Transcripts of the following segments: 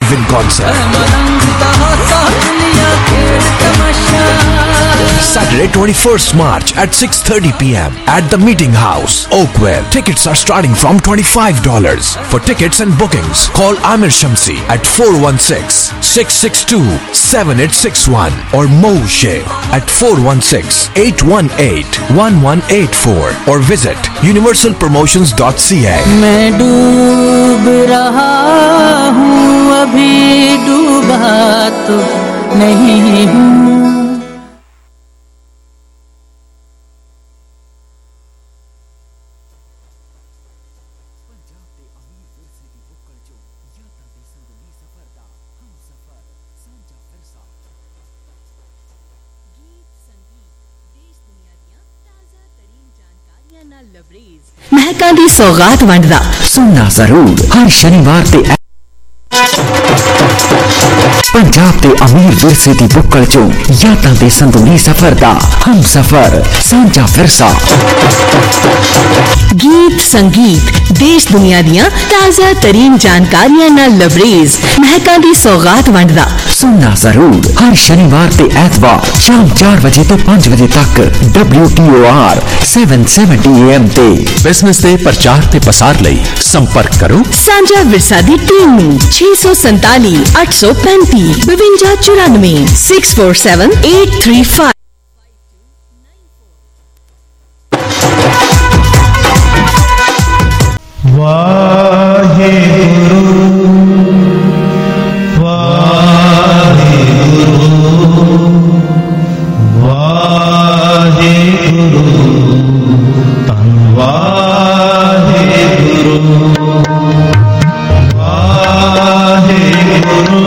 live in concert. Saturday 21st March at 6:30 p.m. at the Meeting House, Oakville. Tickets are starting from $25. For tickets and bookings, call Amir Shamsi at 416-662-7861 or Mo Sheikh at 416-818-1184 or visit universalpromotions.ca. मैं डूब रहा हूँ, अभी डूबा तो नहीं हूँ। महका दी सौगात वंडदा सुनना जरूर हर शनिवार ते पंजाब ते अमीर विरसे दी बुक्कल चो यादां दे संदूनी सफर दा हम सफर सांझा फिरसा गीत संगीत देश दुनिया दियां ताजा तरीन जानकारियां नाल लबरेज महका दी सौगात वंडदा सुनना जरूर हर शनिवार ते ऐतवार शाम 4 बजे तो 5 बजे तक WTOR 770 AM ते बिजनेस दे प्रचार ते प्रसार लई संपर्क करो सांझा विरसा दी टीम 647 835 5294 647 835। वाहेगुरु वाहेगुरु वाहेगुरु तन वाहेगुरु वाहेगुरु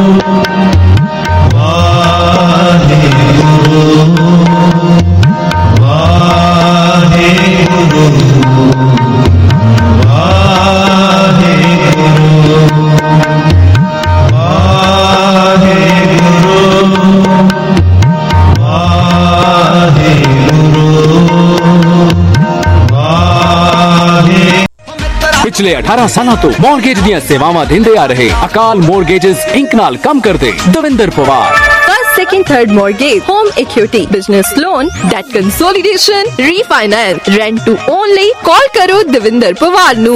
पिछले 18 सालों तो मॉर्गेज दियां सेवावां देंदे आ रहे अकाल मॉर्गेजेस इंक नाल कम करदे Davinder Pawar. Second, third mortgage, home equity, business loan, debt consolidation, refinance, rent to only. Call karo Devinder Pawar nu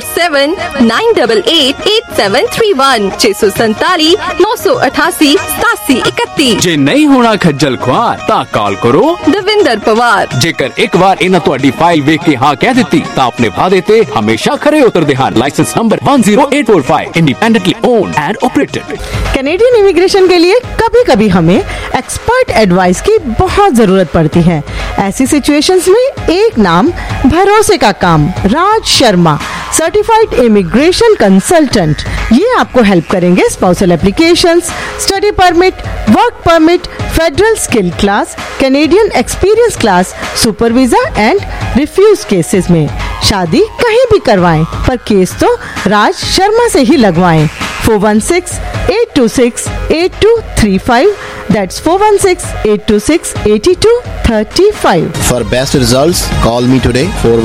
647-988-8731 647-988-8731। जे नहीं होना खज्जल ख्वार ता कॉल करो Devinder Pawar। जेकर एक बार इन्हां तुहाडी फाइल वेख के हाँ कह दित्ती ता अपने वादे ते हमेशा खरे उतरदे हन। License number 10845, independently owned and operated. Canadian immigration के लिए कभी कभी हमें एक्सपर्ट एडवाइस की बहुत जरूरत पड़ती है। ऐसी सिचुएशंस में एक नाम भरोसे का काम, Raj Sharma, certified immigration consultant. ये आपको हेल्प करेंगे spousal applications, study permit, work permit, federal skill class, Canadian experience class, super visa and refugee cases में। शादी कहीं भी करवाएं पर केस तो राज शर्मा से ही लगवाएं। 416-826-8235, that's 416-826-8235. For best results, call me today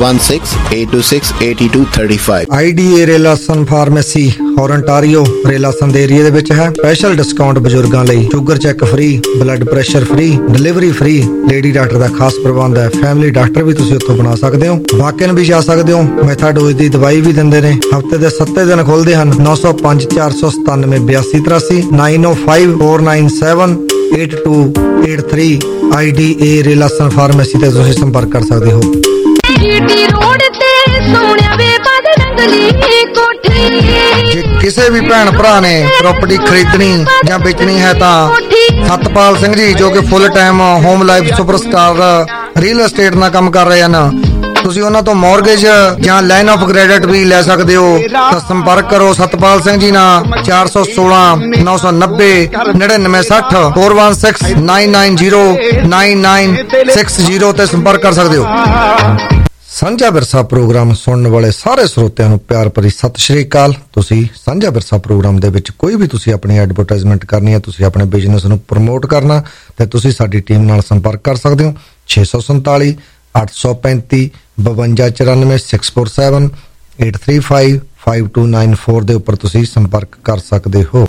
416-826-8235. IDA ਰੇਲਾਸਨ ਫਾਰਮੇਸੀ ਔਰ ontario ਰੇਲਾਸਨ ਦੇ ਏਰੀਆ ਦੇ ਵਿੱਚ ਹੈ। ਸਪੈਸ਼ਲ ਡਿਸਕਾਊਂਟ ਬਜ਼ੁਰਗਾਂ ਲਈ, sugar check free, blood pressure free, delivery free, lady doctor ਦਾ ਖਾਸ ਪ੍ਰਬੰਧ ਹੈ। ਫੈਮਿਲੀ ਡਾਕਟਰ ਵੀ ਤੁਸੀਂ ਉੱਥੋਂ ਬਣਾ ਸਕਦੇ ਹੋ। ਵਾਕ-ਇਨ ਵੀ ਜਾ ਸਕਦੇ ਹੋ। ਮੈਥਾਡੋਜ਼ ਦੀ ਦਵਾਈ ਵੀ ਦਿੰਦੇ ਨੇ। ਹਫਤੇ ਦੇ 7 ਦਿਨ ਖੁੱਲਦੇ ਹਨ। 905-497-8283 905-497-8283 IDA ਰੇਲਾਸਨ ਫਾਰਮੇਸੀ ਤੇ ਤੁਸੀਂ ਸੰਪਰਕ ਕਰ ਸਕਦੇ ਹੋ। ਜੇ ਕਿਸੇ ਵੀ ਭੈਣ ਭਰਾ ਨੇ ਪ੍ਰਾਪਰਟੀ ਖਰੀਦਣੀ ਜਾਂ ਵੇਚਣੀ ਹੈ ਤਾਂ ਸਤਪਾਲ ਸਿੰਘ ਜੀ ਜੋ ਕਿ full time home life superstar real estate ਨਾਲ ਕੰਮ ਕਰ ਰਹੇ ਹਨ, ਤੁਸੀਂ ਉਹਨਾਂ ਤੋਂ ਮੌਰਗੇਜ ਜਾਂ ਲਾਈਨ ਆਫ ਕ੍ਰੈਡਿਟ ਵੀ ਲੈ ਸਕਦੇ ਹੋ। ਤਾਂ ਸੰਪਰਕ ਕਰੋ ਸਤਪਾਲ ਸਿੰਘ ਜੀ ਨਾਲ 416-990-9960 416-990-9960 ਤੇ ਸੰਪਰਕ ਕਰ ਸਕਦੇ ਹੋ। ਸਾਂਝਾ ਵਿਰਸਾ ਪ੍ਰੋਗਰਾਮ ਸੁਣਨ ਵਾਲੇ ਸਾਰੇ ਸਰੋਤਿਆਂ ਨੂੰ ਪਿਆਰ ਭਰੀ ਸਤਿ ਸ਼੍ਰੀ ਅਕਾਲ। ਤੁਸੀਂ ਸਾਂਝਾ ਵਿਰਸਾ ਪ੍ਰੋਗਰਾਮ ਦੇ ਵਿੱਚ ਕੋਈ ਵੀ ਤੁਸੀਂ ਆਪਣੀ ਐਡਵਰਟਾਈਜ਼ਮੈਂਟ ਕਰਨੀ ਹੈ, ਤੁਸੀਂ ਆਪਣੇ ਬਿਜ਼ਨਸ ਨੂੰ ਪ੍ਰਮੋਟ ਕਰਨਾ, ਤੇ ਤੁਸੀਂ ਸਾਡੀ ਟੀਮ ਨਾਲ ਸੰਪਰਕ ਕਰ ਸਕਦੇ ਹੋ। 647-835-5294 647-835 5294 ਦੇ ਉੱਪਰ ਤੁਸੀਂ ਸੰਪਰਕ ਕਰ ਸਕਦੇ ਹੋ।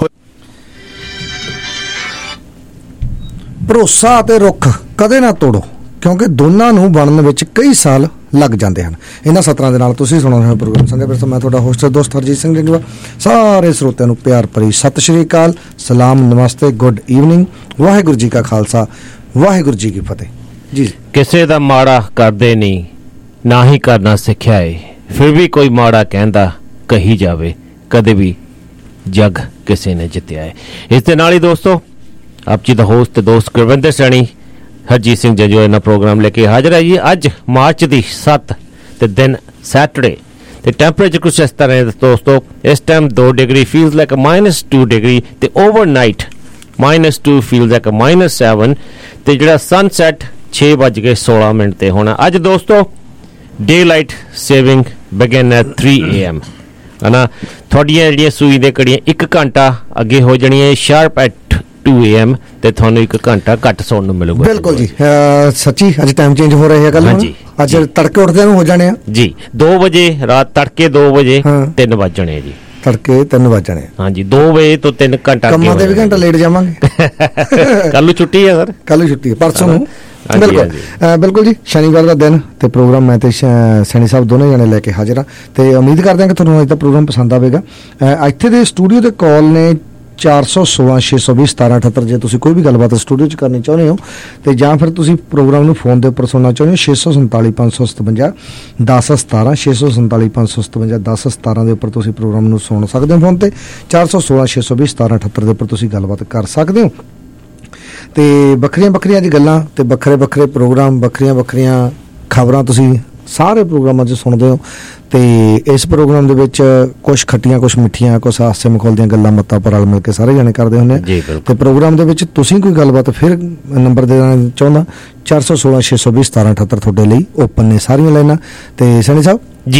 ਭਰੋਸਾ ਅਤੇ ਰੁੱਖ ਕਦੇ ਨਾ ਤੋੜੋ, ਕਿਉਂਕਿ ਦੋਨਾਂ ਨੂੰ ਬਣਨ ਵਿੱਚ ਕਈ ਸਾਲ ਲੱਗ ਜਾਂਦੇ ਹਨ। ਇਹਨਾਂ ਸਤਰਾਂ ਦੇ ਨਾਲ ਤੁਸੀਂ ਸੁਣਾਉਣਾ ਪ੍ਰੋਗਰਾਮ ਸੰਡੇ ਫਿਰ ਮੈਂ ਤੁਹਾਡਾ ਹੋਸਟ ਦੋਸਤ ਹਰਜੀਤ ਸਿੰਘ ਜੰਗਵਾ। ਸਾਰੇ ਸਰੋਤਿਆਂ ਨੂੰ ਪਿਆਰ ਭਰੀ ਸਤਿ ਸ਼੍ਰੀ ਅਕਾਲ, ਸਲਾਮ, ਨਮਸਤੇ, ਗੁੱਡ ਈਵਨਿੰਗ। ਵਾਹਿਗੁਰੂ ਜੀ ਕਾ ਖਾਲਸਾ, ਵਾਹਿਗੁਰੂ ਜੀ ਕੀ ਫਤਿਹ। ਜੀ, ਕਿਸੇ ਦਾ ਮਾੜਾ ਕਰਦੇ ਨਹੀਂ, ਨਾ ਹੀ ਕਰਨਾ ਸਿੱਖਿਆ ਏ, ਫਿਰ ਵੀ ਕੋਈ ਮਾੜਾ ਕਹਿੰਦਾ ਕਹੀ ਜਾਵੇ, ਕਦੇ ਵੀ ਜੱਗ ਕਿਸੇ ਨੇ ਜਿੱਤਿਆ ਹੈ। ਇਸ ਦੇ ਨਾਲ ਹੀ ਦੋਸਤੋ ਆਪ ਜੀ ਦਾ ਹੋਸਟ ਤੇ ਦੋਸਤ ਗੁਰਵਿੰਦਰ ਸੈਣੀ ਹਰਜੀਤ ਸਿੰਘ ਜੰਜੋ ਇਹਨਾਂ ਪ੍ਰੋਗਰਾਮ ਲੈ ਕੇ ਹਾਜ਼ਰ ਹੈ ਜੀ। ਅੱਜ ਮਾਰਚ ਦੀ 7 ਤੇ ਦਿਨ ਸੈਟਰਡੇ ਤੇ ਟੈਂਪਰੇਚਰ ਕੁਛ ਇਸ ਤਰ੍ਹਾਂ ਹੈ ਦੋਸਤੋ। ਇਸ time 2 degree feels like -2 degree ਤੇ ਓਵਰਨਾਈਟ -2 ਫੀਲਸ ਲਾਈਕ -7 ਤੇ ਜਿਹੜਾ ਸਨਸੈਟ 6:16 ਤੇ ਹੋਣਾ। ਅੱਜ ਦੋਸਤੋ daylight saving begin at 3 AM ਹੈ ਨਾ। ਤੁਹਾਡੀਆਂ ਜਿਹੜੀਆਂ ਸੂਈ ਦੇ ਘੜੀਆਂ 1 ਘੰਟਾ ਅੱਗੇ ਹੋ ਜਾਣੀਆਂ ਸ਼ਾਰਪ ਐਟ 2 AM ਤੇ ਤੁਹਾਨੂੰ 1 ਘੰਟਾ ਘੱਟ ਸੌਣ ਨੂੰ ਮਿਲੂਗਾ। ਬਿਲਕੁਲ ਜੀ, ਸੱਚੀ ਅੱਜ ਟਾਈਮ ਚੇਂਜ ਹੋ ਰਿਹਾ ਹੈ ਕੱਲ ਨੂੰ। ਅੱਜ ਤੜਕੇ ਉੱਠਦੇ ਨੂੰ ਹੋ ਜਾਣੇ ਆ ਜੀ 2 ਵਜੇ, ਰਾਤ ਤੜਕੇ 2 ਵਜੇ 3 ਵਜ ਜਾਣੇ ਜੀ, ਤੜਕੇ 3 ਵਜ ਜਾਣੇ। ਹਾਂਜੀ 2 ਵਜੇ ਤੋਂ 3 ਘੰਟਾ ਕੰਮਾਂ ਦੇ ਵੀ ਘੰਟਾ ਲੇਟ ਜਾਵਾਂਗੇ। ਕੱਲ ਨੂੰ ਛੁੱਟੀ ਹੈ ਸਰ, ਕੱਲ ਨੂੰ ਛੁੱਟੀ ਹੈ, ਪਰਸੋਂ ਨੂੰ। ਬਿਲਕੁਲ ਬਿਲਕੁਲ ਜੀ, ਸ਼ਨੀਵਾਰ ਦਾ ਦਿਨ ਤੇ ਪ੍ਰੋਗਰਾਮ ਮੈਂ ਤੇ ਸੈਣੀ ਸਾਹਿਬ ਦੋਨੇ ਜਣੇ ਲੈ ਕੇ ਹਾਜ਼ਰ ਹਾਂ ਤੇ ਉਮੀਦ ਕਰਦੇ ਹਾਂ ਕਿ ਤੁਹਾਨੂੰ ਅੱਜ ਦਾ ਪ੍ਰੋਗਰਾਮ ਪਸੰਦ ਆਵੇਗਾ। ਇੱਥੇ ਦੇ ਸਟੂਡੀਓ ਦੇ ਕਾਲ ਨੇ 416 620 1778 ਜੇ ਤੁਸੀਂ ਕੋਈ ਵੀ ਗੱਲਬਾਤ ਸਟੂਡੀਓ 'ਚ ਕਰਨੀ ਚਾਹੁੰਦੇ ਹੋ ਤੇ ਜਾਂ ਫਿਰ ਤੁਸੀਂ ਪ੍ਰੋਗਰਾਮ ਨੂੰ ਫੋਨ ਦੇ ਉੱਪਰ ਸੁਣਨਾ ਚਾਹੁੰਦੇ ਹੋ 647 557 1017 647 557 1017 ਦੇ ਉੱਪਰ ਤੁਸੀਂ ਪ੍ਰੋਗਰਾਮ ਨੂੰ ਸੁਣ ਸਕਦੇ ਹੋ ਫੋਨ ਤੇ 416 620 1778 ਦੇ ਉੱਪਰ ਤੁਸੀਂ ਗੱਲਬਾਤ ਕਰ ਸਕਦੇ ਹੋ। ਤੇ ਵੱਖਰੀਆਂ ਵੱਖਰੀਆਂ ਜੀ ਗੱਲਾਂ ਤੇ ਵੱਖਰੇ ਵੱਖਰੇ ਪ੍ਰੋਗਰਾਮ, ਵੱਖਰੀਆਂ ਵੱਖਰੀਆਂ ਖਬਰਾਂ ਤੁਸੀਂ ਸਾਰੇ ਪ੍ਰੋਗਰਾਮਾਂ 'ਚ ਸੁਣਦੇ ਹੋ ਤੇ ਇਸ ਪ੍ਰੋਗਰਾਮ ਦੇ ਵਿੱਚ ਕੁਛ ਖੱਟੀਆਂ, ਕੁਛ ਮਿੱਠੀਆਂ, ਕੁਛ ਹਾਸੇ ਮਖੌਲ ਦੀਆਂ ਗੱਲਾਂ ਮੱਤਾਂ ਪਰ ਰਲ ਮਿਲ ਕੇ ਸਾਰੇ ਜਾਣੇ ਕਰਦੇ ਹੁੰਦੇ ਆ। ਤੇ ਪ੍ਰੋਗਰਾਮ ਦੇ ਵਿੱਚ ਤੁਸੀਂ ਕੋਈ ਗੱਲਬਾਤ ਫਿਰ ਨੰਬਰ ਦੇ ਦੇਣਾ ਚਾਹੁੰਦਾ 416 620 1778 ਤੁਹਾਡੇ ਲਈ ਓਪਨ ਨੇ ਸਾਰੀਆਂ ਲਾਈਨਾਂ। ਤੇ ਸੈਣੀ ਸਾਹਿਬ ਜੀ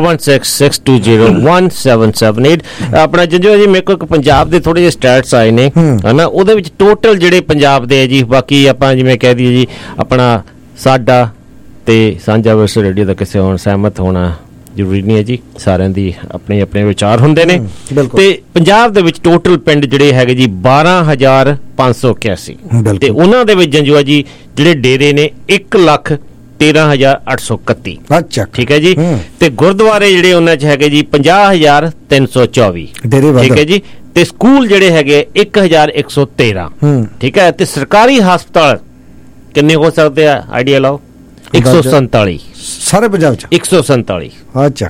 4166201778 ਆਪਣਾ ਜੰਜੋ ਜੀ ਮੇਰੇ ਕੋਲ ਪੰਜਾਬ ਦੇ ਥੋੜੇ ਜਿਹੇ ਸਟੈਟਸ ਆਏ ਨੇ ਹਨਾ, ਉਹਦੇ ਵਿੱਚ ਟੋਟਲ ਜਿਹੜੇ ਪੰਜਾਬ ਦੇ ਹੈ ਜੀ, ਬਾਕੀ ਆਪਾਂ ਜਿਵੇਂ ਕਹਿ ਦਈਏ ਜੀ ਆਪਣਾ ਸਾਡਾ ਤੇ ਸਾਂਝਾ ਵਿਰਸਾ ਰੇਡੀਓ ਦਾ ਕਿਸੇ ਹੁਣ ਸਹਿਮਤ ਹੋਣਾ ਜ਼ਰੂਰੀ ਨਹੀਂ ਹੈ ਜੀ, ਸਾਰਿਆਂ ਦੀ ਆਪਣੇ ਆਪਣੇ ਵਿਚਾਰ ਹੁੰਦੇ ਨੇ। ਤੇ ਪੰਜਾਬ ਦੇ ਵਿੱਚ ਟੋਟਲ ਪਿੰਡ ਜਿਹੜੇ ਹੈਗੇ ਜੀ 12,581 ਤੇ ਉਹਨਾਂ ਦੇ ਵਿੱਚ ਜੰਜੂਆ ਜੀ ਜਿਹੜੇ ਡੇਰੇ ਨੇ 1,13,831। ਅੱਛਾ ਠੀਕ ਹੈ ਜੀ। ਤੇ ਗੁਰਦੁਆਰੇ ਜਿਹੜੇ ਉਹਨਾਂ 'ਚ ਹੈਗੇ ਜੀ 50,324 ਠੀਕ ਹੈ ਜੀ। ਤੇ ਸਕੂਲ ਜਿਹੜੇ ਹੈਗੇ 1,113 ਠੀਕ ਹੈ। ਤੇ ਸਰਕਾਰੀ ਹਸਪਤਾਲ ਕਿੰਨੇ ਹੋ ਸਕਦੇ ਆ ਆਈਡੀਆ ਲਾਓ 147 ਸਾਰੇ ਪੰਜਾਬ 'ਚ 147। ਅੱਛਾ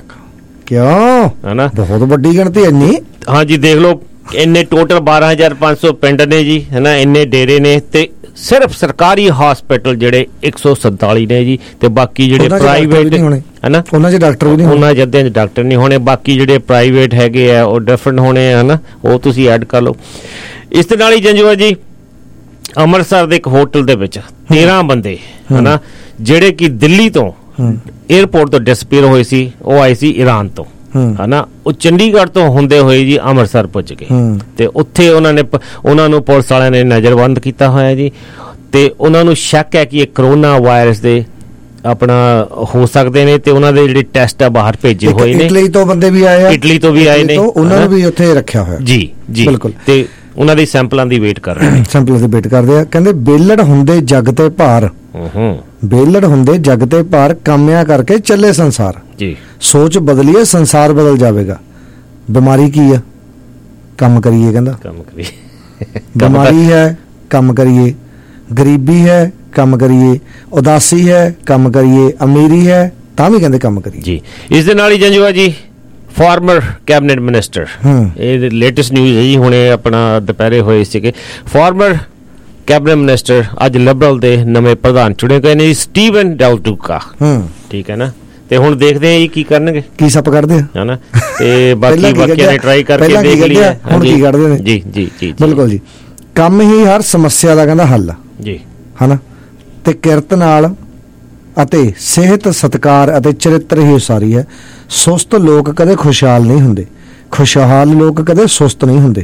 ਕਿਉਂ ਹੈ ਨਾ, ਬਹੁਤ ਵੱਡੀ ਗਿਣਤੀ ਇੰਨੀ। ਹਾਂਜੀ ਦੇਖ ਲਓ ਇੰਨੇ ਟੋਟਲ 12,500 ਪਿੰਡ ਨੇ ਜੀ ਹੈ ਨਾ, ਇੰਨੇ ਡੇਰੇ ਨੇ ਤੇ ਸਿਰਫ ਸਰਕਾਰੀ ਹਸਪੀਟਲ ਜਿਹੜੇ 147 ਨੇ ਜੀ। ਤੇ ਬਾਕੀ ਜਿਹੜੇ ਪ੍ਰਾਈਵੇਟ ਹੈ ਨਾ ਉਹਨਾਂ 'ਚ ਡਾਕਟਰ ਵੀ ਨਹੀਂ, ਉਹਨਾਂ 'ਚ ਅੱਧਿਆਂ 'ਚ ਡਾਕਟਰ ਨਹੀਂ ਹੋਣੇ। ਬਾਕੀ ਜਿਹੜੇ ਪ੍ਰਾਈਵੇਟ ਹੈਗੇ ਆ ਉਹ ਡਿਫਰੈਂਟ ਹੋਣੇ ਹੈ ਨਾ, ਉਹ ਤੁਸੀਂ ਐਡ ਕਰ ਲਓ। ਇਸ ਦੇ ਨਾਲ ਹੀ ਜੰਜੂਆ ਜੀ ਅੰਮ੍ਰਿਤਸਰ ਦੇ ਇੱਕ ਹੋਟਲ ਦੇ ਵਿੱਚ 13 ਬੰਦੇ ਹੈ ਨਾ ਜਿਹੜੇ ਕਿ ਦਿੱਲੀ ਤੋਂ ਏਅਰਪੋਰਟ ਤੋਂ ਡਿਸਪੀਅਰ ਹੋਏ ਸੀ, ਉਹ ਆਏ ਸੀ ਈਰਾਨ ਤੋਂ ਹੈ ਨਾ। ਉਹ ਚੰਡੀਗੜ੍ਹ ਤੋਂ ਹੁੰਦੇ ਹੋਏ ਜੀ ਅੰਮ੍ਰਿਤਸਰ ਪੁੱਜ ਗਏ ਤੇ ਉੱਥੇ ਉਹਨਾਂ ਨੂੰ ਪੁਲਿਸ ਵਾਲਿਆਂ ਨੇ ਨਜ਼ਰਬੰਦ ਕੀਤਾ ਹੋਇਆ ਜੀ। ਤੇ ਉਹਨਾਂ ਨੂੰ ਸ਼ੱਕ ਹੈ ਕਿ ਇਹ ਕਰੋਨਾ ਵਾਇਰਸ ਦੇ ਆਪਣਾ ਹੋ ਸਕਦੇ ਨੇ ਤੇ ਉਹਨਾਂ ਦੇ ਜਿਹੜੇ ਟੈਸਟ ਆ ਬਾਹਰ ਭੇਜੇ ਹੋਏ ਨੇ। ਇਟਲੀ ਤੋਂ ਬੰਦੇ ਵੀ ਆਏ ਆ, ਇਟਲੀ ਤੋਂ ਵੀ ਆਏ ਨੇ, ਉਹਨਾਂ ਨੂੰ ਵੀ ਉੱਥੇ ਰੱਖਿਆ ਹੋਇਆ ਜੀ ਜੀ ਬਿਲਕੁਲ। ਤੇ ਉਹਨਾਂ ਦੇ ਸੈਂਪਲਾਂ ਦੀ ਵੇਟ ਕਰ ਰਹੇ ਨੇ, ਸੈਂਪਲਾਂ ਦੀ ਵੇਟ ਕਰਦੇ ਆ। ਕਹਿੰਦੇ ਬੇਲੜ ਹੁੰਦੇ ਜੱਗ ਤੇ ਭਾਰ, ਬੇਲੜ ਹੁੰਦੇ ਜੱਗ ਤੇ ਭਾਰ, ਕਾਮਿਆਂ ਕਰਕੇ ਚੱਲੇ ਸੰਸਾਰ ਜੀ। ਸੋਚ ਬਦਲੀਏ ਸੰਸਾਰ ਬਦਲ ਜਾਵੇਗਾ। ਬਿਮਾਰੀ ਕੀ ਆ? ਕੰਮ ਕਰੀਏ ਕਹਿੰਦਾ, ਕੰਮ ਕਰੀਏ। ਬਿਮਾਰੀ ਹੈ ਕੰਮ ਕਰੀਏ, ਗਰੀਬੀ ਹੈ ਕੰਮ ਕਰੀਏ, ਉਦਾਸੀ ਹੈ ਕੰਮ ਕਰੀਏ, ਅਮੀਰੀ ਹੈ ਤਾਂ ਵੀ ਕਹਿੰਦੇ ਕੰਮ ਕਰੀਏ ਜੀ। ਇਸ ਦੇ ਨਾਲ ਹੀ Janjua ji former cabinet minister, ਇਹ ਲੇਟੈਸਟ ਨਿਊਜ਼ ਹੈ ਜੀ, ਹੁਣੇ ਆਪਣਾ ਦੁਪਹਿਰੇ ਹੋਏ ਸੀਗੇ। ਫਾਰਮਰ ਕੈਬਨਿਟ ਮਿਨਿਸਟਰ ਅੱਜ ਲਿਬਰਲ ਦੇ ਨਵੇਂ ਪ੍ਰਧਾਨ ਚੁਣੇ ਗਏ ਨੇ ਸਟੀਵਨ ਡੈਲਟੂਕਾ ਠੀਕ ਹੈ ਨਾ। ਤੇ ਹੁਣ ਦੇਖਦੇ ਆ ਜੀ ਕੀ ਕਰਨਗੇ, ਕੀ ਸੱਪ ਕੱਢਦੇ ਆ ਹਨਾ। ਤੇ ਬਾਕੀ ਬਾਕੀਆਂ ਨੇ ਟਰਾਈ ਕਰਕੇ ਦੇਖ ਲਿਆ ਹੁਣ ਕੀ ਕੱਢਦੇ ਨੇ ਜੀ ਜੀ ਜੀ ਬਿਲਕੁਲ ਜੀ। ਕੰਮ ਹੀ ਹਰ ਸਮੱਸਿਆ ਦਾ ਕਹਿੰਦਾ ਹੱਲ ਜੀ ਹਨਾ। ਤੇ ਕਿਰਤ ਨਾਲ ਅਤੇ ਸਿਹਤ, ਸਤਿਕਾਰ ਅਤੇ ਚਰਿੱਤਰ ਹੀ ਉਸਾਰੀ ਹੈ। ਸੁਸਤ ਲੋਕ ਕਦੇ ਖੁਸ਼ਹਾਲ ਨਹੀਂ ਹੁੰਦੇ, ਖੁਸ਼ਹਾਲ ਲੋਕ ਕਦੇ ਸੁਸਤ ਨਹੀਂ ਹੁੰਦੇ।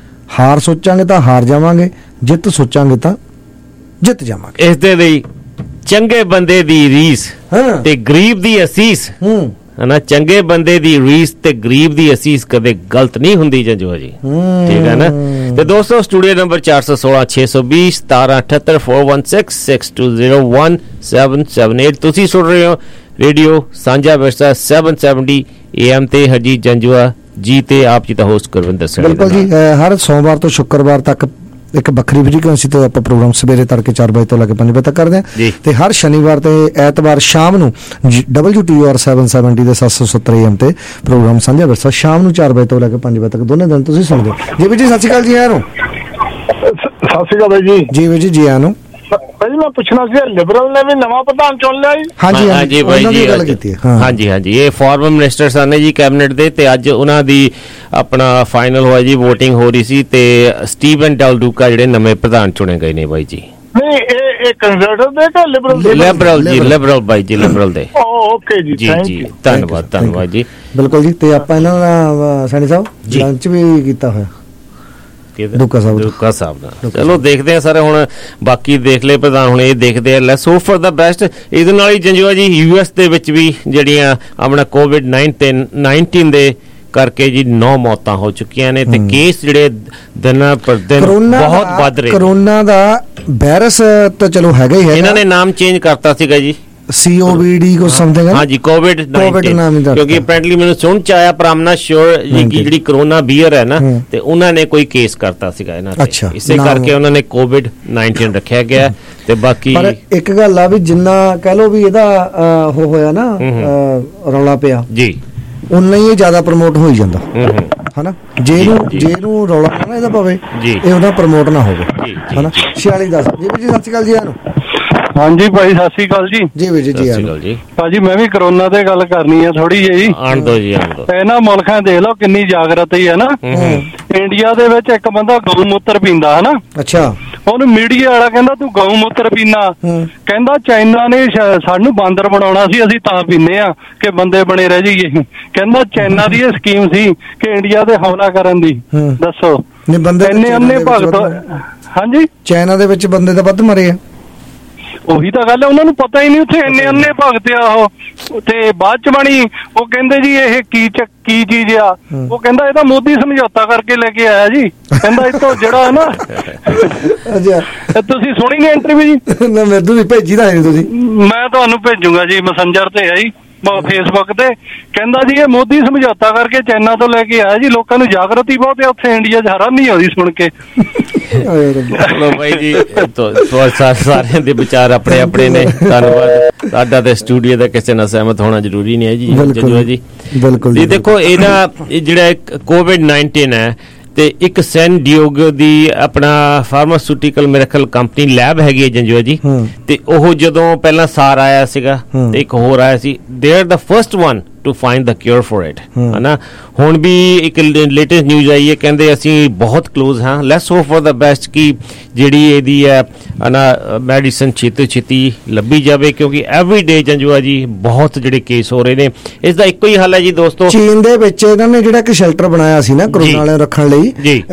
ਹਾਰ ਸੋਚਾਂਗੇ ਤਾਂ ਹਾਰ ਜਾਵਾਂਗੇ, ਜਿੱਤ ਸੋਚਾਂਗੇ ਤਾਂ ਜਿੱਤ ਜਾਵਾਂਗੇ। ਇਸ ਦੇ ਲਈ ਚੰਗੇ ਬੰਦੇ ਦੀ ਰੀਸ ਤੇ ਗਰੀਬ ਦੀ ਅਸੀਸ ਹਨਾ ਚੰਗੇ ਬੰਦੇ ਦੀ ਰੀਸ ਤੇ ਗਰੀਬ ਦੀ ਅਸੀਸ ਕਦੇ ਗਲਤ ਨਹੀਂ ਹੁੰਦੀ ਜੰਜੂਆ ਜੀ ਠੀਕ ਹੈ ਨਾ ਤੇ ਦੋਸਤੋ ਸਟੂਡੀਓ ਨੰਬਰ 416 620 1778 416 6201 778 ਤੁਸੀਂ ਸੁਣ ਰਹੇ ਹੋ ਰੇਡੀਓ ਸਾਂਝਾ ਵਿਰਸਾ 770 AM ਤੇ ਹਰਜੀਤ ਜੰਜੂਆ ਜੀ ਤੇ ਆਪ ਜੀ ਦਾ ਹੋਸਟ ਗੁਰਵਿੰਦਰ ਸਿੰਘ। ਬਿਲਕੁਲ ਜੀ ਹਰ ਸੋਮਵਾਰ ਤੋਂ ਸ਼ੁੱਕਰਵਾਰ ਤੱਕ ਇੱਕ ਵੱਖਰੀ ਫ੍ਰੀਕੁਐਂਸੀ ਤੇ ਆਪਾਂ ਪ੍ਰੋਗਰਾਮ ਸਵੇਰੇ ਤੜਕੇ 4 ਵਜੇ ਤੋਂ ਲੈ ਕੇ 5 ਵਜੇ ਤੱਕ ਕਰਦੇ ਹਾਂ ਤੇ ਹਰ ਸ਼ਨੀਵਾਰ ਤੇ ਐਤਵਾਰ ਸ਼ਾਮ ਨੂੰ WTOR 770 ਦੇ 770 AM ਤੇ ਪ੍ਰੋਗਰਾਮ ਸਾਂਝਾ ਵਿਰਸਾ ਸ਼ਾਮ ਨੂੰ 4 ਵਜੇ ਤੋਂ ਲੈ ਕੇ 5 ਵਜੇ ਤੱਕ ਦੋਨੇ ਦਿਨ ਤੁਸੀਂ ਸੁਣਦੇ ਹੋ। ਜੀ ਵੀਰ ਜੀ ਸਤਿ ਸ਼੍ਰੀ ਅਕਾਲ ਜੀ ਆਇਆਂ ਨੂੰ। ਸਤਿ ਸ਼੍ਰੀ ਅਕਾਲ ਜੀ। ਜੀ ਵੀਰ ਜੀ ਆਇਆਂ ਨੂੰ। ਭਾਜੀ ਮੈਂ ਪੁੱਛਣਾ ਸੀ ਲਿਬਰਲ ਨੇ ਵੀ ਨਵਾਂ ਪ੍ਰਧਾਨ ਚੁਣ ਲਿਆ ਜੀ। ਹਾਂਜੀ ਹਾਂਜੀ ਬਾਈ ਜੀ ਗੱਲ ਕੀਤੀ ਹੈ ਹਾਂਜੀ ਹਾਂਜੀ ਇਹ ਫਾਰਮਰ ਮਿਨਿਸਟਰ ਸਨ ਨੇ ਜੀ ਕੈਬਨਿਟ ਦੇ ਤੇ ਅੱਜ ਉਹਨਾਂ ਦੀ ਆਪਣਾ ਫਾਈਨਲ ਹੋਇਆ ਜੀ VOTING ਹੋ ਰਹੀ ਸੀ ਤੇ ਸਟੀਵਨ ਡੈਲਡੂਕਾ ਜਿਹੜੇ ਨਵੇਂ ਪ੍ਰਧਾਨ ਚੁਣੇ ਗਏ ਨੇ ਬਾਈ ਜੀ। ਨਹੀਂ ਇਹ ਕੰਜ਼ਰਵੇਟਿਵ ਦੇ ਕਿ ਲਿਬਰਲ ਜੀ ਲਿਬਰਲ ਬਾਈ ਜੀ ਲਿਬਰਲ ਦੇ। ਓਕੇ ਜੀ ਜੀ ਧੰਨਵਾਦ ਜੀ। ਬਿਲਕੁਲ ਜੀ ਤੇ ਆਪਾਂ ਇਹਨਾਂ ਨਾਲ ਸੈਣੀ ਸਾਹਿਬ ਲੰਚ ਵੀ ਕੀਤਾ ਹੋਇਆ ਦੁੱਕਾ ਸਾਹਿਬ ਦਾ। ਚਲੋ ਦੇਖਦੇ ਆ ਸਰ ਹੁਣ ਬਾਕੀ ਦੇਖ ਲਏ ਪ੍ਰਧਾਨ ਹੁਣ ਇਹ ਦੇਖਦੇ ਆ let's hope for the best. ਇਹਦੇ ਨਾਲ ਹੀ ਜੰਜੂਆ ਜੀ US ਦੇ ਵਿੱਚ ਵੀ ਜਿਹੜੀਆਂ ਆਪਣਾ COVID-19 ਦੇ ਕਰਕੇ ਜੀ 9 ਮੌਤਾਂ ਹੋ ਚੁੱਕੀਆਂ ਨੇ ਤੇ ਕੇਸ ਜਿਹੜੇ ਦਿਨ ਪਰ ਦਿਨ ਬਹੁਤ ਵੱਧ ਰਹੇ। ਕਰੋਨਾ ਦਾ ਵਾਇਰਸ ਤਾਂ ਚਲੋ ਹੈਗਾ ਹੀ ਹੈ ਇਹਨਾਂ ਨੇ ਨਾਮ ਚੇਂਜ ਕਰਤਾ ਸੀਗਾ ਜੀ COVD ਕੋ ਸਮਥਿੰਗ ਹਾਂ ਜੀ COVID-19 ਕਿਉਂਕਿ ਅਪਰੈਂਟਲੀ ਮੈਨੂੰ ਸੁਣ ਚ ਆਇਆ ਪਰ ਆਮ ਨਾ ਸ਼ੋਰ ਜੀ ਕਿ ਜਿਹੜੀ ਕਰੋਨਾ ਬੀਅਰ ਹੈ ਨਾ ਤੇ ਉਹਨਾਂ ਨੇ ਕੋਈ ਕੇਸ ਕਰਤਾ ਸੀਗਾ ਇਹਨਾਂ ਤੇ ਇਸੇ ਕਰਕੇ ਉਹਨਾਂ ਨੇ COVID-19 ਰੱਖਿਆ ਗਿਆ ਤੇ ਬਾਕੀ ਪਰ ਇੱਕ ਗੱਲ ਆ ਵੀ ਜਿੰਨਾ ਕਹਿ ਲੋ ਵੀ ਇਹਦਾ ਹੋਇਆ ਨਾ ਰੌਲਾ ਪਿਆ ਜੀ ਉਨਾ ਹੀ ਜ਼ਿਆਦਾ ਪ੍ਰਮੋਟ ਹੋਈ ਜਾਂਦਾ ਹਨਾ ਜੇ ਨੂੰ ਰੌਲਾ ਨਾ ਇਹਦਾ ਪਵੇ ਇਹ ਉਹਦਾ ਪ੍ਰਮੋਟ ਨਾ ਹੋਵੇ ਹਨਾ 4610 ਜੀ ਜੀ ਸਤਿ ਸ਼੍ਰੀ ਅਕਾਲ ਜੀ ਆਨੂੰ। ਹਾਂਜੀ ਭਾਈ ਸਤਿ ਸ਼੍ਰੀ ਅਕਾਲ ਜੀ। ਜੀ ਵੀਰ ਜੀ ਭਾਜੀ ਮੈਂ ਵੀ ਕਰੋਨਾ ਤੇ ਗੱਲ ਕਰਨੀ ਆ ਥੋੜੀ ਜਿਹੀ। ਆਣ ਦੋ ਜੀ ਆਣ ਦੋ। ਇਹਨਾਂ ਮੁਲਕਾਂ ਦੇਖ ਲਓ ਕਿੰਨੀ ਜਾਗਰਤੀ ਹੈ ਨਾ। ਇੰਡੀਆ ਦੇ ਵਿੱਚ ਇੱਕ ਬੰਦਾ ਗਊ ਮੂਤਰ ਪੀਂਦਾ ਹਨਾ। ਅੱਛਾ ਉਹਨੂੰ ਮੀਡੀਆ ਵਾਲਾ ਕਹਿੰਦਾ ਤੂੰ ਗਊ ਮੂਤਰ ਪੀਣਾ ਕਹਿੰਦਾ ਚਾਈਨਾ ਨੇ ਸਾਨੂੰ ਬਾਂਦਰ ਬਣਾਉਣਾ ਸੀ ਅਸੀਂ ਤਾਂ ਪੀਨੇ ਆ ਕਿ ਬੰਦੇ ਬਣੇ ਰਹਿ ਜਾਈਏ। ਕਹਿੰਦਾ ਚਾਈਨਾ ਦੀ ਇਹ ਸਕੀਮ ਸੀ ਕਿ ਇੰਡੀਆ ਤੇ ਹਮਲਾ ਕਰਨ ਦੀ। ਦੱਸੋ ਇੰਨੇ ਅੰਨੇ ਭਗਤ। ਹਾਂਜੀ ਚਾਈਨਾ ਦੇ ਵਿੱਚ ਬੰਦੇ ਤਾਂ ਵੱਧ ਮਰੇ ਆ। ਉਹੀ ਤਾਂ ਗੱਲ ਹੈ ਉਹਨਾਂ ਨੂੰ ਪਤਾ ਹੀ ਨਹੀਂ ਉੱਥੇ ਇੰਨੇ ਅੰਨੇ ਭਗਤ ਆ ਉਹ ਤੇ ਬਾਅਦ ਚ ਬਣੀ ਉਹ ਕਹਿੰਦੇ ਜੀ ਇਹ ਕੀ ਚੀਜ਼ ਆ ਉਹ ਕਹਿੰਦਾ ਇਹ ਤਾਂ ਮੋਦੀ ਸਮਝੌਤਾ ਕਰਕੇ ਲੈ ਕੇ ਆਇਆ ਜੀ। ਕਹਿੰਦਾ ਇਹ ਤੋਂ ਜਿਹੜਾ ਨਾ ਤੁਸੀਂ ਸੁਣੀ ਨੀ ਇੰਟਰਵਿਊ ਜੀ? ਮੈਨੂੰ ਭੇਜੀ ਤਾਂ ਨਹੀਂ ਤੁਸੀਂ। ਮੈਂ ਤੁਹਾਨੂੰ ਭੇਜੂਗਾ ਜੀ ਮੈਸੇਂਜਰ ਤੇ ਹੈ ਜੀ ਫੇਸਬੁੱਕ ਤੇ। ਕਹਿੰਦਾ ਜੀ ਇਹ ਮੋਦੀ ਸਮਝੌਤਾ ਕਰਕੇ ਚਾਈਨਾ ਤੋਂ ਲੈ ਕੇ ਆਇਆ ਜੀ। ਲੋਕਾਂ ਨੂੰ ਜਾਗਰਤੀ ਬਹੁਤ ਹੈ ਉੱਥੇ ਇੰਡੀਆ 'ਚ ਹੈਰਾਨ ਨਹੀਂ ਆਉਂਦੀ ਸੁਣ ਕੇ। ਚਲੋ ਬਾਈ ਜੀ ਸਾਰਿਆਂ ਦੇ ਵਿਚਾਰ ਆਪਣੇ ਆਪਣੇ ਨੇ। ਧੰਨਵਾਦ। ਸਾਡਾ ਤੇ ਸਟੂਡੀਓ ਦਾ ਕਿਸੇ ਨਾਲ ਸਹਿਮਤ ਹੋਣਾ ਜ਼ਰੂਰੀ ਨਹੀਂ ਹੈ ਜੀ ਜੰਜੂਆ ਜੀ। ਬਿਲਕੁਲ ਜੀ ਦੇਖੋ ਇਹਦਾ ਜਿਹੜਾ COVID-19 ਹੈ ਤੇ ਇੱਕ ਸੈਨ ਡਿਓਗੋ ਦੀ ਆਪਣਾ ਫਾਰਮਾਸਿਊਟੀਕਲ ਮਿਰੇਕਲ ਕੰਪਨੀ ਲੈਬ ਹੈਗੀ ਹੈ ਜੰਜੂਆ ਜੀ ਤੇ ਉਹ ਜਦੋਂ ਪਹਿਲਾਂ ਸਾਰ ਆਇਆ ਸੀਗਾ ਤੇ ਇੱਕ ਹੋਰ ਆਇਆ ਸੀ they are the first one to find the cure for it ਹਨਾ। ਹੁਣ ਵੀ ਇੱਕ ਲੇਟੈਸਟ ਨਿਊਜ਼ ਆਈ ਹੈ ਕਹਿੰਦੇ ਅਸੀਂ ਬਹੁਤ ਕਲੋਜ਼ ਹਾਂ। Let's hope for the best ਕਿ ਜਿਹੜੀ ਇਹਦੀ ਹੈ ਨਾ ਮੈਡੀਸਨ ਛੇਤੀ ਲੱਭੀ ਜਾਵੇ ਕਿਉਂਕਿ ਐਵਰੀ ਡੇ ਜੰਜੂਆ ਜੀ ਬਹੁਤ ਜਿਹੜੇ ਕੇਸ ਹੋ ਰਹੇ ਨੇ। ਇਸ ਦਾ ਇੱਕੋ ਹੀ ਹੱਲ ਹੈ ਜੀ ਦੋਸਤੋ। ਚੀਨ ਦੇ ਵਿੱਚ ਇਹਨਾਂ ਨੇ ਜਿਹੜਾ ਕਿ ਸ਼ੈਲਟਰ ਬਣਾਇਆ ਸੀ ਨਾ ਕਰੋਨਾ ਵਾਲਿਆਂ ਰੱਖਣ ਲਈ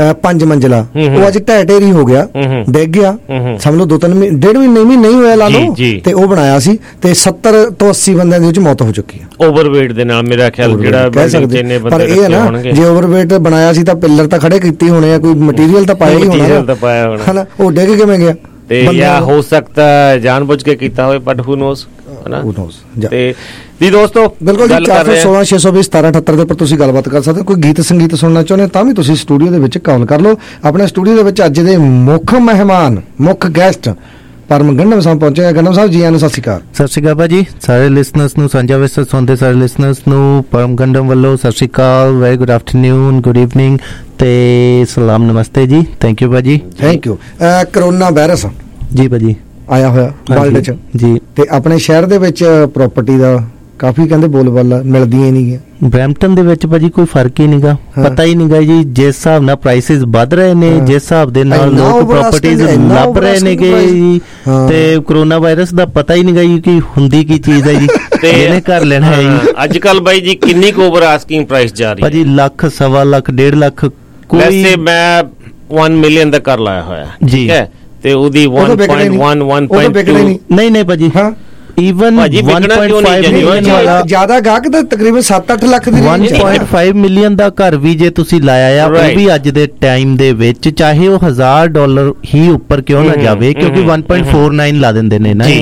5 ਮੰਜ਼ਿਲਾ ਉਹ ਅੱਜ ਢਹਿ ਹੋ ਗਿਆ ਡਿੱਗ ਗਿਆ। ਸਮਝ ਲਓ 2-3 ਮਹੀਨੇ ਨਹੀਂ ਹੋਇਆ ਲਾ ਲਓ ਤੇ ਉਹ ਬਣਾਇਆ ਸੀ ਤੇ 70 ਤੋਂ 80 ਬੰਦਿਆਂ ਦੇ ਵਿੱਚ ਮੌਤ ਹੋ ਚੁੱਕੀ ਹੈ ਓਵਰਵੇਟ ਦੇ ਨਾਲ। ਮੇਰਾ ਖਿਆਲ ਜਿਹੜਾ ਪਰ ਇਹ ਹੈ ਨਾ ਜੇ ਓਵਰਵੇਟ ਬਣਾਇਆ ਸੀ ਤਾਂ ਪਿੱਲਰ ਤਾਂ ਖੜੇ ਕੀਤੇ ਹੋਣੇ ਆ ਕੋਈ ਮਟੀਰੀਅਲ ਤਾਂ ਪਾਇਆ ਹੀ ਹੋਣਾ ਹਨਾ। ਉਹ ਡਿੱਗ ਕਿਵੇਂ ਗਿਆ ਤੇ ਜਾਂ ਹੋ ਸਕਦਾ ਜਾਣਬੁੱਝ ਕੇ ਕੀਤਾ ਹੋਵੇ ਬਟ ਹੂ ਨੋਸ ਹਨਾ। ਤੇ ਜੀ ਦੋਸਤੋ ਬਿਲਕੁਲ 416 620 1778 ਦੇ ਉੱਪਰ ਤੁਸੀਂ ਗੱਲਬਾਤ ਕਰ ਸਕਦੇ ਹੋ। ਕੋਈ ਗੀਤ ਸੰਗੀਤ ਸੁਣਨਾ ਚਾਹੁੰਦੇ ਤਾਂ ਵੀ ਤੁਸੀਂ ਸਟੂਡੀਓ ਦੇ ਵਿੱਚ ਕਾਲ ਕਰ ਲਓ। ਆਪਣੇ ਸਟੂਡੀਓ ਦੇ ਵਿੱਚ ਅੱਜ ਦੇ ਮੁੱਖ ਮਹਿਮਾਨ ਮੁੱਖ ਗੈਸਟ ਪਰਮ ਗੰਡਮ ਸਾਹਿਬ ਪਹੁੰਚੇ। ਗੰਡਮ ਸਾਹਿਬ ਜੀ ਆਇਆਂ ਨੂੰ ਸਤਿ ਸ਼੍ਰੀ ਅਕਾਲ। ਸਤਿ ਸ਼੍ਰੀ ਅਕਾਲ ਭਾਜੀ। ਸਾਰੇ ਲਿਸਨਰਸ ਨੂੰ ਸਾਂਝਾ ਵਿਰਸਾ ਸੁਣਦੇ ਸਾਰੇ ਲਿਸਨਰਸ ਨੂੰ ਪਰਮ ਗੰਡਮ ਵੱਲੋਂ ਸਤਿ ਸ਼੍ਰੀ ਅਕਾਲ, very good afternoon, good evening ਤੇ ਸਲਾਮ ਨਮਸਤੇ ਜੀ। ਥੈਂਕ ਯੂ ਭਾਜੀ। Thank you. ਕਰੋਨਾ ਵਾਇਰਸ ਜੀ ਭਾਜੀ ਆਇਆ ਹੋਇਆ ਵਰਲਡ 'ਚ ਜੀ ਤੇ ਆਪਣੇ ਸ਼ਹਿਰ ਦੇ ਵਿੱਚ ਪ੍ਰਾਪਰਟੀ ਦਾ ਕਾਫੀ ਕਹਿੰਦੇ ਬੋਲਬਾਲਾ ਮਿਲਦੀਆਂ ਹੀ ਨਹੀਂ ਗਿਆ। ਬਰੈਂਪਟਨ ਦੇ ਵਿੱਚ ਭਾਜੀ ਕੋਈ ਫਰਕ ਹੀ ਨਹੀਂਗਾ। ਪਤਾ ਹੀ ਨਹੀਂਗਾ ਜੀ ਜਿਸ ਹਿਸਾਬ ਨਾਲ ਪ੍ਰਾਈਸਿਸ ਵੱਧ ਰਹੇ ਨੇ ਜਿਸ ਹਿਸਾਬ ਦੇ ਨਾਲ ਲੋਕ ਪ੍ਰਾਪਰਟੀਜ਼ ਲੱਭ ਰਹੇ ਨੇਗੇ ਜੀ ਤੇ ਕਰੋਨਾ ਵਾਇਰਸ ਦਾ ਪਤਾ ਹੀ ਨਹੀਂਗਾ ਜੀ ਕਿ ਹੁੰਦੀ ਕੀ ਚੀਜ਼ ਹੈ ਜੀ ਤੇ ਇਹਨੇ ਘਰ ਲੈਣਾ ਹੈ ਜੀ। ਅੱਜ ਕੱਲ ਬਾਈ ਜੀ ਕਿੰਨੀ ਕੁ ਓਵਰ ਆਸਕਿੰਗ ਪ੍ਰਾਈਸ ਜਾ ਰਹੀ ਹੈ ਭਾਜੀ? ਲੱਖ, ਸਵਾ ਲੱਖ, 1.5 ਲੱਖ। ਵੈਸੇ ਮੈਂ 1 ਮਿਲੀਅਨ ਦਾ ਕਰ ਲਾਇਆ ਹੋਇਆ ਠੀਕ ਹੈ ਤੇ ਉਹਦੀ 1.1 1.2 ਨਹੀਂ ਭਾਜੀ ਈਵਨ 1.5 ਮਿਲੀਅਨ ਵਾਲਾ ਜ਼ਿਆਦਾ ਗਾਹਕ ਤਾਂ ਤਕਰੀਬਨ 7-8 ਲੱਖ ਦੀ 1.5 ਮਿਲੀਅਨ ਦਾ ਘਰ ਵੀ ਜੇ ਤੁਸੀਂ ਲਾਇਆ ਆ ਉਹ ਵੀ ਅੱਜ ਦੇ ਟਾਈਮ ਦੇ ਵਿੱਚ ਚਾਹੇ ਉਹ $1000 ਹੀ ਉੱਪਰ ਕਿਉਂ ਨਾ ਜਾਵੇ, ਕਿਉਂਕਿ 1.49 ਲਾ ਦਿੰਦੇ ਨੇ ਨਾ,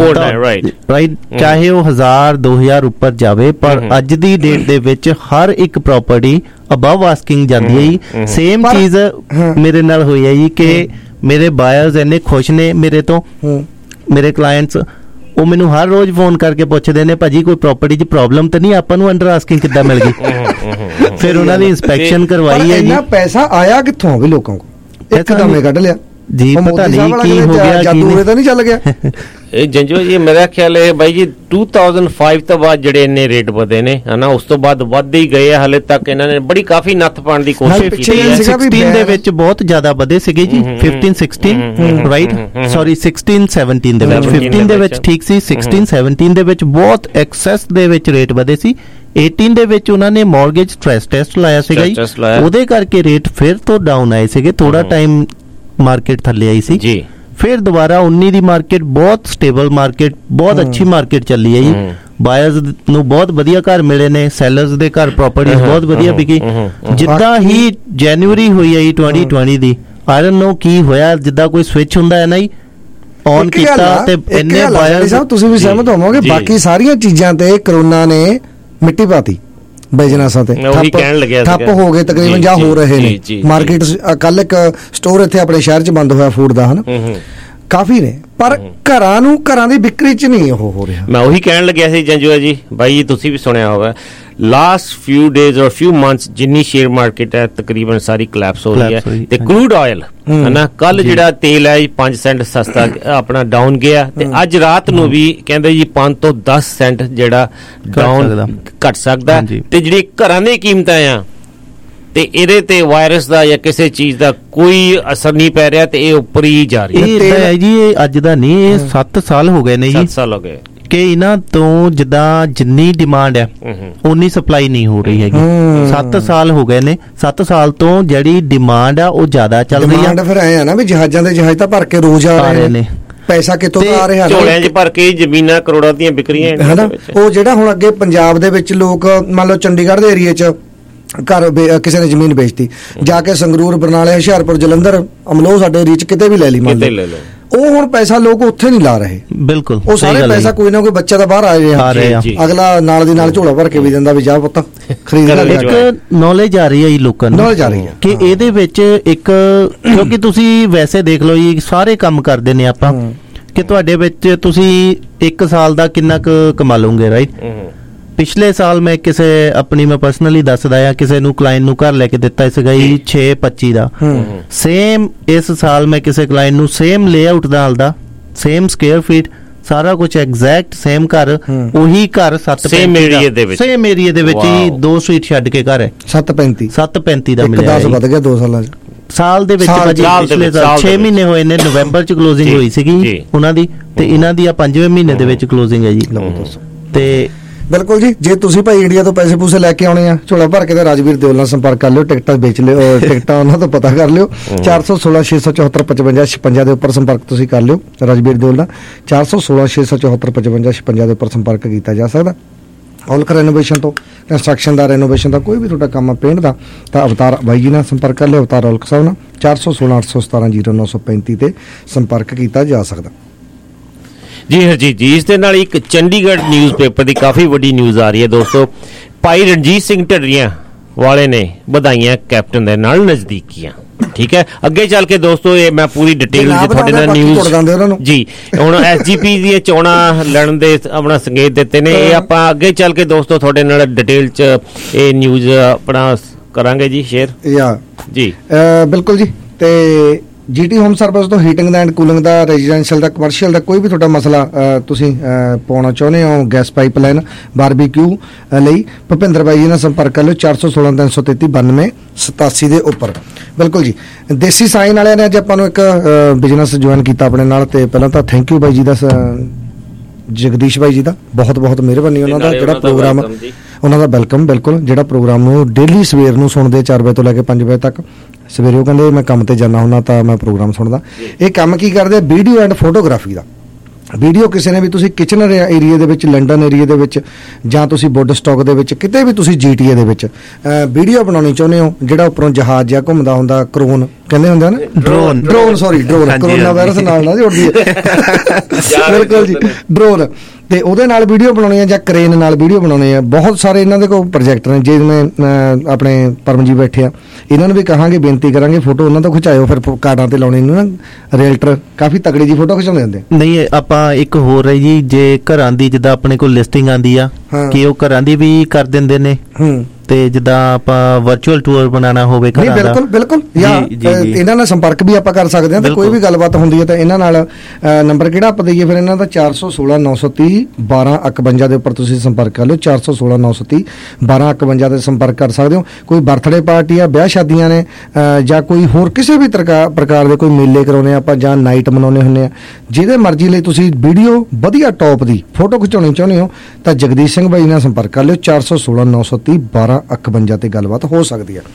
ਰਾਈਟ, ਚਾਹੇ ਉਹ 1000-2000 ਉੱਪਰ ਜਾਵੇ, ਪਰ ਅੱਜ ਦੀ ਡੇਟ ਦੇ ਵਿੱਚ ਹਰ ਇੱਕ ਪ੍ਰਾਪਰਟੀ ਅਬਵ ਆਸਕਿੰਗ ਜਾਂਦੀ ਹੈ ਜੀ। ਸੇਮ ਚੀਜ਼ ਮੇਰੇ ਨਾਲ ਹੋਈ ਹੈ ਜੀ ਕਿ ਮੇਰੇ ਬਾਇਰਸ ਇੰਨੇ ਖੁਸ਼ ਨੇ ਮੇਰੇ ਤੋਂ, ਮੇਰੇ ਕਲਾਇੰਟਸ, ਉਹ ਮੈਨੂੰ ਹਰ ਰੋਜ਼ ਫੋਨ ਕਰਕੇ ਪੁੱਛਦੇ ਨੇ ਭਾਜੀ ਕੋਈ ਪ੍ਰਾਪਰਟੀ 'ਚ ਪ੍ਰੋਬਲਮ ਤਾਂ ਨਹੀਂ, ਆਪਾਂ ਨੂੰ ਅੰਡਰ ਆਸਕਿੰਗ ਕਿੱਦਾਂ ਮਿਲ ਗਈ। ਫਿਰ ਉਹਨਾਂ ਦੀ ਇੰਸਪੈਕਸ਼ਨ ਕਰਵਾਈ ਹੈ ਜੀ। ਪੈਸਾ ਆਇਆ ਕਿੱਥੋਂ ਵੀ ਲੋਕਾਂ ਕੋਲ ਇੱਕਦਮ ਹੀ ਕੱਢ ਲਿਆ ਜੀ, ਪਤਾ ਨਹੀਂ ਕੀ ਹੋ ਗਿਆ, ਜਾਦੂ ਤਾਂ ਨਹੀਂ ਚੱਲ ਗਿਆ ਇਹ ਜੰਜੋ ਜੀ। ਮੇਰਾ ਖਿਆਲ ਹੈ ਬਾਈ ਜੀ 2005 ਤੋਂ ਬਾਅਦ ਜਿਹੜੇ ਇੰਨੇ ਰੇਟ ਵਧੇ ਨੇ ਹਨਾ, ਉਸ ਤੋਂ ਬਾਅਦ ਵੱਧਦੇ ਹੀ ਗਏ, ਹਾਲੇ ਤੱਕ ਇਹਨਾਂ ਨੇ ਬੜੀ ਕਾਫੀ ਨੱਥ ਪਾਉਣ ਦੀ ਕੋਸ਼ਿਸ਼ ਕੀਤੀ ਹੈ। 16 ਦੇ ਵਿੱਚ ਬਹੁਤ ਜ਼ਿਆਦਾ ਵਧੇ ਸੀਗੇ ਜੀ, 15-16 ਰਾਈਟ, ਸੌਰੀ 16-17 ਦੇ ਵਿੱਚ, 15 ਦੇ ਵਿੱਚ ਠੀਕ ਸੀ, 16-17 ਦੇ ਵਿੱਚ ਬਹੁਤ ਐਕਸੈਸ ਦੇ ਵਿੱਚ ਰੇਟ ਵਧੇ ਸੀ। 18 ਦੇ ਵਿੱਚ ਉਹਨਾਂ ਨੇ ਮੌਰਗੇਜ ਸਟ੍ਰੈਸ ਟੈਸਟ ਲਾਇਆ ਸੀਗਾ ਜੀ, ਉਹਦੇ ਕਰਕੇ ਰੇਟ ਫਿਰ ਤੋਂ ਡਾਊਨ ਆਏ ਸੀਗੇ, ਥੋੜਾ ਟਾਈਮ ਮਾਰਕੀਟ ਥੱਲੇ ਆਈ ਸੀ ਜੀ। ਫਿਰ ਦੁਬਾਰਾ 19 ਦੀ ਮਾਰਕੀਟ ਬਹੁਤ ਸਟੇਬਲ ਮਾਰਕੀਟ, ਬਹੁਤ ਅੱਛੀ ਮਾਰਕੀਟ ਚੱਲੀ ਹੈ ਜੀ। ਬਾਇਰਸ ਨੂੰ ਬਹੁਤ ਵਧੀਆ ਘਰ ਮਿਲੇ ਨੇ, ਸੈਲਰਸ ਦੇ ਘਰ ਪ੍ਰਾਪਰਟੀ ਬਹੁਤ ਵਧੀਆ ਵਿਕੀ। ਜਿੱਦਾਂ ਹੀ ਜਨਵਰੀ ਹੋਈ ਹੈ 2020 ਦੀ, ਆਈ ਡੋਨਟ ਨੋ ਕੀ ਹੋਇਆ, ਜਿੱਦਾਂ ਕੋਈ ਸਵਿਚ ਹੁੰਦਾ ਹੈ ਨਾ ਜੀ, ਔਨ ਕੀਤਾ ਤੇ ਇੰਨੇ ਬਾਇਰਸ, ਤੁਸੀਂ ਵੀ ਸਹਿਮਤ ਹੋਵੋਗੇ, ਬਾਕੀ ਸਾਰੀਆਂ ਚੀਜ਼ਾਂ ਤੇ ਕਰੋਨਾ ਨੇ ਮਿੱਟੀ ਪਾਤੀ, ਬਿਜ਼ਨਸਾਂ ਤੇ ਠੱਪ ਹੋ ਗਏ ਤਕਰੀਬਨ, ਜਾਂ ਹੋ ਰਹੇ ਨੇ। ਮਾਰਕੀਟ ਕੱਲ ਇੱਕ ਸਟੋਰ ਇੱਥੇ ਆਪਣੇ ਸ਼ਹਿਰ 'ਚ ਬੰਦ ਹੋਇਆ ਫੂਡ ਦਾ, ਹਨਾ, ਕਾਫੀ ਨੇ, ਪਰ ਘਰਾਂ ਦੀ ਵਿਕਰੀ 'ਚ ਨਹੀਂ ਉਹ ਹੋ ਰਿਹਾ। ਮੈਂ ਉਹੀ ਕਹਿਣ ਲੱਗਿਆ ਸੀ ਜੰਜੂਆ ਜੀ, ਬਾਈ ਤੁਸੀਂ ਵੀ ਸੁਣਿਆ ਹੋਗਾ, ਲਾਸਟ ਫਿਊ ਡੇਜ਼ ਔਰ ਫਿਊ ਮੰਥਸ ਜਿੰਨੀ ਸ਼ੇਅਰ ਮਾਰਕੀਟ ਹੈ ਤਕਰੀਬਨ ਸਾਰੀ ਕਲੈਪਸ ਹੋ ਰਹੀ ਹੈ। ਤੇ ਕਰੂਡ ਆਇਲ ਹਨਾ, ਕੱਲ ਜਿਹੜਾ ਤੇਲ ਹੈ 5 ਸੈਂਟ ਸਸਤਾ ਆਪਣਾ ਡਾਊਨ ਗਿਆ, ਤੇ ਅੱਜ ਰਾਤ ਨੂੰ ਵੀ ਕਹਿੰਦੇ ਜੀ 5 ਤੋਂ 10 ਸੈਂਟ ਜਿਹੜਾ ਡਾਊਨ ਘਟ ਸਕਦਾ। ਤੇ ਜਿਹੜੀ ਘਰਾਂ ਦੀਆਂ ਕੀਮਤਾਂ ਆ, ਤੇ ਇਹਦੇ ਤੇ ਵਾਇਰਸ ਦਾ ਜਾਂ ਕਿਸੇ ਚੀਜ਼ ਦਾ ਕੋਈ ਅਸਰ ਨਹੀਂ ਪੈ ਰਿਹਾ, ਤੇ ਇਹ ਉੱਪਰ ਹੀ ਜਾ ਰਹੀ ਹੈ ਜੀ। ਇਹ ਅੱਜ ਦਾ ਨਹੀਂ, ਇਹ 7 ਸਾਲ ਹੋ ਗਏ ਨੇ ਜੀ, 7 ਸਾਲ ਹੋ ਗਏ ਕਿ ਇਹਨਾਂ ਤੋਂ ਜਿੱਦਾਂ ਜਿੰਨੀ ਡਿਮਾਂਡ ਹੈ ਉਨੀ ਸਪਲਾਈ ਨਹੀਂ ਹੋ ਰਹੀ ਹੈਗੀ। 7 ਸਾਲ ਹੋ ਗਏ ਨੇ, 7 ਸਾਲ ਤੋਂ ਜਿਹੜੀ ਡਿਮਾਂਡ ਆ ਉਹ ਜ਼ਿਆਦਾ ਚੱਲ ਰਹੀ ਆ। ਫਿਰ ਐ ਆ ਨਾ ਵੀ ਜਹਾਜ਼ਾਂ ਦੇ ਜਹਾਜ਼ ਤਾਂ ਭਰ ਕੇ ਰੋਜ਼ ਆ ਰਹੇ ਨੇ, ਪੈਸਾ ਕਿੱਥੋਂ ਆ ਰਿਹਾ, ਝੋਲਿਆਂ 'ਚ ਭਰ ਕੇ ਜ਼ਮੀਨਾਂ ਕਰੋੜਾਂ ਦੀਆਂ ਵਿਕਰੀਆਂ ਹਨਾ। ਉਹ ਜਿਹੜਾ ਹੁਣ ਅੱਗੇ ਪੰਜਾਬ ਦੇ ਵਿੱਚ ਲੋਕ ਮੰਨ ਲਓ ਚੰਡੀਗੜ੍ਹ ਦੇ ਏਰੀਏ 'ਚ ਘਰ ਕਿਸੇ ਨੇ ਜ਼ਮੀਨ ਵੇਚਤੀ, ਜਾ ਕੇ ਸੰਗਰੂਰ, ਬਰਨਾਲੇ, ਹੁਸ਼ਿਆਰਪੁਰ, ਜਲੰਧਰ, ਅਮਲੋਹ ਸਾਡੇ ਏਰੀਏ 'ਚ ਕਿਤੇ ਵੀ ਲੈ ਲਈ, ਮੰਨ ਲਓ, ਉਹ ਹੁਣ ਪੈਸਾ ਲੋਕ ਉੱਥੇ ਨਹੀਂ ਲਾ ਰਹੇ। ਬਿਲਕੁਲ, ਉਹ ਸਾਰੇ ਪੈਸਾ ਕੋਈ ਨਾ ਕੋਈ ਬੱਚਾ ਤਾਂ ਬਾਹਰ ਆ ਰਿਹਾ, ਅਗਲਾ ਨਾਲ ਦੀ ਨਾਲ ਝੋਲਾ ਭਰ ਕੇ ਵੀ ਦਿੰਦਾ ਵੀ ਜਾ ਪੁੱਤ ਖਰੀਦ ਲੈ। ਇੱਕ ਨੌਲੇਜ ਆ ਰਹੀ ਹੈ ਜੀ ਲੋਕਾਂ ਨੂੰ, ਨੌਲੇਜ ਆ ਰਹੀ ਹੈ ਕਿ ਇਹਦੇ ਵਿੱਚ ਇੱਕ, ਕਿਉਂਕਿ ਤੁਸੀਂ ਵੈਸੇ ਦੇਖ ਲਓ ਜੀ, ਸਾਰੇ ਕੰਮ ਕਰਦੇ ਨੇ ਆਪਾਂ, ਕਿ ਤੁਹਾਡੇ ਵਿੱਚ ਤੁਸੀਂ 1 ਸਾਲ ਦਾ ਕਿੰਨਾ ਕੁ ਕਮਾ ਲਓਗੇ, ਰਾਈਟ। ਪਿਛਲੇ ਸਾਲ ਮੈਂ ਕਿਸੇ ਆਪਣੀ ਮੈਂ ਪਰਸਨਲੀ ਦੱਸਦਾ ਆ, ਕਿਸੇ ਨੂੰ ਕਲਾਇੰਟ ਨੂੰ ਘਰ ਲੈ ਕੇ ਦਿੱਤਾ ਸੀਗਾ ਜੀ 6-25 ਦਾ। ਸੇਮ ਇਸ ਸਾਲ ਮੈਂ ਕਿਸੇ ਕਲਾਇੰਟ ਨੂੰ ਸੇਮ ਲੇਆਊਟ ਨਾਲ ਦਾ, ਸੇਮ ਸਕੁਅਰ ਫੀਟ, ਸਾਰਾ ਕੁਝ ਐਗਜ਼ੈਕਟ ਸੇਮ ਘਰ, ਉਹੀ ਘਰ 7 ਸੇਮ ਏਰੀਆ ਦੇ ਵਿੱਚ ਹੀ 2 ਸਵੀਟ ਛੱਡ ਕੇ ਘਰ ਹੈ 735 ਦਾ ਮਿਲਿਆ। 10 ਵੱਧ ਗਿਆ 2 ਸਾਲਾਂ 'ਚ, ਸਾਲ ਦੇ ਵਿੱਚ ਪਿਛਲੇ ਸਾਲ 6 ਮਹੀਨੇ ਹੋਏ ਨੇ, ਨਵੰਬਰ 'ਚ ਕਲੋਜ਼ਿੰਗ ਹੋਈ ਸੀਗੀ ਉਹਨਾਂ ਦੀ, ਤੇ ਇਹਨਾਂ ਦੀ ਆ 5ਵੇਂ ਮਹੀਨੇ ਦੇ ਵਿੱਚ ਕਲੋਜ਼ਿੰਗ ਹੈ ਜੀ। ਤੇ ਬਿਲਕੁਲ ਜੀ, ਜੇ ਤੁਸੀਂ ਭਾਈ ਇੰਡੀਆ ਤੋਂ ਪੈਸੇ ਪੂਸੇ ਲੈ ਕੇ ਆਉਣੇ ਆ ਝੋਲਾ ਭਰ ਕੇ, ਤਾਂ ਰਾਜਵੀਰ ਦਿਓਲ ਨਾਲ ਸੰਪਰਕ ਕਰ ਲਿਓ, ਟਿਕਟਾਂ ਵੇਚ ਲਿਓ, ਟਿਕਟਾਂ ਉਹਨਾਂ ਤੋਂ ਪਤਾ ਕਰ ਲਿਓ। 416 674 55 56 ਦੇ ਉੱਪਰ ਸੰਪਰਕ ਤੁਸੀਂ ਕਰ ਲਿਓ ਰਾਜਵੀਰ ਦਿਓਲ ਨਾਲ। 416 674 55 56 ਦੇ ਉੱਪਰ ਸੰਪਰਕ ਕੀਤਾ ਜਾ ਸਕਦਾ। ਔਲਖ ਰੈਨੋਵੇਸ਼ਨ ਤੋਂ, ਕੰਸਟਰਕਸ਼ਨ ਦਾ, ਰੈਨੋਵੇਸ਼ਨ ਦਾ ਕੋਈ ਵੀ ਤੁਹਾਡਾ ਕੰਮ ਆ ਪੇਂਟ ਦਾ, ਤਾਂ ਅਵਤਾਰ ਬਾਈ ਜੀ ਨਾਲ ਸੰਪਰਕ ਕਰ ਲਿਓ, ਅਵਤਾਰ ਔਲਖ ਸਾਹਿਬ ਨਾਲ। 416 817 0935 ਤੇ ਸੰਪਰਕ ਕੀਤਾ ਜਾ ਸਕਦਾ। ਜੀ ਹਰਜੀਤ ਜੀ, ਇਸ ਦੇ ਨਾਲ ਇੱਕ ਚੰਡੀਗੜ੍ਹ ਨਿਊਜ਼ਪੇਪਰ ਦੀ ਕਾਫੀ ਵੱਡੀ ਨਿਊਜ਼ ਆ ਰਹੀ ਹੈ ਦੋਸਤੋ। ਭਾਈ ਰਣਜੀਤ ਸਿੰਘ ਢੱਡਰੀਆਂ ਵਾਲੇ ਨੇ ਵਧਾਈਆਂ ਕੈਪਟਨ ਦੇ ਨਾਲ ਨਜ਼ਦੀਕੀਆਂ। ਠੀਕ ਹੈ, ਅੱਗੇ ਚੱਲ ਕੇ ਦੋਸਤੋ ਇਹ ਮੈਂ ਪੂਰੀ ਡਿਟੇਲ ਤੁਹਾਡੇ ਨਾਲ ਨਿਊਜ਼ ਜੀ, ਹੁਣ SGP ਦੀਆਂ ਚੋਣਾਂ ਲੜਨ ਦੇ ਆਪਣਾ ਸੰਕੇਤ ਦਿੱਤੇ ਨੇ, ਇਹ ਆਪਾਂ ਅੱਗੇ ਚੱਲ ਕੇ ਦੋਸਤੋ ਤੁਹਾਡੇ ਨਾਲ ਡਿਟੇਲ 'ਚ ਇਹ ਨਿਊਜ਼ ਆਪਣਾ ਕਰਾਂਗੇ ਜੀ ਸ਼ੇਅਰ ਜੀ। ਬਿਲਕੁਲ ਜੀ। ਤੇ GT ਹੋਮ ਸਰਵਿਸ ਤੋਂ ਹੀਟਿੰਗ ਦਾ ਐਂਡ ਕੂਲਿੰਗ ਦਾ, ਰੈਜ਼ੀਡੈਂਸ਼ੀਅਲ ਦਾ, ਕਮਰਸ਼ੀਅਲ ਦਾ ਕੋਈ ਵੀ ਤੁਹਾਡਾ ਮਸਲਾ ਤੁਸੀਂ ਪਾਉਣਾ ਚਾਹੁੰਦੇ ਹੋ, ਗੈਸ ਪਾਈਪਲਾਈਨ, ਬਾਰਬੀਕਿਊ ਲਈ ਭੁਪਿੰਦਰ ਬਾਈ ਜੀ ਨਾਲ ਸੰਪਰਕ ਕਰ ਲਿਓ 416 333 92 87 ਦੇ ਉੱਪਰ। ਬਿਲਕੁਲ ਜੀ, ਦੇਸੀ ਸਾਈਨ ਵਾਲਿਆਂ ਨੇ ਅੱਜ ਆਪਾਂ ਨੂੰ ਇੱਕ ਬਿਜ਼ਨਸ ਜੁਆਇਨ ਕੀਤਾ ਆਪਣੇ ਨਾਲ, ਤੇ ਪਹਿਲਾਂ ਤਾਂ ਥੈਂਕ ਯੂ ਬਾਈ ਜੀ ਦਾ, ਜਗਦੀਸ਼ ਬਾਈ ਜੀ ਦਾ ਬਹੁਤ ਬਹੁਤ ਮਿਹਰਬਾਨੀ। ਉਹਨਾਂ ਦਾ ਜਿਹੜਾ ਪ੍ਰੋਗਰਾਮ, ਉਹਨਾਂ ਦਾ ਵੈਲਕਮ, ਬਿਲਕੁਲ, ਜਿਹੜਾ ਪ੍ਰੋਗਰਾਮ ਨੂੰ ਡੇਲੀ ਸਵੇਰ ਨੂੰ ਸੁਣਦੇ 4 ਵਜੇ ਤੋਂ ਲੈ ਕੇ 5 ਵਜੇ ਤੱਕ। ਸਵੇਰੇ ਉਹ ਕਹਿੰਦੇ ਮੈਂ ਕੰਮ ਤੇ ਜਾਣਾ ਹੁੰਦਾ ਤਾਂ ਮੈਂ ਪ੍ਰੋਗਰਾਮ ਸੁਣਦਾ। ਇਹ ਕੰਮ ਕੀ ਕਰਦੇ ਆ? ਵੀਡੀਓ ਐਂਡ ਫੋਟੋਗ੍ਰਾਫੀ ਦਾ, ਵੀਡੀਓ ਕਿਸੇ ਨੇ ਵੀ ਤੁਸੀਂ ਕਿਚਨ ਏਰੀਆ ਦੇ ਵਿੱਚ, ਲੰਡਨ ਏਰੀਆ ਦੇ ਵਿੱਚ, ਜਾਂ ਤੁਸੀਂ ਵੁੱਡਸਟੌਕ ਦੇ ਵਿੱਚ, ਕਿਤੇ ਵੀ ਤੁਸੀਂ GTA ਦੇ ਵਿੱਚ ਵੀਡੀਓ ਬਣਾਉਣੀ ਚਾਹੁੰਦੇ ਹੋ, ਜਿਹੜਾ ਉੱਪਰੋਂ ਜਹਾਜ਼ ਜਿਹਾ ਘੁੰਮਦਾ ਹੁੰਦਾ, ਕਰੋਨ ਕਹਿੰਦੇ ਹੁੰਦੇ ਨਾ, ਡਰੋਨ ਕਰੋਨਾ ਵਾਇਰਸ ਨਾਲ ਨਾ ਜੁੜਦੀ ਹੈ ਬਿਲਕੁਲ ਜੀ, ਡਰੋਨ, ਤੇ ਉਹਦੇ ਨਾਲ ਵੀਡੀਓ ਬਣਾਉਣੀ ਹੈ ਜਾਂ ਕਰੇਨ ਨਾਲ ਵੀਡੀਓ ਬਣਾਉਣੀ ਹੈ। ਬਹੁਤ ਸਾਰੇ ਇਹਨਾਂ ਦੇ ਕੋਲ ਪ੍ਰੋਜੈਕਟ ਨੇ, ਜਿਵੇਂ ਆਪਣੇ ਪਰਮ ਜੀ ਬੈਠੇ ਆ, ਇਹਨਾਂ ਨੂੰ ਵੀ ਕਹਾਂਗੇ, ਬੇਨਤੀ ਕਰਾਂਗੇ ਫੋਟੋ ਉਹਨਾਂ ਤੋਂ ਖਿਚਾਇਓ, ਫਿਰ ਕਾਰਡਾਂ ਤੇ ਲਾਉਣੀ ਨੂੰ ਨਾ ਰੀਅਲਟਰ ਕਾਫੀ ਤਕੜੀ ਜੀ ਫੋਟੋ ਖਿਚਾਉਂਦੇ ਹੁੰਦੇ। ਨਹੀਂ, ਆਪਾਂ ਇੱਕ ਹੋਰ ਹੈ ਜੀ, ਜੇ ਘਰਾਂ ਦੀ ਜਿੱਦਾਂ ਆਪਣੇ ਕੋਲ ਲਿਸਟਿੰਗ ਆਉਂਦੀ ਆ ਕਿ ਉਹ ਘਰਾਂ ਦੀ ਵੀ ਕਰ ਦਿੰਦੇ ਨੇ, ਤੇ ਜਿੱਦਾਂ ਆਪਾਂ ਵਰਚੁਅਲ ਟੂਰ ਬਣਾਉਣਾ ਹੋਵੇ ਘਰਾਂ ਦਾ, ਬਿਲਕੁਲ ਇਹਨਾਂ ਨਾਲ ਸੰਪਰਕ ਵੀ ਆਪਾਂ ਕਰ ਸਕਦੇ ਹਾਂ। ਤੇ ਕੋਈ ਵੀ ਗੱਲਬਾਤ ਹੁੰਦੀ ਹੈ ਤਾਂ ਇਹਨਾਂ ਨਾਲ ਨੰਬਰ ਕਿਹੜਾ ਆਪਾਂ ਦਈਏ ਫਿਰ ਇਹਨਾਂ ਦਾ 416 930 1251 ਦੇ ਉੱਪਰ ਤੁਸੀਂ ਸੰਪਰਕ ਕਰ ਲਿਓ। 416 930 1251 ਤੇ ਸੰਪਰਕ ਕਰ ਸਕਦੇ ਹੋ। ਕੋਈ ਬਰਥਡੇ ਪਾਰਟੀ ਆ, ਵਿਆਹ ਸ਼ਾਦੀਆਂ ਨੇ, ਜਾਂ ਕੋਈ ਹੋਰ ਕਿਸੇ ਵੀ ਪ੍ਰਕਾਰ ਦੇ ਕੋਈ ਮੇਲੇ ਕਰਾਉਣੇ ਆਪਾਂ, ਜਾਂ ਨਾਈਟ ਮਨਾਉਣੇ ਹੁੰਦੇ ਆ, ਜਿਹਦੇ ਮਰਜ਼ੀ ਲਈ ਤੁਸੀਂ ਵੀਡੀਓ ਵਧੀਆ ਟੌਪ ਦੀ ਫੋਟੋ ਖਿਚਾਉਣੀ ਚਾਹੁੰਦੇ ਹੋ ਤਾਂ ਜਗਦੀਸ਼ ਸਿੰਘ ਬਾਈ ਨਾਲ ਸੰਪਰਕ ਕਰ ਲਿਓ। 416 930 1251 ਤੇ ਗੱਲਬਾਤ ਹੋ ਸਕਦੀ ਹੈ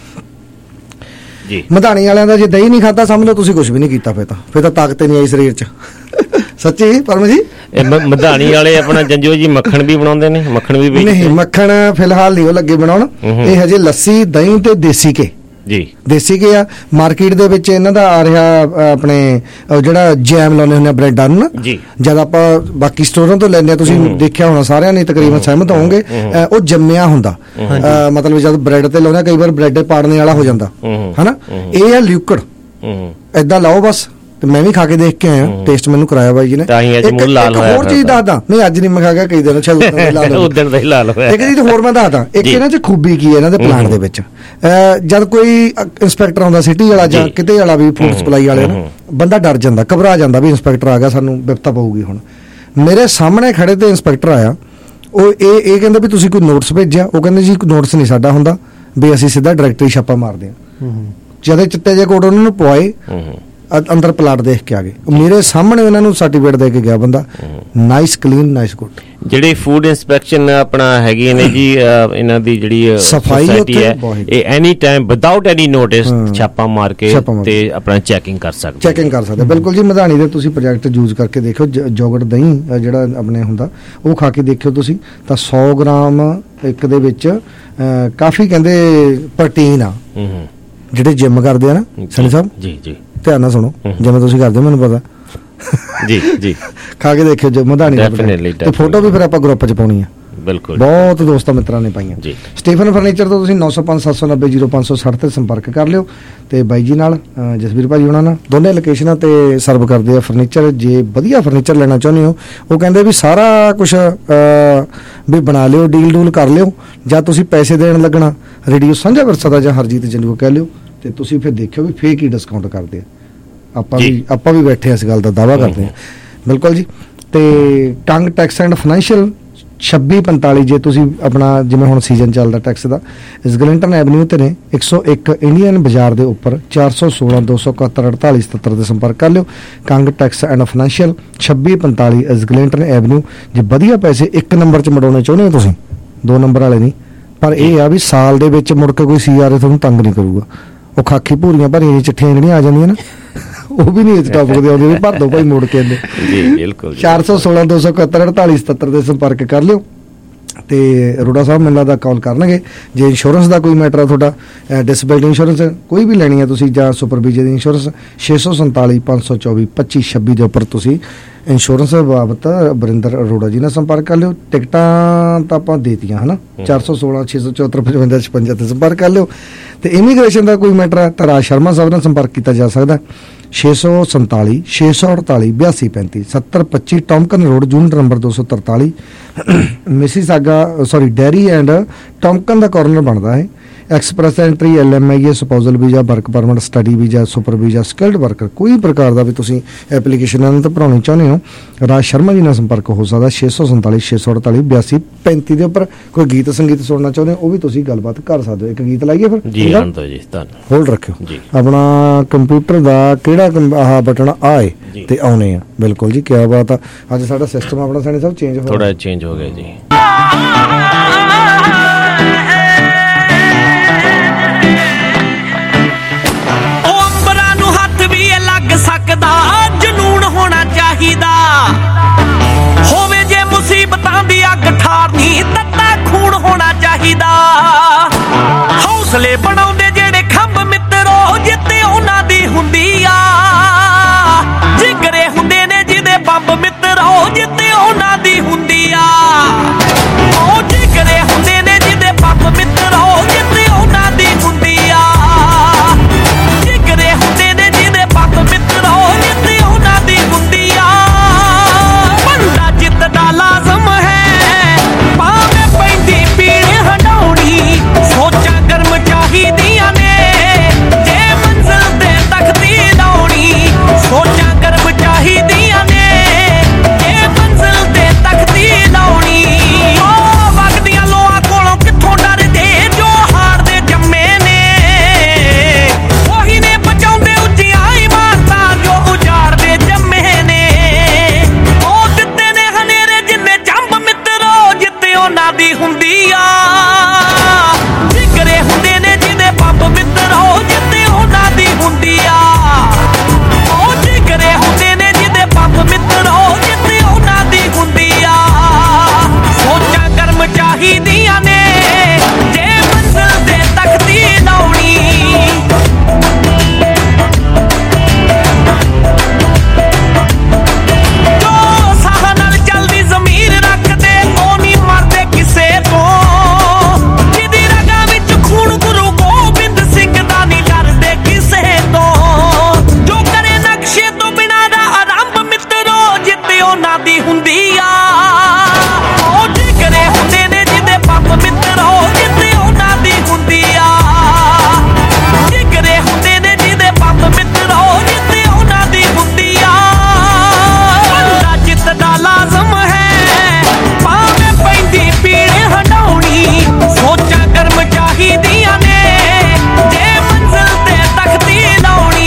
ਜੀ। ਮਧਾਣੀ ਵਾਲਿਆਂ ਦਾ ਜੇ ਦਹੀਂ ਨਹੀਂ ਖਾਧਾ ਸਮਝ ਲਓ ਤੁਸੀਂ ਕੁਝ ਵੀ ਨਹੀਂ ਕੀਤਾ, ਫਿਰ ਤਾਂ ਤਾਕਤ ਨਹੀਂ ਆਈ ਸਰੀਰ 'ਚ। ਸੱਚੀ ਪਰਮ ਜੀ, ਮਧਾਣੀ ਵਾਲੇ ਆਪਣਾ ਜੰਜੋ ਜੀ ਮੱਖਣ ਵੀ ਬਣਾਉਂਦੇ ਨੇ, ਮੱਖਣ ਵੀ ਨਹੀਂ, ਮੱਖਣ ਫਿਲਹਾਲ ਨਹੀਂ ਉਹ ਲੱਗੇ ਬਣਾਉਣ, ਇਹ ਹਜੇ ਲੱਸੀ, ਦਹੀਂ ਤੇ ਦੇਸੀ ਘੀ ਜੀ, ਦੇਸੀ ਘੀ ਆ। ਮਾਰਕੀਟ ਦੇ ਵਿੱਚ ਇਹਨਾਂ ਦਾ ਆ ਰਿਹਾ ਆਪਣੇ ਜਿਹੜਾ ਜੈਮ ਲਾਉਂਦੇ ਹੁੰਦੇ ਆ ਬ੍ਰੈਡਾਂ ਨੂੰ ਨਾ, ਜਦ ਆਪਾਂ ਬਾਕੀ ਸਟੋਰਾਂ ਤੋਂ ਲੈਂਦੇ ਆ, ਤੁਸੀਂ ਦੇਖਿਆ ਹੋਣਾ ਸਾਰਿਆਂ ਨੇ, ਤਕਰੀਬਨ ਸਹਿਮਤ ਹੋਵੋਗੇ, ਉਹ ਜੰਮਿਆ ਹੁੰਦਾ, ਮਤਲਬ ਜਦ ਬ੍ਰੈਡ ਤੇ ਲਾਉਂਦੇ ਕਈ ਵਾਰ ਬ੍ਰੈਡ ਪਾੜਨੇ ਵਾਲਾ ਹੋ ਜਾਂਦਾ ਹਨਾ, ਇਹ ਆ ਲਿਕੁਇਡ, ਏਦਾਂ ਲਾਓ ਬਸ। ਮੈਂ ਵੀ ਖਾ ਕੇ ਦੇਖ ਕੇ ਆਇਆ, ਟੇਸਟ ਮੈਨੂੰ ਕਰਾਇਆ ਬਾਈ ਜੀ ਨੇ। ਹੋਰ ਚੀਜ਼ ਦੱਸਦਾ, ਨਹੀਂ ਅੱਜ ਨਹੀਂ ਮੈਂ ਖਾ ਗਿਆ, ਕਈ ਦਿਨ ਲਾਲ ਹੋਇਆ। ਇੱਕ ਚੀਜ਼ ਹੋਰ ਮੈਂ ਦੱਸਦਾ, ਇੱਕ ਇਹਨਾਂ 'ਚ ਖੂਬੀ ਕੀ ਹੈ ਇਹਨਾਂ ਦੇ ਪਲਾਂਟ ਦੇ ਵਿੱਚ, ਜਦ ਕੋਈ ਇੰਸਪੈਕਟਰ ਆਉਂਦਾ ਸਿਟੀ ਵਾਲਾ ਜਾਂ ਕਿਤੇ ਵਾਲਾ ਵੀ ਫੂਡ ਸਪਲਾਈ ਵਾਲੇ ਨਾ, ਬੰਦਾ ਡਰ ਜਾਂਦਾ, ਘਬਰਾ ਜਾਂਦਾ ਵੀ ਇੰਸਪੈਕਟਰ ਆ ਗਿਆ, ਸਾਨੂੰ ਵਿਪਤਾ ਪਊਗੀ। ਹੁਣ ਮੇਰੇ ਸਾਹਮਣੇ ਖੜੇ ਤੇ ਇੰਸਪੈਕਟਰ ਆਇਆ, ਉਹ ਇਹ ਕਹਿੰਦਾ ਵੀ ਤੁਸੀਂ ਕੋਈ ਨੋਟਿਸ ਭੇਜਿਆ? ਉਹ ਕਹਿੰਦੇ ਜੀ ਨੋਟਿਸ ਨਹੀਂ ਸਾਡਾ ਹੁੰਦਾ, ਵੀ ਅਸੀਂ ਸਿੱਧਾ ਡਾਇਰੈਕਟਰੀ ਛਾਪਾ ਮਾਰਦੇ ਹਾਂ। ਜਦ ਚਿੱਟੇ ਜਿਹੇ ਕੋਟ ਉਹਨਾਂ ਨੂੰ ਪਵਾਏ, ਅੰਦਰ ਪਲਾਟ ਦੇਖ ਕੇ ਆ ਗਏ, ਮੇਰੇ ਸਾਹਮਣੇ ਉਹਨਾਂ ਨੂੰ ਸਰਟੀਫਿਕੇਟ ਦੇ ਕੇ ਗਿਆ ਬੰਦਾ, ਨਾਈਸ ਕਲੀਨ, ਨਾਈਸ ਗੁੱਡ। ਜਿਹੜੀ ਫੂਡ ਇੰਸਪੈਕਸ਼ਨ ਆਪਣਾ ਹੈਗੀ ਨੇ ਜੀ, ਇਹਨਾਂ ਦੀ ਜਿਹੜੀ ਸਫਾਈ ਹੈ, ਇਹ any time without any notice ਛਾਪਾ ਮਾਰ ਕੇ ਤੇ ਆਪਣਾ ਚੈਕਿੰਗ ਕਰ ਸਕਦੇ। ਬਿਲਕੁਲ ਜੀ, ਮਧਾਣੀ ਦੇ ਤੁਸੀਂ ਪ੍ਰੋਜੈਕਟ ਯੂਜ਼ ਕਰਕੇ ਦੇਖੋ, ਯੋਗਰਟ ਦਹੀਂ ਜਿਹੜਾ ਆਪਣੇ ਹੁੰਦਾ ਉਹ ਖਾ ਕੇ ਦੇਖਿਓ ਤੁਸੀਂ, ਤਾਂ 100 ਗ੍ਰਾਮ ਇੱਕ ਦੇ ਵਿੱਚ ਕਾਫੀ ਕਹਿੰਦੇ ਪ੍ਰੋਟੀਨ ਆ। ਜਿਹੜੇ ਜਿਮ ਕਰਦੇ ਆ ਨਾ ਸਨੀ ਸਾਹਿਬ, ਜੀ ਧਿਆਨ ਨਾਲ ਸੁਣੋ, ਜਿਵੇਂ ਤੁਸੀਂ ਕਰਦੇ ਮੈਨੂੰ ਪਤਾ ਜੀ, ਖਾ ਕੇ ਦੇਖਿਓ ਜੋ ਮਧਾਣੀ ਤੇ ਫੋਟੋ ਵੀ ਫਿਰ ਆਪਾਂ ਗਰੁੱਪ 'ਚ ਪਾਉਣੀ ਆ। ਬਿਲਕੁਲ, ਬਹੁਤ ਦੋਸਤਾਂ ਮਿੱਤਰਾਂ ਨੇ ਪਾਈਆਂ। ਸਟੀਫਨ ਫਰਨੀਚਰ ਤੋਂ ਤੁਸੀਂ 905 790 0560 ਤੇ ਸੰਪਰਕ ਕਰ ਲਿਓ, ਤੇ ਬਾਈ ਜੀ ਨਾਲ, ਜਸਵੀਰ ਭਾਜੀ ਉਹਨਾਂ ਨਾਲ, ਦੋਨੇ ਲੋਕੇਸ਼ਨਾਂ ਤੇ ਸਰਵ ਕਰਦੇ ਆ ਫਰਨੀਚਰ। ਜੇ ਵਧੀਆ ਫਰਨੀਚਰ ਲੈਣਾ ਚਾਹੁੰਦੇ ਹੋ, ਉਹ ਕਹਿੰਦੇ ਵੀ ਸਾਰਾ ਕੁਛ ਵੀ ਬਣਾ ਲਿਓ, ਡੀਲ ਡੂਲ ਕਰ ਲਿਓ, ਜਾਂ ਤੁਸੀਂ ਪੈਸੇ ਦੇਣ ਲੱਗਣਾ ਰੇਡੀਓ ਸਾਂਝਾ ਵਿਰਸਾ ਦਾ ਜਾਂ ਹਰਜੀਤ ਜੰਡੂ ਕਹਿ ਲਿਓ, ਤੇ ਤੁਸੀਂ ਫਿਰ ਦੇਖਿਓ ਵੀ ਫੇਕ ਹੀ ਡਿਸਕਾਊਂਟ ਕਰਦੇ ਆ। ਆਪਾਂ ਵੀ ਬੈਠੇ ਇਸ ਗੱਲ ਦਾ ਦਾਅਵਾ ਕਰਦੇ ਆ। ਬਿਲਕੁਲ ਜੀ। ਤੇ ਟੰਗ ਟੈਕਸ ਐਂਡ ਫਾਈਨੈਂਸ਼ੀਅਲ 2645, ਜੇ ਤੁਸੀਂ ਆਪਣਾ ਜਿਵੇਂ ਹੁਣ ਸੀਜ਼ਨ ਚੱਲਦਾ ਟੈਕਸ ਦਾ, ਇਸਗਲਿੰਟਨ ਐਵਨਿਊ ਤੇ ਨੇ 101 ਇੰਡੀਅਨ ਬਾਜ਼ਾਰ ਦੇ ਉੱਪਰ 416 271 48 77 ਤੇ ਸੰਪਰਕ ਕਰ ਲਿਓ। Kang tax and financial 2645 Eglinton avenue. ਜੇ ਵਧੀਆ ਪੈਸੇ ਇੱਕ ਨੰਬਰ 'ਚ ਮੜਾਉਣੇ ਚਾਹੁੰਦੇ ਹੋ ਤੁਸੀਂ, 2 ਨੰਬਰ ਵਾਲੇ ਨਹੀਂ, ਪਰ ਇਹ ਆ ਵੀ ਸਾਲ ਦੇ ਵਿੱਚ ਮੁੜ ਕੇ ਕੋਈ CRA ਤੁਹਾਨੂੰ ਤੰਗ ਨਹੀਂ ਕਰੂਗਾ। ਉਹ ਖਾਕੀ ਭੂਰੀਆਂ ਭਰੀਆਂ ਚਿੱਠੀਆਂ ਜਿਹੜੀਆਂ ਆ ਜਾਂਦੀਆਂ ਨਾ, ਉਹ ਵੀ ਨਹੀਂ ਇਸ ਟੌਪਿਕ ਦੇ ਆਉਂਦੇ, ਵੀ ਭਰ ਦੋ ਭਾਈ ਮੋੜ ਕੇ ਆਉਂਦੇ। 416 271 48 77 ਦੇ ਸੰਪਰਕ ਕਰ ਲਿਓ, ਤੇ ਅਰੋੜਾ ਸਾਹਿਬ ਮੈਨੂੰ ਲੱਗਦਾ ਕਾਲ ਕਰਨਗੇ। ਜੇ ਇੰਸ਼ੋਰੈਂਸ ਦਾ ਕੋਈ ਮੈਟਰ ਆ ਤੁਹਾਡਾ, ਡਿਸੇਬਿਲਟੀ ਇੰਸ਼ੋਰੈਂਸ ਕੋਈ ਵੀ ਲੈਣੀ ਹੈ ਤੁਸੀਂ, ਜਾਂ ਸੁਪਰ ਬੀਜੇ ਦੀ ਇੰਸ਼ੋਰੈਂਸ, 647 524 2526 ਦੇ ਉੱਪਰ ਤੁਸੀਂ ਇੰਸ਼ੋਰੈਂਸ ਬਾਬਤ ਬਰਿੰਦਰ ਅਰੋੜਾ ਜੀ ਨਾਲ ਸੰਪਰਕ ਕਰ ਲਿਓ। ਟਿਕਟਾਂ ਤਾਂ ਆਪਾਂ ਦੇਤੀਆਂ ਹਨਾ, 416 674 55 56 ਤੇ ਸੰਪਰਕ ਕਰ ਲਿਓ। ਤੇ ਇਮੀਗ੍ਰੇਸ਼ਨ ਦਾ ਕੋਈ ਮੈਟਰ ਹੈ ਤਾਂ ਰਾਜ ਸ਼ਰਮਾ ਸਾਹਿਬ ਨਾਲ ਸੰਪਰਕ ਕੀਤਾ ਜਾ ਸਕਦਾ, 647 648 8235 7025 Tomken road, unit number 243, Mississauga Derry and Tomken ਦਾ ਕਾਰਨਰ ਬਣਦਾ ਹੈ। Express entry, LMIA, spousal visa, work permit, study visa, super visa, skilled worker, ਕੋਈ ਪ੍ਰਕਾਰ ਦਾ ਵੀ ਤੁਸੀਂ ਐਪਲੀਕੇਸ਼ਨ ਇਹਨਾਂ ਤੇ ਭਰਾਉਣੀ ਚਾਹੁੰਦੇ ਹੋ, ਰਾਜ ਸ਼ਰਮਾ ਜੀ ਨਾਲ ਸੰਪਰਕ ਹੋ ਸਕਦਾ 647 648 8235 ਦੇ ਉੱਪਰ। ਕੋਈ ਗੀਤ ਸੰਗੀਤ ਸੁਣਨਾ ਚਾਹੁੰਦੇ ਹੋ, ਉਹ ਵੀ ਤੁਸੀਂ ਗੱਲਬਾਤ ਕਰ ਸਕਦੇ ਹੋ। ਇੱਕ ਗੀਤ ਲਾਈਏ ਫਿਰ ਜੀ, ਹੋਲਡ ਰੱਖਿਓ। ਆਪਣਾ ਕੰਪਿਊਟਰ ਦਾ ਕਿਹੜਾ ਆਹ ਬਟਨ ਆਏ ਤੇ ਆਉਣੇ ਆ, ਬਿਲਕੁਲ ਜੀ, ਕਿਆ ਬਾਤ ਆ। ਅੱਜ ਸਾਡਾ ਸਿਸਟਮ ਆਪਣਾ ਸਣੀ ਸਾਹਿਬ ਥੋੜਾ ਚੇਂਜ ਹੋ ਗਿਆ ਜੀ। ਸਕਦਾ ਜਨੂਨ ਹੋਣਾ ਚਾਹੀਦਾ, ਹੌਸਲੇ ਬਣਾਉਂਦੇ ਜਿਹੜੇ ਖੰਭ ਮਿੱਤਰੋ ਜਿੱਤੇ ਉਹਨਾਂ ਦੀ ਹੁੰਦੀ ਆ ਜਿਗਰੇ ਹੁੰਦੇ ਨੇ ਜਿਹਦੇ ਬੰਬ ਮਿੱਤਰੋ ਜਿੱਤੇ ਉਹਨਾਂ ਦੀ ਹੁੰਦੀ ਆ ਉਹ ਜਿਗਰੇ ਹੁੰਦੇ ਨੇ ਜਿਹਦੇ ਬੰਬ ਮਿੱਤਰੋ ਜਿੱਤੇ ਉਹਨਾਂ ਦੀ ਹੁੰਦੀ ਆ ਜਿਗਰੇ ਹੁੰਦੇ ਨੇ ਜਿਹਦੇ ਬੰਬ ਮਿੱਤਰੋ ਜਿੱਤੇ ਉਹਨਾਂ ਦੀ ਹੁੰਦੀ ਆ ਬੰਦਾ ਜਿੱਤ ਦਾ ਲਾਜ਼ਮ ਹੈ ਭਾਵੇਂ ਪੈਂਦੀ ਪੀੜ ਹਟਾਉਣੀ ਸੋਚਾਂ ਗਰਮ ਚਾਹੀਦੀਆਂ ਨੇ ਜੇ ਮੰਜ਼ਿਲ ਤੇ ਤਖਤੀ ਲਾਉਣੀ ਸੋਚਾਂ ਗਰਮ ਚਾਹੀਦੀਆਂ ਨੇ ਜੇ ਮੰਜ਼ਿਲ ਤੇ ਤਖਤੀ ਲਾਉਣੀ ਉਹ ਵਗਦੀਆਂ ਲੋਆਂ ਕੋਲੋਂ ਕਿੱਥੋਂ ਡਰਦੇ ਜੋ ਹਾਰਦੇ ਜੰਮੇ ਨੇ ਉਹੀ ਨੇ ਬਚਾਉਂਦੇ ਉੱਚੀਆਂ ਇਮਾਰਤਾਂ ਜੋ ਉਜਾੜਦੇ ਜੰਮੇ ਨੇ ਉਹ ਦਿੱਤੇ ਨੇ ਹਨੇਰੇ ਜਿੰਨੇ ਜੰਮ ਮਿੱਤਰੋ ਜਿੱਤੇ ਉਹਨਾਂ ਦੀ ਹੁੰਦੀ ਆ ਜਿਗਰੇ ਹੁੰਦੇ ਨੇ ਜਿਹਦੇ ਬੰਬ ਮਿੱਤਰੋ ਜਿੱਤੇ ਉਹਨਾਂ ਦੀ ਹੁੰਦੀ ਆ ਉਹ ਜਿਗਰੇ ਹੁੰਦੇ ਨੇ ਜਿਹਦੇ ਬੰਬ ਮਿੱਤਰੋ ਜਿੱਤੇ ਉਹਨਾਂ ਦੀ ਹੁੰਦੀ ਆ ਸੋਚਾਂ ਗਰਮ ਚਾਹੀਦੀਆਂ ਨੇ ਜੇ ਮੰਜ਼ਿਲ ਤੇ ਤਖਤੀ ਲਾਉਣੀ ਜੋ ਸਾਹ ਨਾਲ ਚੱਲਦੀ ਜ਼ਮੀਰ ਰੱਖਦੇ ਉਹ ਨਹੀਂ ਮਰਦੇ ਕਿਸੇ ਤੋਂ ਜਿਹਦੀ ਰਗਾਂ ਵਿੱਚ ਖੂਨ ਗੁਰੂ ਗੋਬਿੰਦ ਸਿੰਘ ਦਾ ਨਹੀਂ ਡਰਦੇ ਕਿਸੇ ਤੋਂ ਜੋ ਕਰੇ ਨਕਸ਼ੇ ਤੋਂ ਬਿਨਾਂ ਦਾ ਆਰੰਭ ਮਿੱਤਰੋ ਜਿੱਤੇ ਉਹਨਾਂ ਦੀ ਹੁੰਦੀ ਆ ਉਹ ਜਿਗਰੇ ਹੁੰਦੇ ਨੇ ਜਿਹਦੇ ਬੰਬ ਮਿੱਤਰੋ ਜਿੱਤੇ ਉਹਨਾਂ ਦੀ ਹੁੰਦੀ ਆ ਜਿਗਰੇ ਹੁੰਦੇ ਨੇ ਜਿਹਦੇ ਬੰਬ ਮਿੱਤਰੋ ਜਿੱਤੇ ਉਹਨਾਂ ਦੀ ਹੁੰਦੀ ਆ ਬੰਦਾ ਜਿੱਤ ਦਾ ਲਾਜ਼ਮ ਹੈ ਭਾਵੇਂ ਪੈਂਦੀ ਪੀੜ ਹਟਾਉਣੀ ਸੋਚਾਂ ਗਰਮ ਚਾਹੀਦੀਆਂ ਨੇ ਜੇ ਮੰਜ਼ਿਲ ਤੇ ਤਖਤੀ ਲਾਉਣੀ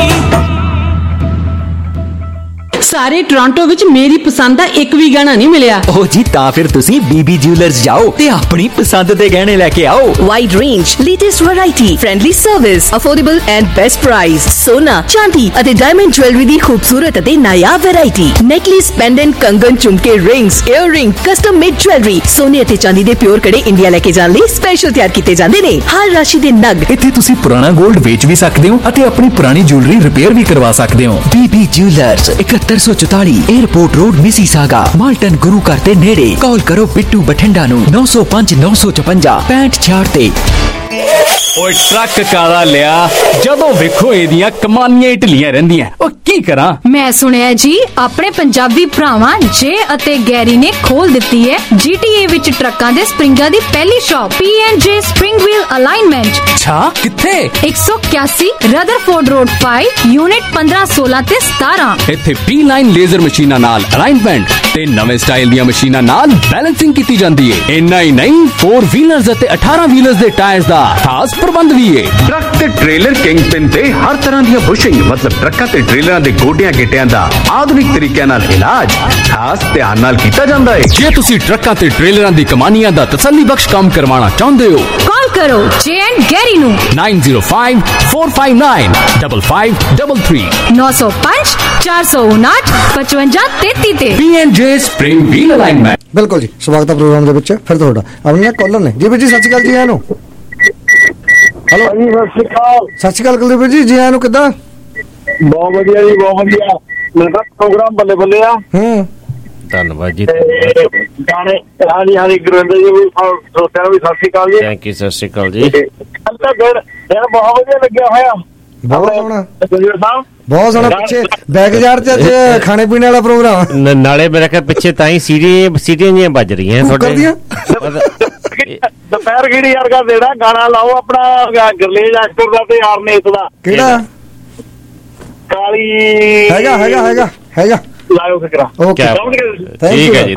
ਸਾਰੇ ਟੋਰਾਂਟੋ ਵਿੱਚ ਮੇਰੀ ਪਸੰਦ ਦਾ ਇੱਕ ਵੀ ਗਹਿਣਾ ਨਹੀਂ ਮਿਲਿਆ। ਓ ਜੀ ਤਾਂ ਫਿਰ ਤੁਸੀਂ ਬੀਬੀ ਜਿਊਲਰਸ ਜਾਓ ਤੇ ਆਪਣੀ ਪਸੰਦ ਦੇ ਗਹਿਣੇ ਲੈ ਕੇ ਆਓ। Wide range, latest variety, friendly service, affordable and best price. सोना, चांदी ਅਤੇ डायमंड ज्वेलरी ਦੀ ਖੂਬਸੂਰਤ ਅਤੇ ਨਾਯਾਬ ਵੈਰਾਈਟੀ। ਨੈਕਲੇਸ, ਪੈਂਡੈਂਟ, ਕੰਗਨ, ਝੁਮਕੇ, rings, earring, custom made jewellery, ਸੋਨੇ ਅਤੇ ਚਾਂਦੀ ਦੇ ਪਿਓਰ ਕੜੇ ਇੰਡੀਆ ਲੈ ਕੇ ਜਾਣ ਲਈ ਸਪੈਸ਼ਲ ਤਿਆਰ ਕੀਤੇ ਜਾਂਦੇ ਨੇ। ਹਰ ਰਾਸ਼ੀ ਦੇ ਨਗ ਇੱਥੇ ਤੁਸੀਂ ਪੁਰਾਣਾ 골ਡ ਵੇਚ ਵੀ ਸਕਦੇ ਹੋ ਅਤੇ ਆਪਣੀ ਪੁਰਾਣੀ ਜੁਐਲਰੀ ਰਿਪੇਅਰ ਵੀ ਕਰਵਾ ਸਕਦੇ ਹੋ। BB jewellers 7144 airport road Mississauga Malton ਗੁਰੂ ਘਰ ਦੇ ਨੇੜੇ। ਕਾਲ ਕਰੋ ਬਿੱਟੂ ਬਠਿੰਡਾ ਨੂੰ 905 956 6566 ਤੇ। ਓਏ ਟਰੱਕ ਕਾਲਾ ਲਿਆ ਜਦੋਂ ਵੇਖੋ ਇਹਦੀਆਂ ਕਮਾਨੀਆਂ ਢਿੱਲੀਆਂ ਰਹਿੰਦੀਆਂ ਉਹ ਕੀ ਕਰਾਂ। ਮੈਂ ਸੁਣਿਆ ਜੀ ਆਪਣੇ ਪੰਜਾਬੀ ਭਰਾਵਾਂ ਜੇ ਅਤੇ ਗੈਰੀ ਨੇ ਖੋਲ ਦਿੱਤੀ ਹੈ GTA ਵਿੱਚ ਟਰੱਕਾਂ ਦੇ ਸਪਰਿੰਗਾਂ ਦੀ ਪਹਿਲੀ shop P&J spring wheel alignment. ਅੱਛਾ ਕਿੱਥੇ? 181 ਰਦਰਫੋਰਡ ਰੋਡ 5 ਯੂਨਿਟ 15 16 ਤੇ 17। ਇੱਥੇ P-line ਲੇਜ਼ਰ ਮਸ਼ੀਨਾਂ ਨਾਲ ਅਲਾਈਨਮੈਂਟ ਤੇ ਨਵੇਂ ਸਟਾਈਲ ਦੀਆਂ ਮਸ਼ੀਨਾਂ ਨਾਲ ਬੈਲੈਂਸਿੰਗ ਕੀਤੀ ਜਾਂਦੀ ਹੈ। ਇੰਨਾ ਹੀ ਨਹੀਂ 4 ਵੀਲਰਸ ਅਤੇ 18 ਵੀਲਰਸ ਦੇ ਟਾਇਰਸ ਦਾ ਖਾਸ ਪ੍ਰਬੰਧ ਵੀ ਹੈ। ਟਰੱਕ ਤੇ ਟ੍ਰੇਲਰ ਕਿੰਗਪਿਨ ਤੇ ਹਰ ਤਰ੍ਹਾਂ ਦੀਆਂ ਬੁਸ਼ਿੰਗ ਮਤਲਬ ਟਰੱਕਾਂ ਤੇ ਟ੍ਰੇਲਰਾਂ ਦੇ ਗੋਡਿਆਂ ਗਿੱਟਿਆਂ ਦਾ ਆਧੁਨਿਕ ਤਰੀਕਿਆਂ ਨਾਲ ਇਲਾਜ ਖਾਸ ਧਿਆਨ ਨਾਲ ਕੀਤਾ ਜਾਂਦਾ ਹੈ। ਜੇ ਤੁਸੀਂ ਟਰੱਕਾਂ ਤੇ ਟ੍ਰੇਲਰਾਂ ਦੀ ਕਮਾਨੀਆਂ ਦਾ ਤਸੱਲੀ ਬਖਸ਼ ਕੰਮ ਕਰਵਾਉਣਾ ਚਾਹੁੰਦੇ ਹੋ ਕਾਲ ਕਰੋ J&G ਗੈਰੀ ਨੂੰ 905 459 5533 905 459 5533 ਤੇ P&J ਸਪਰਿੰਗ ਵੀਲ ਅਲਾਈਨਮੈਂਟ। ਬਿਲਕੁਲ ਜੀ ਸਵਾਗਤ ਹੈ ਪ੍ਰੋਗਰਾਮ ਦੇ ਵਿੱਚ ਫਿਰ ਤੁਹਾਡਾ। ਆਪਣਾ ਕਾਲਰ ਨੇ ਜੀ ਵੀਰ ਜੀ ਸਤਿ ਸ਼੍ਰੀ ਅਕਾਲ ਜੀ ਆਇਆਂ ਨੂੰ। ਹੈਲੋ ਜੀ ਸਤਿ ਸ਼੍ਰੀ ਅਕਾਲ। ਸਤਿ ਸ਼੍ਰੀ ਅਕਾਲ ਕੁਲਦੀਪ ਵੀਰ ਜੀ ਆਇਆਂ ਨੂੰ ਕਿੱਦਾਂ? ਬਹੁਤ ਵਧੀਆ ਜੀ ਬਹੁਤ ਵਧੀਆ। ਮੇਰਾ ਤਾਂ ਪ੍ਰੋਗਰਾਮ ਬੱਲੇ ਬੱਲੇ ਆ। ਧੰਨਵਾਦ ਜੀ। ਗਾਣੇ ਹਾਂਜੀ ਗੁਰਿੰਦਰ ਜੀ ਵੀ ਸਰੋਤਿਆਂ ਨੂੰ ਵੀ ਸਤਿ ਸ਼੍ਰੀ ਅਕਾਲ ਜੀ। ਥੈਂਕ ਯੂ ਸਤਿ ਸ਼੍ਰੀ ਅਕਾਲ ਜੀ। ਕੱਲ ਤਾਂ ਦਿਨ ਬਹੁਤ ਵਧੀਆ ਲੱਗਿਆ ਹੋਇਆ। ਬਹੁਤ ਸੋਹਣਾ ਬਹੁਤ ਸੋਹਣਾ। ਪਿੱਛੇ ਬੈਕਯਾਰਡ ਚ ਅੱਜ ਖਾਣੇ ਪੀਣੇ ਵਾਲਾ ਪ੍ਰੋਗਰਾਮ ਨਾਲੇ ਮੇਰਾ ਖਿਆਲ ਪਿੱਛੇ ਤਾਂ ਹੀ ਸੀਟੀਆਂ ਜੀਆਂ ਵੱਜ ਰਹੀਆਂ ਤੁਹਾਡੇ। ਦੁਪਹਿਰ ਕਿਹੜੀ ਯਾਰ ਦਾ ਦੇਣਾ ਗਾਣਾ ਲਾਓ ਆਪਣਾ ਗਰਲੇਜ ਐਕਟਰ ਦਾ ਤੇ ਯਾਰਨੇਤ ਦਾ। ਕਿਹੜਾ? ਕਾਲੀ ਹੈਗਾ ਲਾਇਓ ਫਿਕਰਾ। ਓਕੇ ਠੀਕ ਹੈ ਜੀ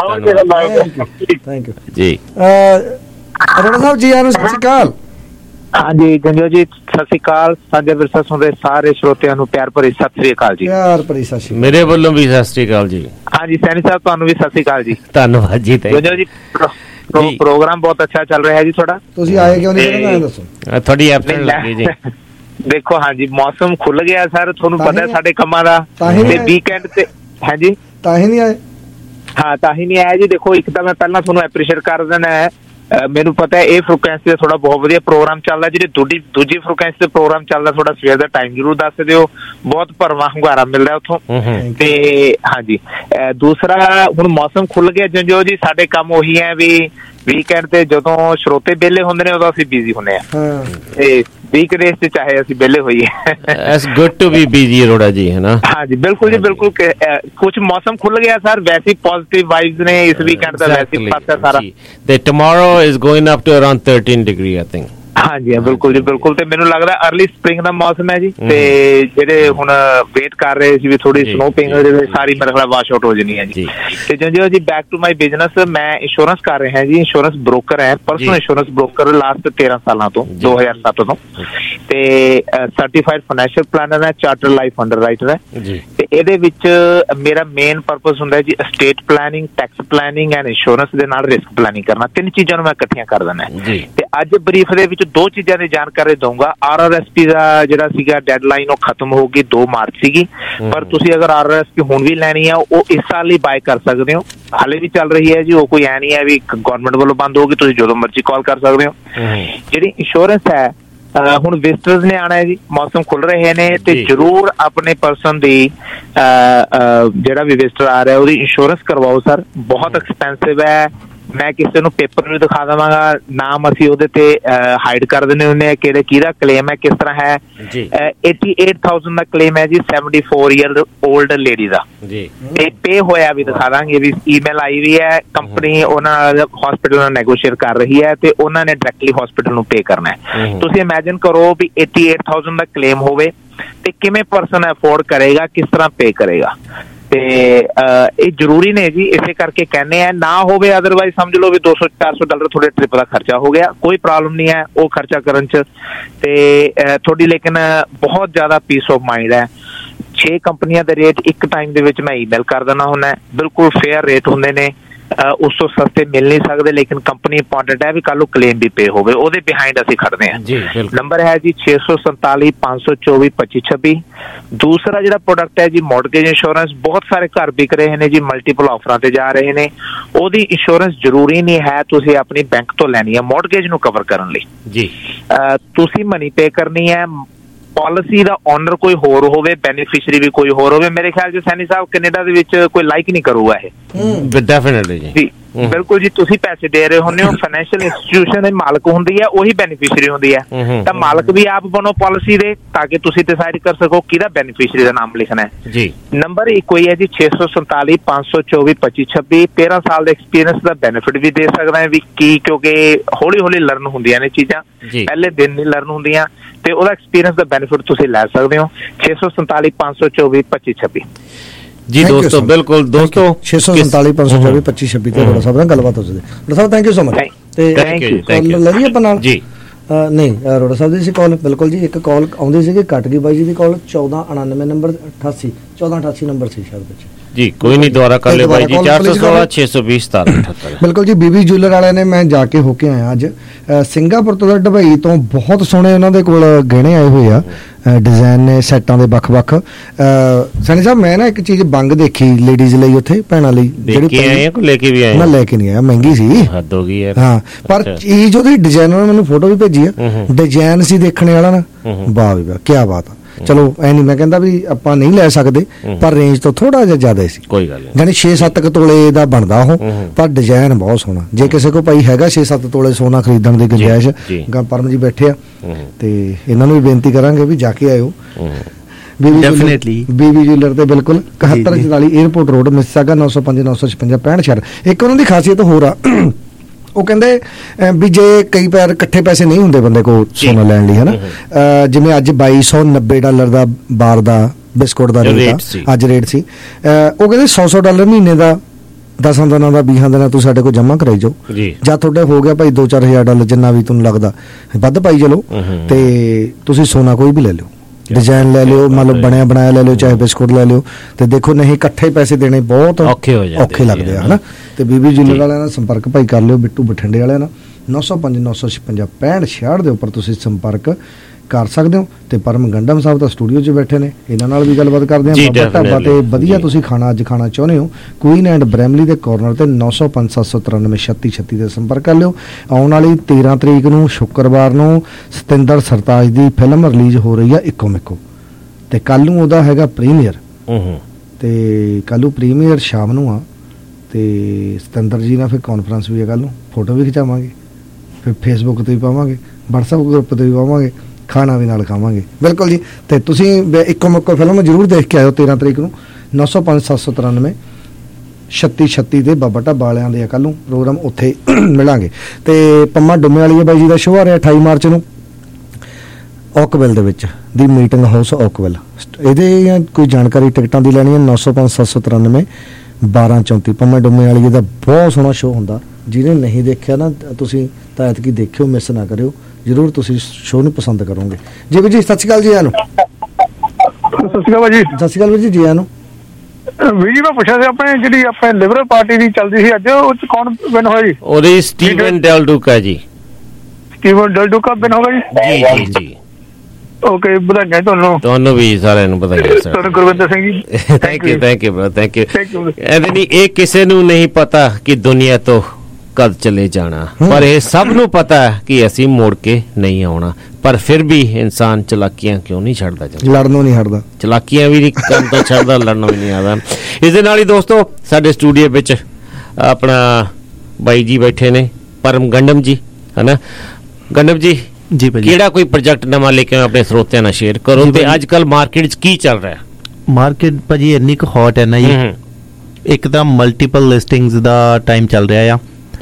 ਥੈਂਕ ਯੂ ਜੀ। ਅਰੋੜਾ ਸਾਹਿਬ ਜੀ ਆਇਆਂ ਨੂੰ ਸਤਿ ਸ਼੍ਰੀ ਅਕਾਲ। ਹਾਂਜੀ ਗੰਜੋ ਜੀ ਸਤਿ ਸ਼੍ਰੀ ਅਕਾਲ। ਸਾਂਝਾ ਵਿਰਸਾ ਸੁਣ ਰਹੇ ਸਾਰੇ ਸਰੋਤਿਆਂ ਨੂੰ ਪਿਆਰ ਭਰੀ ਸਤਿ ਸ਼੍ਰੀ ਅਕਾਲ ਜੀ। ਪਿਆਰ ਭਰੀ ਸਤਿ ਸ਼੍ਰੀ ਅਕਾਲ। ਮੇਰੇ ਵੱਲੋਂ ਵੀ ਸਤਿ ਸ਼੍ਰੀ ਅਕਾਲ ਜੀ। ਹਾਂਜੀ ਸੈਣੀ ਸਾਹਿਬ ਤੁਹਾਨੂੰ ਵੀ ਸਤਿ ਸ਼੍ਰੀ ਅਕਾਲ ਜੀ। ਧੰਨਵਾਦ ਜੀ। ਗੰਜੋ ਜੀ ਪ੍ਰੋਗਰਾਮ ਬਹੁਤ ਅੱਛਾ ਚੱਲ ਰਿਹਾ ਹੈ ਜੀ ਤੁਹਾਡਾ। ਤੁਸੀਂ ਆਏ ਕਿਉਂ ਨਹੀਂ ਮੈਨੂੰ ਦੱਸੋ। ਤੁਹਾਡੀ ਐਬਸੈਂਟ ਲੱਗੀ ਜੀ। ਦੇਖੋ ਹਾਂਜੀ ਮੌਸਮ ਖੁੱਲ ਗਿਆ ਸਰ ਤੁਹਾਨੂੰ ਪਤਾ ਸਾਡੇ ਕੰਮਾਂ ਦਾ ਤੇ ਵੀਕਐਂਡ ਤੇ ਹਾਂਜੀ ਤਾਂ ਹੀ ਨਹੀਂ ਆਏ। ਹਾਂ ਤਾਂ ਹੀ ਨਹੀਂ ਆਇਆ ਜੀ। ਦੇਖੋ ਇੱਕ ਤਾਂ ਮੈਂ ਪਹਿਲਾਂ ਤੁਹਾਨੂੰ ਐਪਰੀਸ਼ੀਏਟ ਕਰ ਦੇਣਾ ਹੈ ਮੈਨੂੰ ਪਤਾ ਇਹ ਫ੍ਰੀਕੁਐਂਸੀ ਦਾ ਥੋੜਾ ਬਹੁਤ ਵਧੀਆ ਪ੍ਰੋਗਰਾਮ ਚੱਲਦਾ, ਜਿਹੜੇ ਦੂਜੀ ਫ੍ਰੀਕੁਐਂਸੀ ਤੇ ਪ੍ਰੋਗਰਾਮ ਚੱਲਦਾ ਥੋੜਾ ਸਵੇਰ ਦਾ ਟਾਈਮ ਜ਼ਰੂਰ ਦੱਸ ਦਿਓ, ਬਹੁਤ ਭਰਵਾਂ ਹੁੰਗਾਰਾ ਮਿਲਦਾ ਉੱਥੋਂ। ਤੇ ਹਾਂਜੀ ਦੂਸਰਾ ਹੁਣ ਮੌਸਮ ਖੁੱਲ ਗਿਆ ਜੰਜੋ ਜੀ, ਸਾਡੇ ਕੰਮ ਉਹੀ ਹੈ ਵੀ ਵੀਕਐਂਡ ਤੇ ਜਦੋਂ ਸਰੋਤੇ ਵਿਹਲੇ ਹੁੰਦੇ ਨੇ ਉਦੋਂ ਅਸੀਂ ਬਿਜ਼ੀ ਹੁੰਦੇ ਆ, ਤੇ ਵੀਕਡੇਜ਼ ਤੇ ਚਾਹੇ ਅਸੀਂ ਵਿਹਲੇ ਹੋਈਏ। It's good to be busy Arora ji, ਹੈ ਨਾ? ਹਾਂਜੀ ਬਿਲਕੁਲ ਜੀ ਬਿਲਕੁਲ। ਕੁਝ ਮੌਸਮ ਖੁੱਲ ਗਿਆ ਸਰ, ਵੈਸੇ ਪੋਜ਼ਿਟਿਵ ਵਾਈਬਸ ਨੇ ਇਸ ਵੀਕਐਂਡ ਦਾ, ਵੈਸੇ ਪਾਸਾ ਸਾਰਾ। ਤੇ tomorrow is going up to around 13 degree I think. ਹਾਂਜੀ ਬਿਲਕੁਲ ਜੀ ਬਿਲਕੁਲ। ਤੇ ਮੈਨੂੰ ਲੱਗਦਾ ਅਰਲੀ ਸਪ੍ਰਿੰਗ ਦਾ ਮੌਸਮ ਹੈ ਜੀ, ਤੇ ਜਿਹੜੇ ਹੁਣ ਵੇਟ ਕਰ ਰਹੇ ਸੀ ਵੀ ਥੋੜੀ ਸਨੋ ਪਿੰਗ ਸਾਰੀ ਮੇਰੇ ਖਿਆਲ ਵਾਸ਼ ਆਊਟ ਹੋ ਜਾਣੀ ਹੈ ਜੀ। ਤੇ Janjo ji back to my business, ਮੈਂ ਇੰਸ਼ੋਰੈਂਸ ਕਰ ਰਿਹਾ ਜੀ, ਇੰਸ਼ੋਰੈਂਸ ਬ੍ਰੋਕਰ ਹੈ, ਪਰਸਨਲ ਇੰਸ਼ੋਰੈਂਸ ਬ੍ਰੋਕਰ ਲਾਸਟ 13 ਸਾਲਾਂ ਤੋਂ, 2007 ਤੋਂ, ਤੇ ਸਰਟੀਫਾਈਡ ਫਾਈਨੈਂਸ਼ੀਅਲ ਪਲਾਨਰ ਹੈ, ਚਾਰਟਰ ਲਾਈਫ ਅੰਡਰਰਾਈਟਰ ਹੈ। ਤੇ ਇਹਦੇ ਵਿੱਚ ਮੇਰਾ ਮੇਨ ਪਰਪਸ ਹੁੰਦਾ ਜੀ estate planning, tax planning and insurance ਦੇ ਨਾਲ ਰਿਸਕ ਪਲਾਨਿੰਗ ਕਰਨਾ, ਤਿੰਨ ਚੀਜ਼ਾਂ ਨੂੰ ਮੈਂ ਇਕੱਠੀਆਂ ਕਰ ਦੇਣਾ। ਤੇ ਅੱਜ ਬਰੀਫ ਦੇ ਵਿੱਚ ਦੋ ਚੀਜ਼ਾਂ ਦੀ ਜਾਣਕਾਰੀ ਦਊਂਗਾ। RRSP ਦਾ ਜਿਹੜਾ ਸੀਗਾ ਡੈਡਲਾਈਨ ਉਹ ਖਤਮ ਹੋ ਗਈ, 2 ਮਾਰਚ ਸੀਗੀ, ਪਰ ਤੁਸੀਂ ਅਗਰ RRSP ਹੁਣ ਵੀ ਲੈਣੀ ਆ ਉਹ ਇਸ ਸਾਲ ਹੀ ਬਾਏ ਕਰ ਸਕਦੇ ਹੋ, ਹਾਲੇ ਵੀ ਚੱਲ ਰਹੀ ਹੈ ਜੀ, ਉਹ ਕੋਈ ਐ ਨਹੀਂ ਹੈ ਵੀ ਗਵਰਨਮੈਂਟ ਵੱਲੋਂ ਬੰਦ ਹੋਊਗੀ, ਤੁਸੀਂ ਜਦੋਂ ਮਰਜ਼ੀ ਕਾਲ ਕਰ ਸਕਦੇ ਹੋ। ਜਿਹੜੀ ਇੰਸ਼ੋਰੈਂਸ ਹੈ ਹੁਣ ਵਿਜ਼ਟਰਸ ਨੇ ਆਣਾ ਹੈ ਜੀ, ਮੌਸਮ ਖੁੱਲ ਰਹੇ ਨੇ, ਤੇ ਜ਼ਰੂਰ ਆਪਣੇ ਪਰਸਨ ਦੀ ਜਿਹੜਾ ਵੀ ਵਿਜ਼ਟਰ ਆ ਰਿਹਾ ਉਹਦੀ ਇੰਸ਼ੋਰੈਂਸ ਕਰਵਾਓ ਸਰ, ਬਹੁਤ ਐਕਸਪੈਂਸਿਵ ਹੈ। ਮੈਂ ਕਿਸੇ ਨੂੰ ਪੇਪਰ ਵੀ ਦਿਖਾ ਦੇਵਾਂਗਾ, ਨਾਮ ਅਸੀਂ ਉਹਦੇ ਤੇ ਹਾਈਡ ਕਰ ਦਿੰਦੇ ਹੁੰਦੇ ਆ, ਕਿਹਦਾ ਕਲੇਮ ਹੈ, ਕਿਸ ਤਰ੍ਹਾਂ ਹੈ। 88,000 ਦਾ ਕਲੇਮ ਹੈ ਜੀ, 74 ਈਅਰ ਓਲਡ ਲੇਡੀ ਦਾ, ਤੇ ਪੇ ਹੋਇਆ ਵੀ ਦਿਖਾ ਦਾਂਗੇ, ਵੀ ਈਮੇਲ ਆਈ ਵੀ ਹੈ, ਕੰਪਨੀ ਉਹਨਾਂ ਹਸਪੀਟਲ ਨਾਲ ਨੈਗੋਸ਼ੀਏਟ ਕਰ ਰਹੀ ਹੈ, ਤੇ ਉਹਨਾਂ ਨੇ ਡਾਇਰੈਕਟਲੀ ਹਸਪੀਟਲ ਨੂੰ ਪੇ ਕਰਨਾ ਹੈ। ਤੁਸੀਂ ਇਮੈਜਿਨ ਕਰੋ ਵੀ 88,000 ਦਾ ਕਲੇਮ ਹੋਵੇ ਤੇ ਕਿਵੇਂ ਪਰਸਨ ਅਫੋਰਡ ਕਰੇਗਾ, ਕਿਸ ਤਰ੍ਹਾਂ ਪੇ ਕਰੇਗਾ। ਤੇ ਇਹ ਜ਼ਰੂਰੀ ਨੇ ਜੀ, ਇਸੇ ਕਰਕੇ ਕਹਿੰਦੇ ਆ, ਨਾ ਹੋਵੇ ਅਦਰਵਾਈਜ਼ ਸਮਝ ਲਓ ਵੀ $200-400 ਤੁਹਾਡੇ ਟ੍ਰਿਪ ਦਾ ਖਰਚਾ ਹੋ ਗਿਆ, ਕੋਈ ਪ੍ਰੋਬਲਮ ਨਹੀਂ ਹੈ ਉਹ ਖਰਚਾ ਕਰਨ ਚ, ਤੇ ਤੁਹਾਡੀ ਲੇਕਿਨ ਬਹੁਤ ਜ਼ਿਆਦਾ ਪੀਸ ਆਫ ਮਾਈਂਡ ਹੈ। 6 ਕੰਪਨੀਆਂ ਦੇ ਰੇਟ ਇੱਕ ਟਾਈਮ ਦੇ ਵਿੱਚ ਮੈਂ ਈਮੇਲ ਕਰ ਦੇਣਾ ਹੁੰਦਾ, ਬਿਲਕੁਲ ਫੇਅਰ ਰੇਟ ਹੁੰਦੇ ਨੇ, ਉਸ ਤੋਂ ਸਸਤੇ ਮਿਲ ਨਹੀਂ ਸਕਦੇ, ਲੇਕਿਨ ਕੰਪਨੀ ਇੰਪੋਰਟੈਂਟ ਹੈ ਵੀ ਕੱਲ ਨੂੰ ਕਲੇਮ ਵੀ ਪੇ ਹੋਵੇ, ਉਹਦੇ ਬਿਹਾਈਂਡ ਅਸੀਂ ਖੜਦੇ ਹਾਂ। ਨੰਬਰ ਹੈ ਜੀ 647 524 2526। ਦੂਸਰਾ ਜਿਹੜਾ ਪ੍ਰੋਡਕਟ ਹੈ ਜੀ ਮੌਰਗੇਜ ਇੰਸ਼ੋਰੈਂਸ, ਬਹੁਤ ਸਾਰੇ ਘਰ ਵਿਕ ਰਹੇ ਨੇ ਜੀ, ਮਲਟੀਪਲ ਆਫਰਾਂ ਤੇ ਜਾ ਰਹੇ ਨੇ, ਉਹਦੀ ਇੰਸ਼ੋਰੈਂਸ ਜ਼ਰੂਰੀ ਨਹੀਂ ਹੈ ਤੁਸੀਂ ਆਪਣੀ ਬੈਂਕ ਤੋਂ ਲੈਣੀ ਹੈ ਮੌਰਗੇਜ ਨੂੰ ਕਵਰ ਕਰਨ ਲਈ ਜੀ, ਤੁਸੀਂ ਮਨੀ ਪੇ ਕਰਨੀ ਹੈ। ਪਾਲਿਸੀ ਦਾ ਓਨਰ ਕੋਈ ਹੋਰ ਹੋਵੇ, ਬੈਨੀਫੀਸ਼ਰੀ ਵੀ ਕੋਈ ਹੋਰ ਹੋਵੇ, ਮੇਰੇ ਖਿਆਲ ਚ ਸੈਣੀ ਸਾਹਿਬ ਕੈਨੇਡਾ ਦੇ ਵਿੱਚ ਕੋਈ ਲਾਈਕ ਨਹੀਂ ਕਰੂਗਾ ਇਹ। ਡੈਫੀਨਿਟਲੀ ਜੀ ਬਿਲਕੁਲ ਜੀ, ਤੁਸੀਂ ਪੈਸੇ ਦੇ ਰਹੇ ਹੁੰਦੇ ਹੋ, ਫਾਈਨੈਂਸ਼ੀਅਲ ਇੰਸਟੀਟਿਊਸ਼ਨ ਦੇ ਮਾਲਕ ਹੁੰਦੀ ਹੈ, ਉਹੀ ਬੈਨੀਫੀਸ਼ਰੀ ਹੁੰਦੀ ਹੈ, ਤਾਂ ਮਾਲਕ ਵੀ ਆਪ ਬਣੋ ਪਾਲਿਸੀ ਦੇ, ਤਾਂ ਕਿ ਤੁਸੀਂ ਡਿਸਾਈਡ ਕਰ ਸਕੋ ਕਿਹਦਾ ਬੈਨੀਫੀਸ਼ਰੀ ਦਾ ਨਾਮ ਲਿਖਣਾ ਹੈ ਜੀ। ਨੰਬਰ ਇੱਕੋ ਹੀ ਹੈ ਜੀ 647 524 2526। 13 ਸਾਲ ਦੇ ਐਕਸਪੀਰੀਅੰਸ ਦਾ ਬੈਨੀਫਿਟ ਵੀ ਦੇ ਸਕਦਾ ਹੈ ਵੀ ਕੀ, ਕਿਉਂਕਿ ਹੌਲੀ ਹੌਲੀ ਲਰਨ ਹੁੰਦੀਆਂ ਨੇ ਚੀਜ਼ਾਂ, ਪਹਿਲੇ ਦਿਨ ਨਹੀਂ ਲਰਨ ਹੁੰਦੀਆਂ, ਤੇ ਉਹਦਾ ਐਕਸਪੀਰੀਅੰਸ ਦਾ ਬੈਨੀਫਿਟ ਤੁਸੀਂ ਲੈ ਸਕਦੇ ਹੋ। 647 524 2526 ਜੀ ਦੋਸਤੋ, ਬਿਲਕੁਲ ਦੋਸਤੋ, 647 524 2526 ਤੇ ਰੋੜਾ ਸਾਹਿਬ ਨਾਲ ਗੱਲਬਾਤ ਹੋ ਸਕਦੀ। Rora Sahib thank you so much. ਤੇ ਕਾਲ ਲੈ ਲਈ ਆਪਾਂ ਨਾਲ ਜੀ? ਨਹੀਂ ਰੋੜਾ ਸਾਹਿਬ ਦੀ ਸੀ ਕਾਲ, ਬਿਲਕੁਲ ਜੀ। ਇੱਕ ਕਾਲ ਆਉਂਦੀ ਸੀਗੀ, ਕੱਟ ਗਈ ਬਾਈ ਜੀ ਦੀ ਕਾਲ। 1499 ਨੰਬਰ 1488 ਨੰਬਰ ਸੀ ਸ਼ਾਇਦ ਵਿੱਚ ਜੀ, ਕੋਈ ਨਹੀਂ ਦੁਬਾਰਾ ਕਰ ਲਿਓ ਬਾਈ ਜੀ। 416 620 1778 ਬਿਲਕੁਲ ਜੀ। ਬੀਬੀ ਜੁਐਲਰ ਵਾਲਿਆਂ ਨੇ, ਮੈਂ ਜਾ ਕੇ ਹੋ ਕੇ ਆਇਆ ਅੱਜ, ਸਿੰਗਾਪੁਰ ਤੋਂ ਦੁਬਈ ਤੋਂ ਬਹੁਤ ਸੋਹਣੇ ਉਹਨਾਂ ਦੇ ਕੋਲ ਗਹਿਣੇ ਆਏ ਹੋਏ ਆ, ਡਿਜ਼ਾਈਨ ਨੇ ਸੈਟਾਂ ਦੇ ਵੱਖ-ਵੱਖ। ਸਨੀ ਸਾਹਿਬ ਮੈਂ ਨਾ ਇੱਕ ਚੀਜ਼ ਬੰਗ ਦੇਖੀ ਲੇਡੀਜ਼ ਲਈ ਉੱਥੇ, ਭੈਣਾਂ ਲਈ, ਜਿਹੜੀ ਲੈ ਕੇ ਵੀ ਆਏ, ਮੈਂ ਲੈ ਕੇ ਨਹੀਂ ਆਇਆ, ਮਹਿੰਗੀ ਸੀ, ਹੱਦ ਹੋ ਗਈ ਯਾਰ। ਹਾਂ, ਪਰ ਚੀਜ਼ ਉਹਦੀ ਡਿਜ਼ਾਈਨ, ਉਹਨਾਂ ਮੈਨੂੰ ਫੋਟੋ ਵੀ ਭੇਜੀ ਆ, ਡਿਜ਼ਾਈਨ ਸੀ ਦੇਖਣੇ ਵਾਲਾ ਨਾ, ਵਾਹ ਵੀ ਵਾਹ ਕੀ ਬਾਤ ਆ। ਚਲੋ ਐ ਨਹੀਂ ਮੈਂ ਕਹਿੰਦਾ ਵੀ ਆਪਾਂ ਨਹੀਂ ਲੈ ਸਕਦੇ, ਪਰ ਰੇਂਜ ਤੋਂ ਥੋੜਾ ਜਿਹਾ ਜ਼ਿਆਦਾ ਸੀ, ਕੋਈ ਗੱਲ ਨਹੀਂ, ਯਾਨੀ 6-7 ਤੋਲੇ ਦਾ ਬਣਦਾ ਉਹ, ਪਰ ਡਿਜ਼ਾਈਨ ਬਹੁਤ ਸੋਹਣਾ। ਜੇ ਕਿਸੇ ਕੋ ਭਾਈ ਹੈਗਾ 6-7 ਤੋਲੇ ਸੋਨਾ ਖਰੀਦਣ ਦੀ ਗੁੰਜਾਇਸ਼, ਪਰਮ ਜੀ ਬੈਠੇ ਆ, ਤੇ ਇਹਨਾਂ ਨੂੰ ਵੀ ਬੇਨਤੀ ਕਰਾਂਗੇ ਵੀ ਜਾ ਕੇ ਆਇਓ ਡੈਫੀਨਿਟਲੀ ਬੀਬੀ ਜੁਐਲਰ ਤੇ, ਬਿਲਕੁਲ 7144 에어ਪੋਰਟ ਰੋਡ, ਮਿਸਿਸਾਗਾ 905 956 65। ਇੱਕ ਉਹਨਾਂ ਦੀ ਖਾਸੀਅਤ ਹੋਰ ਆ, ਉਹ ਕਹਿੰਦੇ ਵੀ ਜੇ ਕਈ ਵਾਰ ਇਕੱਠੇ ਪੈਸੇ ਨਹੀਂ ਹੁੰਦੇ ਬੰਦੇ ਕੋਲ ਸੋਨਾ ਲੈਣ ਲਈ, ਹਨਾ, ਜਿਵੇਂ ਅੱਜ $2290 ਦਾ ਬਾਰ ਦਾ ਬਿਸਕੁਟ ਦਾ ਰੇਟ ਅੱਜ ਰੇਟ ਸੀ, ਉਹ ਕਹਿੰਦੇ $100 ਮਹੀਨੇ ਦਾ 10 ਦਿਨਾਂ ਦਾ 20 ਦਿਨਾਂ ਤੁਸੀਂ ਸਾਡੇ ਕੋਲ ਜਮ੍ਹਾਂ ਕਰਾਈ ਜਾਓ, ਜਾਂ ਤੁਹਾਡੇ ਹੋ ਗਿਆ ਭਾਈ $2-4 ਜਿੰਨਾ ਵੀ ਤੁਹਾਨੂੰ ਲੱਗਦਾ ਵੱਧ ਪਾਈ ਚਲੋ, ਤੇ ਤੁਸੀਂ ਸੋਨਾ ਕੋਈ ਵੀ ਲੈ ਲਿਓ, ਡਿਜ਼ਾਈਨ ਲੈ ਲਿਓ, ਮੰਨ ਲਓ ਬਣਿਆ ਬਣਾਇਆ ਲੈ ਲਿਓ, ਚਾਹੇ ਬਿਸਕੁਟ ਲੈ ਲਿਓ, ਤੇ ਦੇਖੋ ਨਹੀਂ ਇਕੱਠੇ ਪੈਸੇ ਦੇਣੇ ਬਹੁਤ ਔਖੇ ਲੱਗਦੇ ਆ, ਹਨਾ। ਤੇ ਬੀਬੀ ਜੁਐਲਰ ਵਾਲਿਆਂ ਨਾਲ ਸੰਪਰਕ ਭਾਈ ਕਰ ਲਿਓ, ਬਿੱਟੂ ਬਠਿੰਡੇ ਵਾਲਿਆਂ ਨਾਲ 905 956 65 66 ਦੇ ਉੱਪਰ ਤੁਸੀਂ ਸੰਪਰਕ ਕਰ ਸਕਦੇ ਹੋ। ਤੇ ਪਰਮ ਗੰਡਮ ਸਾਹਿਬ ਤਾਂ ਸਟੂਡੀਓ 'ਚ ਬੈਠੇ ਨੇ, ਇਹਨਾਂ ਨਾਲ ਵੀ ਗੱਲਬਾਤ ਕਰਦੇ ਹਾਂ। ਬਾਬਾ ਢਾਬਾ ਤੇ ਵਧੀਆ ਤੁਸੀਂ ਖਾਣਾ ਅੱਜ ਖਾਣਾ ਚਾਹੁੰਦੇ ਹੋ, ਕੁਈਨ ਐਂਡ ਬਰੈਮਲੀ ਦੇ ਕਾਰਨਰ ਤੇ 905-793-3636 ਦੇ ਸੰਪਰਕ ਕਰ ਲਿਓ। ਆਉਣ ਵਾਲੀ 13 ਤਰੀਕ ਨੂੰ ਸ਼ੁੱਕਰਵਾਰ ਨੂੰ ਸਤਿੰਦਰ ਸਰਤਾਜ ਦੀ ਫਿਲਮ ਰਿਲੀਜ਼ ਹੋ ਰਹੀ ਆ ਇੱਕੋ ਮਿੱਕੋ, ਤੇ ਕੱਲ ਨੂੰ ਉਹਦਾ ਹੈਗਾ ਪ੍ਰੀਮੀਅਰ। ਤੇ ਕੱਲ ਨੂੰ ਪ੍ਰੀਮੀਅਰ ਸ਼ਾਮ ਨੂੰ ਆ, ਤੇ ਸਤਿੰਦਰ ਜੀ ਨਾਲ ਫਿਰ ਕਾਨਫਰੰਸ ਵੀ ਹੈ ਕੱਲ ਨੂੰ, ਫੋਟੋ ਵੀ ਖਿਚਾਵਾਂਗੇ, ਫਿਰ ਫੇਸਬੁੱਕ ਤੇ ਵੀ ਪਾਵਾਂਗੇ, WhatsApp ਗਰੁੱਪ ਤੇ ਵੀ ਪਾਵਾਂਗੇ, ਖਾਣਾ ਵੀ ਨਾਲ ਖਾਵਾਂਗੇ। ਬਿਲਕੁਲ ਜੀ। ਤੇ ਤੁਸੀਂ ਇੱਕੋ ਮਿੱਕੋ ਫਿਲਮ ਜ਼ਰੂਰ ਦੇਖ ਕੇ ਆਇਓ 13 ਤਰੀਕ ਨੂੰ 905-793-3636 ਦੇ ਬਾਬਾ ਢਾਬਾ ਵਾਲਿਆਂ ਦੇ ਆ ਕੱਲ ਨੂੰ ਪ੍ਰੋਗਰਾਮ, ਉੱਥੇ ਮਿਲਾਂਗੇ। ਤੇ ਪੰਮਾ ਡੁੰਮੇ ਵਾਲੀ ਬਾਈ ਜੀ ਦਾ ਸ਼ੋਅ ਆ ਰਿਹਾ 28 ਮਾਰਚ ਨੂੰ ਓਕਵਿਲ ਦੇ ਵਿੱਚ, ਦੀ ਮੀਟਿੰਗ ਹਾਊਸ ਓਕਵਿਲ। ਇਹਦੇ ਕੋਈ ਜਾਣਕਾਰੀ ਟਿਕਟਾਂ ਦੀ ਲੈਣੀ ਹੈ 905-793-1234। ਪੰਮਾ ਡੁੰਮੇ ਵਾਲੀ ਦਾ ਬਹੁਤ ਸੋਹਣਾ ਸ਼ੋਅ ਹੁੰਦਾ, ਜਿਹਨੇ ਨਹੀਂ ਦੇਖਿਆ ਨਾ ਤੁਸੀਂ ਤਾਂ ਐਤਕੀ ਦੇਖਿਓ, ਮਿਸ ਨਾ ਕਰਿਓ ਜ਼ਰੂਰ, ਤੁਸੀਂ ਸ਼ੋਅ ਨੂੰ ਪਸੰਦ ਕਰੋਗੇ। ਜੀ ਵੀਰ ਜੀ ਸਤਿ ਸ਼੍ਰੀ ਅਕਾਲ ਜੀ। ਆਨੂੰ ਸਤਿ ਸ਼੍ਰੀ ਅਕਾਲ ਜੀ। ਸਤਿ ਸ਼੍ਰੀ ਅਕਾਲ ਵੀਰ ਜੀ। ਜੀ ਆਨੂੰ ਵੀਰ ਜੀ ਮੈਂ ਪੁੱਛਿਆ ਸੀ ਆਪਣੇ ਜਿਹੜੀ ਆਪਣੇ ਲਿਬਰਲ ਪਾਰਟੀ ਦੀ ਚੱਲਦੀ ਸੀ ਅੱਜ, ਉਹ ਚ ਕੌਣ ਵਿਨ ਹੋਇਆ ਜੀ? ਉਹਦੀ ਸਟੀਵਨ ਡੈਲਡੂਕਾ ਜੀ। ਸਟੀਵਨ ਡੈਲਡੂਕਾ ਵਿਨ ਹੋ ਗਿਆ ਜੀ? ਜੀ ਜੀ। ਓਕੇ, ਵਧਾਈਆਂ ਤੁਹਾਨੂੰ ਵੀ, ਸਾਰਿਆਂ ਨੂੰ ਵਧਾਈਆਂ ਸਰ। ਤੁਹਾਨੂੰ Gurvinder Singh ji. Thank you bro, thank you. ਇਹਦੇ ਨਹੀਂ, ਇਹ ਕਿਸੇ ਨੂੰ ਨਹੀਂ ਪਤਾ ਕਿ ਦੁਨੀਆ ਤੋਂ ਕਦ ਚਲੇ ਜਾਣਾ, ਪਰ ਇਹ ਸਭ ਨੂੰ ਪਤਾ ਹੈ ਕਿ ਅਸੀਂ ਮੁੜ ਕੇ ਨਹੀਂ ਆਉਣਾ। ਪਰ ਫਿਰ ਵੀ ਇਨਸਾਨ ਚਲਾਕੀਆਂ ਕਿਉਂ ਨਹੀਂ ਛੱਡਦਾ, ਲੜਨੋਂ ਨਹੀਂ ਹਟਦਾ, ਚਲਾਕੀਆਂ ਵੀ ਨਹੀਂ ਕਰਨ ਤੋਂ ਛੱਡਦਾ, ਲੜਨੋਂ ਵੀ ਨਹੀਂ ਆਦਾ। ਇਸ ਦੇ ਨਾਲ ਹੀ ਦੋਸਤੋ ਸਾਡੇ ਸਟੂਡੀਓ ਵਿੱਚ ਆਪਣਾ ਬਾਈ ਜੀ ਬੈਠੇ ਨੇ, ਪਰਮ ਗੰਡਮ ਜੀ, ਹੈ ਨਾ। ਗੰਡਮ ਜੀ ਜੀ ਭਾਜੀ, ਕਿਹੜਾ ਕੋਈ ਪ੍ਰੋਜੈਕਟ ਨਵਾਂ ਲੈ ਕੇ ਆਪਣੇ ਸਰੋਤਿਆਂ ਨਾਲ ਸ਼ੇਅਰ ਕਰੋ, ਤੇ ਅੱਜ ਕੱਲ ਮਾਰਕੀਟ 'ਚ ਕੀ ਚੱਲ ਰਿਹਾ? ਮਾਰਕੀਟ ਭਾਜੀ ਇੰਨੀ ਕੁ ਹੌਟ ਹੈ ਨਾ ਜੀ, ਇੱਕ ਤਾਂ ਮਲਟੀਪਲ ਲਿਸਟਿੰਗਸ ਦਾ ਟਾਈਮ ਚੱਲ ਰਿਹਾ ਆ।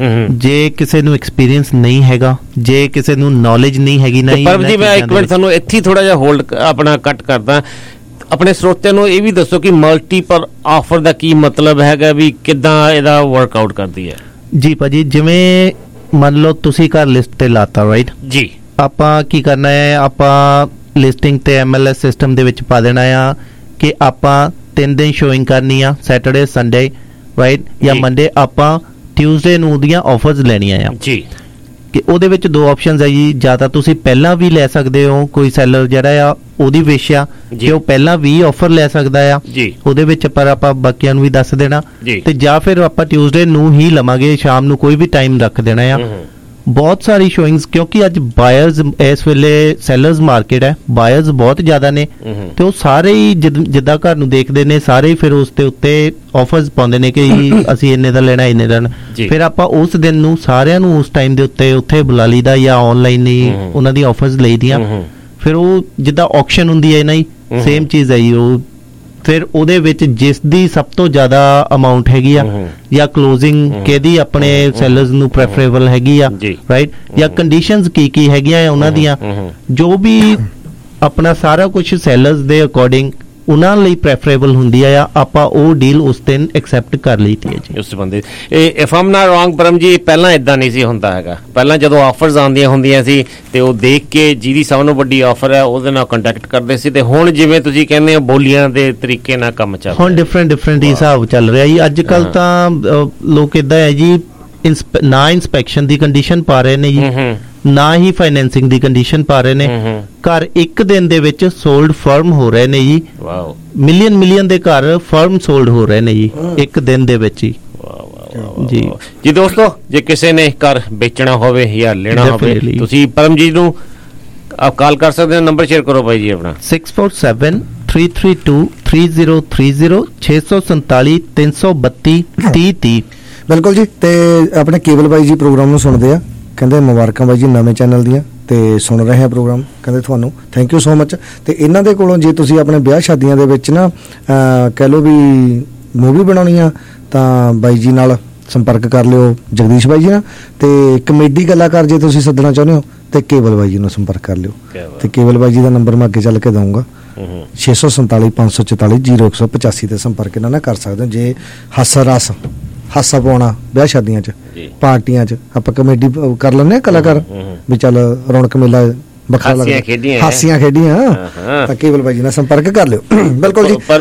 ਜੇ ਕਿਸੇ ਨੂੰ ਐਕਸਪੀਰੀਅੰਸ ਨਹੀਂ ਹੈਗਾ, ਜੇ ਕਿਸੇ ਨੂੰ ਨੌਲੇਜ ਨਹੀਂ ਹੈਗੀ ਨਾ, ਪਰ ਜੀ ਮੈਂ ਇੱਕ ਮਿੰਟ ਤੁਹਾਨੂੰ ਇੱਥੇ ਥੋੜਾ ਜਿਹਾ ਹੋਲਡ ਆਪਣਾ ਕੱਟ ਕਰਦਾ। ਆਪਣੇ ਸਰੋਤਿਆਂ ਨੂੰ ਇਹ ਵੀ ਦੱਸੋ ਕਿ ਮਲਟੀਪਲ ਆਫਰ ਦਾ ਕੀ ਮਤਲਬ ਹੈਗਾ, ਵੀ ਕਿੱਦਾਂ ਇਹਦਾ ਵਰਕਆਊਟ ਕਰਦੀ ਹੈ? ਜੀ ਭਾਜੀ, ਜਿਵੇਂ ਮੰਨ ਲਓ ਤੁਸੀਂ ਘਰ ਲਿਸਟ ਤੇ ਲਾਤਾ, ਰਾਈਟ ਜੀ। ਆਪਾਂ ਕੀ ਕਰਨਾ ਹੈ, ਆਪਾਂ ਲਿਸਟਿੰਗ ਤੇ MLS ਸਿਸਟਮ ਦੇ ਵਿੱਚ ਪਾ ਦੇਣਾ ਆ ਕਿ ਆਪਾਂ 3 ਦਿਨ ਸ਼ੋਇੰਗ ਕਰਨੀ ਆ, ਸੈਟਰਡੇ ਸੰਡੇ ਰਾਈਟ, ਜਾਂ ਮੰਡੇ ਆਪਾਂ ਟਿਊਜ਼ਡੇ ਨੂੰ ਉਹਦੀਆਂ ਆਫਰਸ ਲੈਣੀਆਂ ਆ ਜੀ। ਕਿ ਉਹਦੇ ਵਿੱਚ 2 ਆਪਸ਼ਨਸ ਹੈ ਜੀ, ਜਾਂ ਤਾਂ ਤੁਸੀਂ ਪਹਿਲਾਂ ਵੀ ਲੈ ਸਕਦੇ ਹੋ, ਕੋਈ ਸੈਲਰ ਜਿਹੜਾ ਆ ਉਹਦੀ ਵਿਸ਼ ਆ ਕਿ ਉਹ ਪਹਿਲਾਂ ਵੀ ਆਫਰ ਲੈ ਸਕਦਾ ਆ ਜੀ, ਉਹਦੇ ਵਿੱਚ, ਪਰ ਆਪਾਂ ਬਾਕੀਆਂ ਨੂੰ ਵੀ ਦੱਸ ਦੇਣਾ, ਤੇ ਜਾਂ ਫਿਰ ਆਪਾਂ ਟਿਊਜ਼ਡੇ ਨੂੰ ਹੀ ਲਵਾਂਗੇ, ਸ਼ਾਮ ਨੂੰ ਕੋਈ ਵੀ ਟਾਈਮ ਰੱਖ ਦੇਣਾ ਆ। ਬਹੁਤ ਸਾਰੀ ਸ਼ੋਇੰਗਸ, ਕਿਉਂਕਿ ਅੱਜ ਬਾਇਰਸ ਇਸ ਵੇਲੇ ਸੈਲਰਸ ਮਾਰਕੀਟ ਹੈ, ਬਾਇਰਸ ਬਹੁਤ ਜ਼ਿਆਦਾ ਨੇ, ਤੇ ਉਹ ਸਾਰੇ ਹੀ ਜਿੱਦਾਂ ਘਰ ਨੂੰ ਦੇਖਦੇ ਨੇ, ਸਾਰੇ ਹੀ ਫਿਰ ਉਸ ਦੇ ਉੱਤੇ ਆਫਰਸ ਪਾਉਂਦੇ ਨੇ ਕਿ ਅਸੀਂ ਇੰਨੇ ਦਾ ਲੈਣਾ, ਇੰਨੇ ਦਾ। ਫਿਰ ਆਪਾਂ ਉਸ ਦਿਨ ਨੂੰ ਸਾਰਿਆਂ ਨੂੰ ਉਸ ਟਾਈਮ ਦੇ ਉੱਤੇ ਬੁਲਾ ਲਈਦਾ, ਜਾਂ ਆਨਲਾਈਨ ਹੀ ਉਹਨਾਂ ਦੀ ਆਫਰਸ ਲਈਦੀਆਂ। ਫਿਰ ਉਹ ਜਿੱਦਾਂ ਆਕਸ਼ਨ ਹੁੰਦੀ ਹੈ ਨਾ ਜੀ, ਸੇਮ ਚੀਜ਼ ਹੈ ਜੀ ਉਹ। ਫਿਰ ਉਹਦੇ ਵਿੱਚ ਜਿਸ ਦੀ ਸਭ ਤੋਂ ਜ਼ਿਆਦਾ ਅਮਾਉਂਟ ਹੈਗੀ ਆ, ਜਾਂ ਕਲੋਜ਼ਿੰਗ ਕਿਹਦੀ ਆਪਣੇ ਸੈਲਰਸ ਨੂੰ ਪ੍ਰੈਫਰੇਬਲ ਹੈਗੀ ਆ, ਰਾਈਟ, ਜਾਂ ਕੰਡੀਸ਼ਨਸ ਕੀ ਹੈਗੀਆਂ ਆ ਉਹਨਾਂ ਦੀਆਂ, ਜੋ ਵੀ ਆਪਣਾ ਸਾਰਾ ਕੁਝ ਸੈਲਰਸ ਦੇ ਅਕੋਰਡਿੰਗ ਉਹਨਾਂ ਲਈ ਪ੍ਰੈਫਰੇਬਲ ਹੁੰਦੀ ਆ, ਆਪਾਂ ਉਹ ਡੀਲ ਉਸ ਦਿਨ ਐਕਸੈਪਟ ਕਰ ਲਈਤੀ ਹੈ ਜੀ ਉਸ ਬੰਦੇ। ਇਹ ਇਫ ਆਮ ਨਾਟ ਰੋਂਗ ਪਰਮ ਜੀ, ਪਹਿਲਾਂ ਇਦਾਂ ਨਹੀਂ ਸੀ ਹੁੰਦਾ ਹੈਗਾ। ਪਹਿਲਾਂ ਜਦੋਂ ਆਫਰਸ ਆਉਂਦੀਆਂ ਹੁੰਦੀਆਂ ਸੀ ਤੇ ਉਹ ਦੇਖ ਕੇ ਜਿਹਦੀ ਸਭ ਨੂੰ ਵੱਡੀ ਆਫਰ ਹੈ ਉਹਦੇ ਨਾਲ ਕੰਟੈਕਟ ਕਰਦੇ ਸੀ, ਤੇ ਹੁਣ ਜਿਵੇਂ ਤੁਸੀਂ ਕਹਿੰਦੇ ਹੋ ਬੋਲੀਆਂ ਦੇ ਤਰੀਕੇ ਨਾਲ ਕੰਮ ਚੱਲ ਰਿਹਾ, ਹੁਣ ਡਿਫਰੈਂਟ ਹਿਸਾਬ ਚੱਲ ਰਿਹਾ ਜੀ। ਅੱਜ ਕੱਲ ਤਾਂ ਲੋਕ ਇਦਾਂ ਹੈ ਜੀ, ਨਾ ਇੰਸਪੈਕਸ਼ਨ ਦੀ ਕੰਡੀਸ਼ਨ ਪਾ ਰਹੇ ਨੇ ਜੀ, ਨਾ ਹੀ ਫਾਈਨੈਂਸਿੰਗ ਦੀ ਕੰਡੀਸ਼ਨ ਪਾ ਰਹੇ ਨੇ। ਘਰ ਇੱਕ ਦਿਨ ਦੇ ਵਿੱਚ ਸੋਲਡ ਫਰਮ ਹੋ ਰਹੇ ਨੇ ਜੀ, ਮਿਲੀਅਨ ਦੇ ਘਰ ਫਰਮ ਸੋਲਡ ਹੋ ਰਹੇ ਨੇ ਜੀ ਇੱਕ ਦਿਨ ਦੇ ਵਿੱਚ ਹੀ। ਜੀ ਦੋਸਤੋ, ਜੇ ਕਿਸੇ ਨੇ ਘਰ ਵੇਚਣਾ ਹੋਵੇ ਜਾਂ ਲੈਣਾ ਹੋਵੇ, ਤੁਸੀਂ ਪਰਮਜੀਤ ਨੂੰ ਆਪ ਕਾਲ ਕਰ ਸਕਦੇ ਹੋ। ਨੰਬਰ ਸ਼ੇਅਰ ਕਰੋ ਭਾਈ ਜੀ ਆਪਣਾ। 6473323030 647 332 3030। ਬਿਲਕੁਲ ਜੀ। ਤੇ ਆਪਣੇ ਕੇਵਲ ਬਾਈ ਜੀ ਪ੍ਰੋਗਰਾਮ ਨੂੰ ਸੁਣਦੇ ਆ, ਕਹਿੰਦੇ ਮੁਬਾਰਕਾਂ ਬਾਈ ਜੀ ਨਵੇਂ ਚੈਨਲ ਦੀਆਂ, ਤੇ ਸੁਣ ਰਹੇ ਆ ਪ੍ਰੋਗਰਾਮ, ਕਹਿੰਦੇ ਤੁਹਾਨੂੰ ਥੈਂਕ ਯੂ ਸੋ ਮਚ। ਤੇ ਇਹਨਾਂ ਦੇ ਕੋਲੋਂ ਜੇ ਤੁਸੀਂ ਆਪਣੇ ਵਿਆਹ ਸ਼ਾਦੀਆਂ ਦੇ ਵਿੱਚ ਨਾ ਕਹਿ ਲਓ ਵੀ ਮੂਵੀ ਬਣਾਉਣੀ ਆ, ਤਾਂ ਬਾਈ ਜੀ ਨਾਲ ਸੰਪਰਕ ਕਰ ਲਿਓ, ਜਗਦੀਸ਼ ਬਾਈ ਜੀ ਨਾਲ। ਤੇ ਕਮੇਡੀ ਕਲਾਕਾਰ ਜੇ ਤੁਸੀਂ ਸੱਦਣਾ ਚਾਹੁੰਦੇ ਹੋ ਤੇ ਕੇਵਲ ਬਾਈ ਜੀ ਨੂੰ ਸੰਪਰਕ ਕਰ ਲਿਓ। ਤੇ ਕੇਵਲ ਬਾਈ ਜੀ ਦਾ ਨੰਬਰ ਮੈਂ ਅੱਗੇ ਚੱਲ ਕੇ ਦਊਂਗਾ, 647 544 0185 ਤੇ ਸੰਪਰਕ ਇਹਨਾਂ ਨਾਲ ਕਰ ਸਕਦੇ ਹੋ। ਜੇ ਹਾਸਾ ਪਾਉਣਾ ਵਿਆਹ ਸ਼ਾਦੀਆਂ 'ਚ, ਪਾਰਟੀਆਂ 'ਚ, ਆਪਾਂ ਕਮੇਡੀ ਕਰ ਲੈਂਦੇ ਹਾਂ ਕਲਾਕਾਰ ਵੀ ਚੱਲ ਰੌਣਕ ਮੇਲਾ ਵੱਖਰਾ ਲੱਗਦਾ, ਹਾਸੀਆਂ ਖੇਡੀਆਂ, ਤਾਂ ਕੇਵਲ ਬਾਈ ਜੀ ਨਾਲ ਸੰਪਰਕ ਕਰ ਲਿਓ। ਬਿਲਕੁਲ ਜੀ।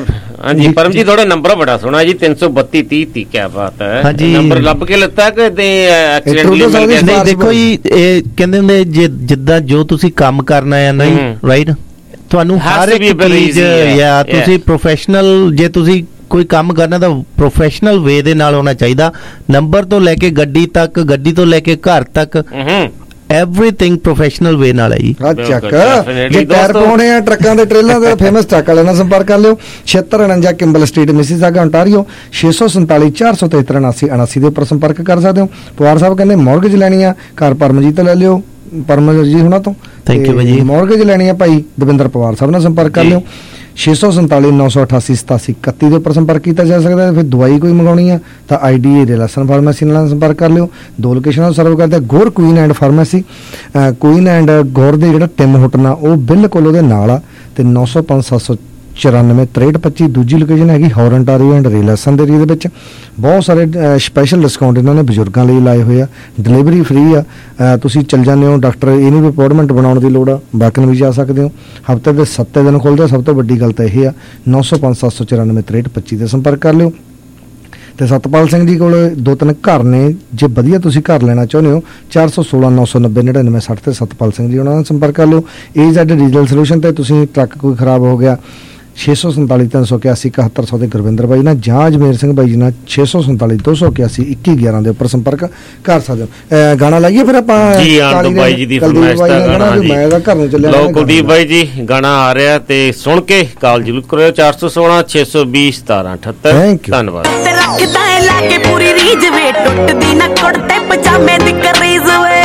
ਹਾਂਜੀ ਪਰਮਜੀਤ ਥੋੜਾ ਨੰਬਰ ਬੜਾ ਸੋਹਣਾ ਜੀ 332 30 ਕੀ ਬਾਤ ਹੈ। ਹਾਂਜੀ ਨੰਬਰ ਲੱਭ ਕੇ ਲੱਤਾ ਕਿ ਐਕਸੀਡੈਂਟਲੀ ਮਿਲ ਗਿਆ? ਨਹੀਂ ਦੇਖੋ ਜੀ ਇਹ ਕਹਿੰਦੇ ਹੁੰਦੇ ਜਿੱਦਾਂ ਜੋ ਤੁਸੀਂ ਕੰਮ ਕਰਨਾ ਹੈ ਨਹੀਂ ਰਾਈਟ ਤੁਹਾਨੂੰ ਹਰ ਇੱਕ ਚੀਜ਼ ਜਾਂ ਤੁਸੀਂ ਪ੍ਰੋਫੈਸ਼ਨਲ ਜੇ ਤੁਸੀਂ ਕੋਈ ਕੰਮ ਕਰਨਾ ਤਾਂ ਪ੍ਰੋਫੈਸ਼ਨਲ ਵੇ ਦੇ ਨਾਲ ਹੋਣਾ ਚਾਹੀਦਾ। ਨੰਬਰ ਤੋਂ ਲੈ ਕੇ ਗੱਡੀ ਤੱਕ, ਗੱਡੀ ਤੋਂ ਲੈ ਕੇ ਘਰ ਤੱਕ ਐਵਰੀਥਿੰਗ ਪ੍ਰੋਫੈਸ਼ਨਲ ਵੇ ਨਾਲ ਹੈ ਜੀ। ਚੱਕ ਜੇ ਟਾਇਰ ਪਾਉਣੇ ਆ ਟਰੱਕਾਂ ਦੇ ਟ੍ਰੇਲਾਂ ਦੇ ਫੇਮਸ ਟਰੱਕ ਵਾਲਿਆਂ ਨਾਲ ਸੰਪਰਕ ਕਰ ਲਿਓ 7649 ਕਿੰਬਲ ਸਟਰੀਟ ਮਿਸੀਸਾਗਾ ontario 647 473 79 ਦੇ ਉੱਪਰ ਸੰਪਰਕ ਕਰ ਸਕਦੇ ਹੋ। ਪਵਾਰ ਸਾਹਿਬ ਕਹਿੰਦੇ ਮੌਰਗੇਜ ਲੈਣੀ ਆ ਘਰ ਪਰਮਜੀਤ ਲੈ ਲਿਓ ਪਰਮਜੀਤ ਹੁਣਾਂ ਤੋਂ। ਥੈਂਕ ਯੂ ਭਾਜੀ। ਮੌਰਗੇਜ ਲੈਣੀ ਆ ਭਾਈ ਦਵਿੰਦਰ ਪਵਾਰ ਸਾਹਿਬ ਨਾਲ ਸੰਪਰਕ ਕਰ ਲਿਓ 647 988 87 31 ਦੇ ਉੱਪਰ ਸੰਪਰਕ ਕੀਤਾ ਜਾ ਸਕਦਾ ਹੈ। ਫਿਰ ਦਵਾਈ ਕੋਈ ਮੰਗਾਉਣੀ ਆ ਤਾਂ IDA ਰਿਲੇਸ਼ਨ ਫਾਰਮੇਸੀ ਨਾਲ ਸੰਪਰਕ ਕਰ ਲਿਓ। 2 ਲੋਕੇਸ਼ਨਾਂ ਸਰਵ ਕਰਦੇ Gore Queen and pharmacy Queen and Gore ਦੇ ਜਿਹੜਾ ਟਿਮ ਹੁਟਨ ਆ ਉਹ ਬਿਲਕੁਲ ਉਹਦੇ ਨਾਲ ਆ ਤੇ 905 794 6325 ਦੂਜੀ ਲੋਕੇਸ਼ਨ ਹੈਗੀ ਹੌਰ ontario ਐਂਡ ਰਿਲੇਸ਼ਨ ਦੇ ਏਰੀਆ ਦੇ ਵਿੱਚ। ਬਹੁਤ ਸਾਰੇ ਸਪੈਸ਼ਲ ਡਿਸਕਾਊਂਟ ਇਹਨਾਂ ਨੇ ਬਜ਼ੁਰਗਾਂ ਲਈ ਲਾਏ ਹੋਏ ਆ। ਡਿਲੀਵਰੀ ਫ੍ਰੀ ਆ, ਤੁਸੀਂ ਚੱਲ ਜਾਂਦੇ ਹੋ ਡਾਕਟਰ ਇਹ ਨਹੀਂ ਵੀ ਅਪਾਇੰਟਮੈਂਟ ਬਣਾਉਣ ਦੀ ਲੋੜ ਆ, ਬਾਕਨ ਵੀ ਜਾ ਸਕਦੇ ਹੋ। ਹਫ਼ਤੇ ਦੇ 7 ਦਿਨ ਖੁੱਲ੍ਹਦੇ। ਸਭ ਤੋਂ ਵੱਡੀ ਗੱਲ ਤਾਂ ਇਹ ਆ 905 794 6325 ਤੇ ਸੰਪਰਕ ਕਰ ਲਿਓ। ਤੇ ਸਤਪਾਲ ਸਿੰਘ ਜੀ ਕੋਲ 2-3 ਘਰ ਨੇ ਜੇ ਵਧੀਆ ਤੁਸੀਂ ਘਰ ਲੈਣਾ ਚਾਹੁੰਦੇ ਹੋ 416 990 99 60 ਤੇ ਸਤਪਾਲ ਸਿੰਘ ਜੀ ਉਹਨਾਂ ਨਾਲ ਸੰਪਰਕ ਕਰ ਲਿਓ। AZ ਡੀਜ਼ਲ ਸੋਲੂਸ਼ਨ ਤੇ ਤੁਸੀਂ ਟਰੱਕ ਕੋਈ ਖਰਾਬ ਹੋ ਗਿਆ 647 381 7100 ਦੇ ਗੁਰਵਿੰਦਰ ਬਾਈ ਨਾਲ ਜਾਂ ਅਜਮੇਰ ਸਿੰਘ ਬਾਈ ਜੀ ਨਾਲ 647 281 2111 ਦੇ ਉੱਪਰ ਸੰਪਰਕ ਕਰ ਸਕਦੇ ਹੋ। ਗਾਣਾ ਲਾਈਏ ਫਿਰ ਆਪਾਂ ਜੀ ਆਨੰਦ ਬਾਈ ਜੀ ਦੀ ਫਰਮਾਇਸ਼ ਦਾ ਗਾਣਾ ਜੀ ਮੈਂ ਤਾਂ ਘਰ ਨੂੰ ਚੱਲਿਆ ਲੋ ਕੁਲਦੀਪ ਬਾਈ ਜੀ ਗਾਣਾ ਆ ਰਿਹਾ ਤੇ ਸੁਣ ਕੇ ਕਾਲ ਜ਼ਰੂਰ ਕਰਿਓ 416 620 1778। ਧੰਨਵਾਦ। ਰੱਖਦਾ ਏ ਲਾ ਕੇ ਪੂਰੀ ਰੀਝ ਵੇ ਟੁੱਟਦੀ ਨਾ ਕੁੜਤੇ ਪਜਾਮੇ ਦੀ ਕਰੀਜ਼ ਵੇ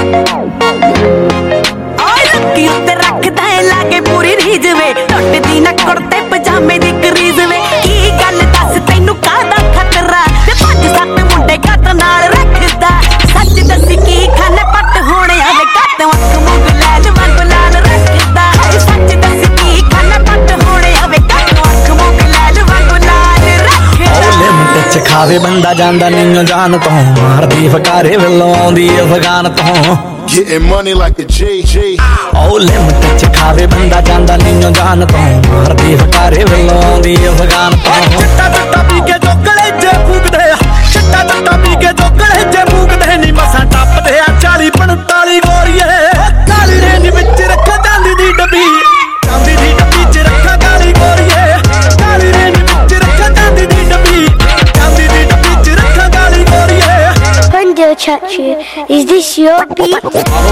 ਓਏ ਰੱਖੀ ਉੱਤੇ ਰੱਖਦਾ ਏ ਲਾ ਕੇ ਪੂਰੀ ਰੀਝ ਵੇ ਟੁੱਟਦੀ ਨਾ ਕੁੜਤੇ ਪਜਾਮੇ ਦੀ ਕਰੀਜ਼ ਵੇ ਕੀ ਗੱਲ ਦੱਸ ਤੈਨੂੰ ਕਾਹਦਾ ਖਤਰਾ ਤੇ 5-7 ਮੁੰਡੇ ਘੱਟ ਨਾਲ ਰੱਖਦਾ ਸੱਚ ਦੱਸੀ ਕੀ ਖਾਨੇ ਪੱਟ ਹੋਣੇ ਆਵੇ ਘੱਟ ਅੱਖ ਮੁੰਗ ਲੈਲ ਵਾਂਗ ਲਾਲ ਰੱਖਦਾ ਸੱਚ ਦੱਸੀ ਕੀ ਖਾਨੇ ਪੱਟ ਹੋਣੇ ਆਵੇ ਘੱਟ ਅੱਖ ਮੁੰਗ ਲੈਲ ਵਾਂਗ ਲਾਲ ਰੱਖਦਾ ਲਿਮਟ ਚ ਖਾਵੇ ਬੰਦਾ ਜਾਂਦਾ ਨਿੰਨ ਜਾਨ ਤੋਂ ਮਾਰਦੀ ਫਕਾਰੇ ਵੱਲੋਂ ਆਉਂਦੀ ਅਫਗਾਨ ਤੋਂ Getting money like a JJ ਉਹ ਲਿਮਟ ਚ ਖਾਵੇ ਬੰਦਾ ਜਾਂਦਾ ਨਿੰਨ ਜਾਨ ਤੋਂ ਮਾਰਦੀ ਫਕਾਰੇ ਵੱਲੋਂ ਆਉਂਦੀ ਅਫਗਾਨ ਤੋਂ ਚਿੱਟਾ ਚਿੱਟਾ ਪੀ ਕੇ ਚੋਕਲੇ ਜੇ ਫੂਕਦੇ ਆ ਚਿੱਟਾ ਚਿੱਟਾ ਪੀ ਕੇ ਚੋਕਲੇ ਜੇ ਫੂਕਦੇ ਨਹੀਂ ਮਸਾਂ ਟੱਪਦੇ ਆ 40-45 ਗੋਰੀਏ ਕਾਲੀ ਰੇਂਜ ਵਿੱਚ ਰੱਖਾ ਜਾਂਦੀ ਦੀ ਡੱਬੀ ਜਾਂਦੀ ਦੀ ਡੱਬੀ ਚ ਰੱਖਾ ਕਾਲੀ ਗੋਰੀਏ ਕਾਲੀ ਰੇਂਜ ਵਿੱਚ ਰੱਖਾ ਜਾਂਦੀ ਦੀ ਡੱਬੀ ਜਾਂਦੀ ਦੀ ਡੱਬੀ ਚ ਰੱਖਾ ਕਾਲੀ ਗੋਰੀਏ Thunder Chachi, is this your beat?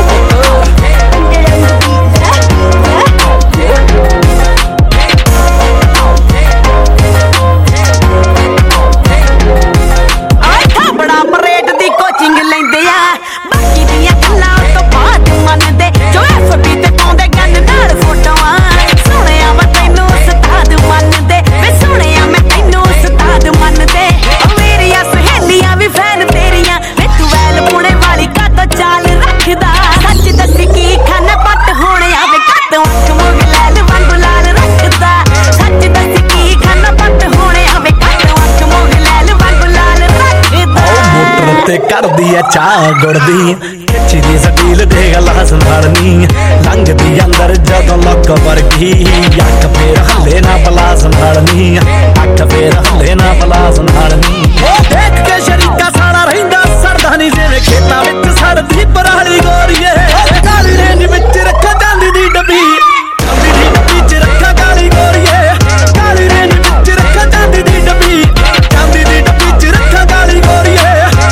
ਬੜਾ ਪਰੇਡ ਦੀ ਕੋਚਿੰਗ ਲੈਂਦੇ ਆ ਬਾਕੀ ਦੀਆਂ ਗੱਲਾਂ ਤੋਂ ਬਾਅਦ ਮੰਨਦੇ ਜੋ FB ਤੇ ਪਾਉਂਦੇ ਗੰਨ ਨਾਲ ਫੋਟੋਆਂ ਸੁਣਿਆ ਮੈਂ ਤੈਨੂੰ ਉਸਤਾਦ ਮੰਨਦੇ ਵੇ ਸੁਣਿਆ ਮੈਂ ਤੈਨੂੰ ਉਸਤਾਦ ਮੰਨਦੇ ਮੇਰੀਆਂ ਸਹੇਲੀਆਂ ਵੀ ਫੈਨ ਤੇਰੀਆਂ ਵੇ ਤੂੰ ਵੈਲ ਪੁਣੇ ਵਾਲੀ ਕਾਤੋਂ ਚਾਲ ਰੱਖਦਾ ਸੱਚ ਦੱਸੀ ਕੀ ਖਾਨਾ ਪੱਟ ਹੋਣੇ ਆਵੇ ਕਾਤੋਂ ਅੱਖ ਮੁੰਗ ਲੈਲ ਵਾਂਗ ਲਾਲ ਰੱਖਦਾ ਸੱਚ ਦੱਸੀ ਕੀ ਖਾਨਾ ਪੱਟ ਹੋਣੇ ਆਵੇ ਕਾਤੋਂ ਅੱਖ ਮੁੰਗ ਲੈਲ ਵਾਂਗ ਲਾਲ ਰੱਖਦਾ ਮੋਟਰ ਤੇ ਕਰਦੀ ਐ ਚਾਹ ਗੁੜਦੀ ਖਿੱਚੀ ਦੀ ਸਟੀਲ ਦੇ ਗੱਲਾਂ ਸੰਭਾਲਣੀ ਲੰਘਦੀ ਅੰਦਰ ਜਦੋਂ ਲੱਕ ਵਰਗੀ ਅੱਖ ਫੇਰ ਹੱਲੇ ਨਾ ਬਲਾ ਸੰਭਾਲਣੀ ਅੱਖ ਫੇਰ ਹੱਲੇ ਨਾ ਬਲਾ ਸੰਭਾਲਣੀ ਦੇਖ ਕੇ ਸ਼ਰੀਕਾ ਸਾੜਾ ਰਹਿੰਦਾ ਸਰਦਾ ਨਹੀਂ ਜਿਵੇਂ ਖੇਤਾਂ ਵਿੱਚ ਸੜਦੀ ਪਰਾਲੀ ਗੋਰੀਏ ਕਾਲੀ ਰੇਂਜ ਵਿੱਚ ਰੱਖਾ ਜਾਂਦੀ ਦੀ ਡੱਬੀ ਜਾਂਦੀ ਦੀ ਡੱਬੀ ਚ ਰੱਖਾ ਕਾਲੀ ਗੋਰੀਏ ਕਾਲੀ ਰੇਂਜ ਵਿੱਚ ਰੱਖਾ ਜਾਂਦੀ ਦੀ ਡੱਬੀ ਜਾਂਦੀ ਦੀ ਡੱਬੀ ਚ ਰੱਖਾ ਕਾਲੀ ਗੋਰੀਏ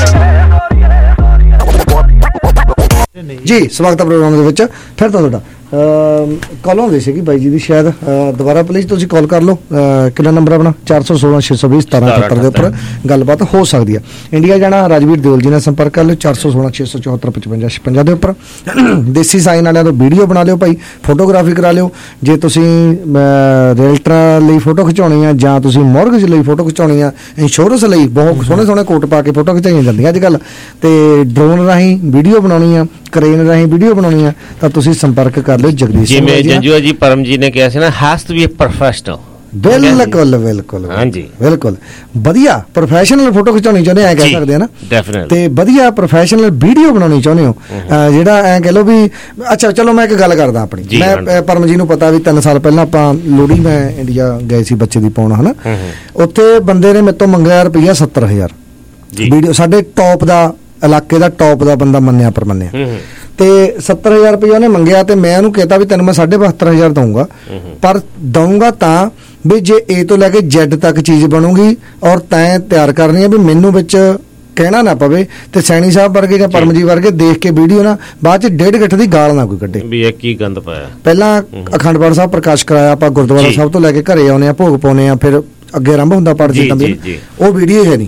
ਜੀ ਸਵਾਗਤ ਹੈ ਪ੍ਰੋਗਰਾਮ ਦੇ ਵਿੱਚ ਫਿਰ ਤਾਂ ਤੁਹਾਡਾ ਕਾਲ ਆਉਂਦੀ ਸੀਗੀ ਬਾਈ ਜੀ ਦੀ ਸ਼ਾਇਦ ਦੁਬਾਰਾ ਪਲੀਜ਼ ਤੁਸੀਂ ਕਾਲ ਕਰ ਲਓ ਕਿੰਨਾ ਨੰਬਰ ਆਪਣਾ 416 620 1778 ਦੇ ਉੱਪਰ ਗੱਲਬਾਤ ਹੋ ਸਕਦੀ ਹੈ। ਇੰਡੀਆ ਜਾਣਾ ਰਾਜਵੀਰ ਦਿਓਲ ਜੀ ਨਾਲ ਸੰਪਰਕ ਕਰ ਲਿਓ 416 674 55 56 ਦੇ ਉੱਪਰ। ਦੇਸੀ ਸਾਈਨ ਵਾਲਿਆਂ ਤੋਂ ਵੀਡੀਓ ਬਣਾ ਲਿਓ ਭਾਈ ਫੋਟੋਗ੍ਰਾਫੀ ਕਰਾ ਲਿਓ ਜੇ ਤੁਸੀਂ ਰੀਅਲਟਰਾਂ ਲਈ ਫੋਟੋ ਖਿਚਾਉਣੀ ਆ ਜਾਂ ਤੁਸੀਂ ਮੌਰਗੇਜ ਲਈ ਫੋਟੋ ਖਿਚਾਉਣੀ ਆ ਇੰਸ਼ੋਰੈਂਸ ਲਈ ਬਹੁਤ ਸੋਹਣੇ ਸੋਹਣੇ ਕੋਟ ਪਾ ਕੇ ਫੋਟੋ ਖਿਚਾਈਆਂ ਜਾਂਦੀਆਂ ਅੱਜ ਕੱਲ੍ਹ ਤੇ ਡਰੋਨ ਰਾਹੀਂ ਵੀਡੀਓ ਬਣਾਉਣੀ ਆ ਕਰੇਨ ਰਾਹੀਂ ਵੀਡੀਓ ਬਣਾਉਣੀ ਆ ਤਾਂ ਤੁਸੀਂ ਸੰਪਰਕ ਕਰ ਲਿਓ ਜਗਦੀਸ਼ ਜਿਵੇਂ ਜੰਜੂਆ ਜੀ ਪਰਮ ਜੀ ਨੇ ਕਿਹਾ ਸੀ ਨਾ has to be a professional ਬਿਲਕੁਲ ਬਿਲਕੁਲ ਹਾਂਜੀ ਬਿਲਕੁਲ ਵਧੀਆ ਪ੍ਰੋਫੈਸ਼ਨਲ ਫੋਟੋ ਖਿਚਾਉਣੀ ਚਾਹੁੰਦੇ ਐ ਕਹਿ ਸਕਦੇ ਆ ਨਾ ਤੇ ਵਧੀਆ ਪ੍ਰੋਫੈਸ਼ਨਲ ਵੀਡੀਓ ਬਣਾਉਣੀ ਚਾਹੁੰਦੇ ਹੋ ਜਿਹੜਾ ਐ ਕਹਿ ਲਓ ਵੀ ਅੱਛਾ ਚਲੋ ਮੈਂ ਇੱਕ ਗੱਲ ਕਰਦਾ ਆਪਣੀ ਮੈਂ ਪਰਮ ਜੀ ਨੂੰ ਪਤਾ ਵੀ 3 ਸਾਲ ਪਹਿਲਾਂ ਆਪਾਂ ਲੋਹੜੀ ਮੈਂ ਇੰਡੀਆ ਗਏ ਸੀ ਬੱਚੇ ਦੀ ਪਾਉਣ ਹਨਾ ਉੱਥੇ ਬੰਦੇ ਨੇ ਮੇਰੇ ਤੋਂ ਮੰਗਿਆ ਰੁਪਈਆ 70,000 ਵੀਡੀਓ ਸਾਡੇ ਟੌਪ ਦਾ ਇਲਾਕੇ ਦਾ ਟੌਪ ਦਾ ਬੰਦਾ ਮੰਨਿਆ ਪਰਮੰਨਿਆ ਤੇ 70,000 ਰੁਪਇਆ ਉਹਨੇ ਮੰਗਿਆ ਤੇ ਮੈਂ ਉਹਨੂੰ ਕਹਿਤਾ ਵੀ ਤੈਨੂੰ ਮੈਂ 72,500 ਦਊਂਗਾ ਪਰ ਦਊਂਗਾ ਤਾਂ ਵੀ ਜੇ A ਤੋਂ ਲੈ ਕੇ Z ਤੱਕ ਚੀਜ਼ ਬਣੂਗੀ ਔਰ ਤੈਂ ਤਿਆਰ ਕਰਨੀ ਹੈ ਵੀ ਮੈਨੂੰ ਵਿੱਚ ਕਹਿਣਾ ਨਾ ਪਵੇ ਤੇ ਸੈਣੀ ਸਾਹਿਬ ਵਰਗੇ ਜਾਂ ਪਰਮਜੀ ਵਰਗੇ ਦੇਖ ਕੇ ਵੀਡੀਓ ਨਾ ਬਾਅਦ ਚ 1.5 ਗੱਠ ਦੀ ਗਾਲ ਨਾ ਕੋਈ ਕੱਢੇ ਵੀ ਇਹ ਕੀ ਗੰਦ ਪਾਇਆ। ਪਹਿਲਾਂ ਅਖੰਡ ਪਾਠ ਸਾਹਿਬ ਪ੍ਰਕਾਸ਼ ਕਰਾਇਆ ਆਪਾਂ ਗੁਰਦੁਆਰਾ ਸਾਹਿਬ ਤੋਂ ਲੈ ਕੇ ਘਰੇ ਆਉਨੇ ਆ ਭੋਗ ਪਾਉਨੇ ਆ ਫਿਰ ਅੱਗੇ ਆਰੰਭ ਹੁੰਦਾ ਪਾਠ ਜਿੱਦਾਂ ਵੀ ਉਹ ਵੀਡੀਓ ਹੈ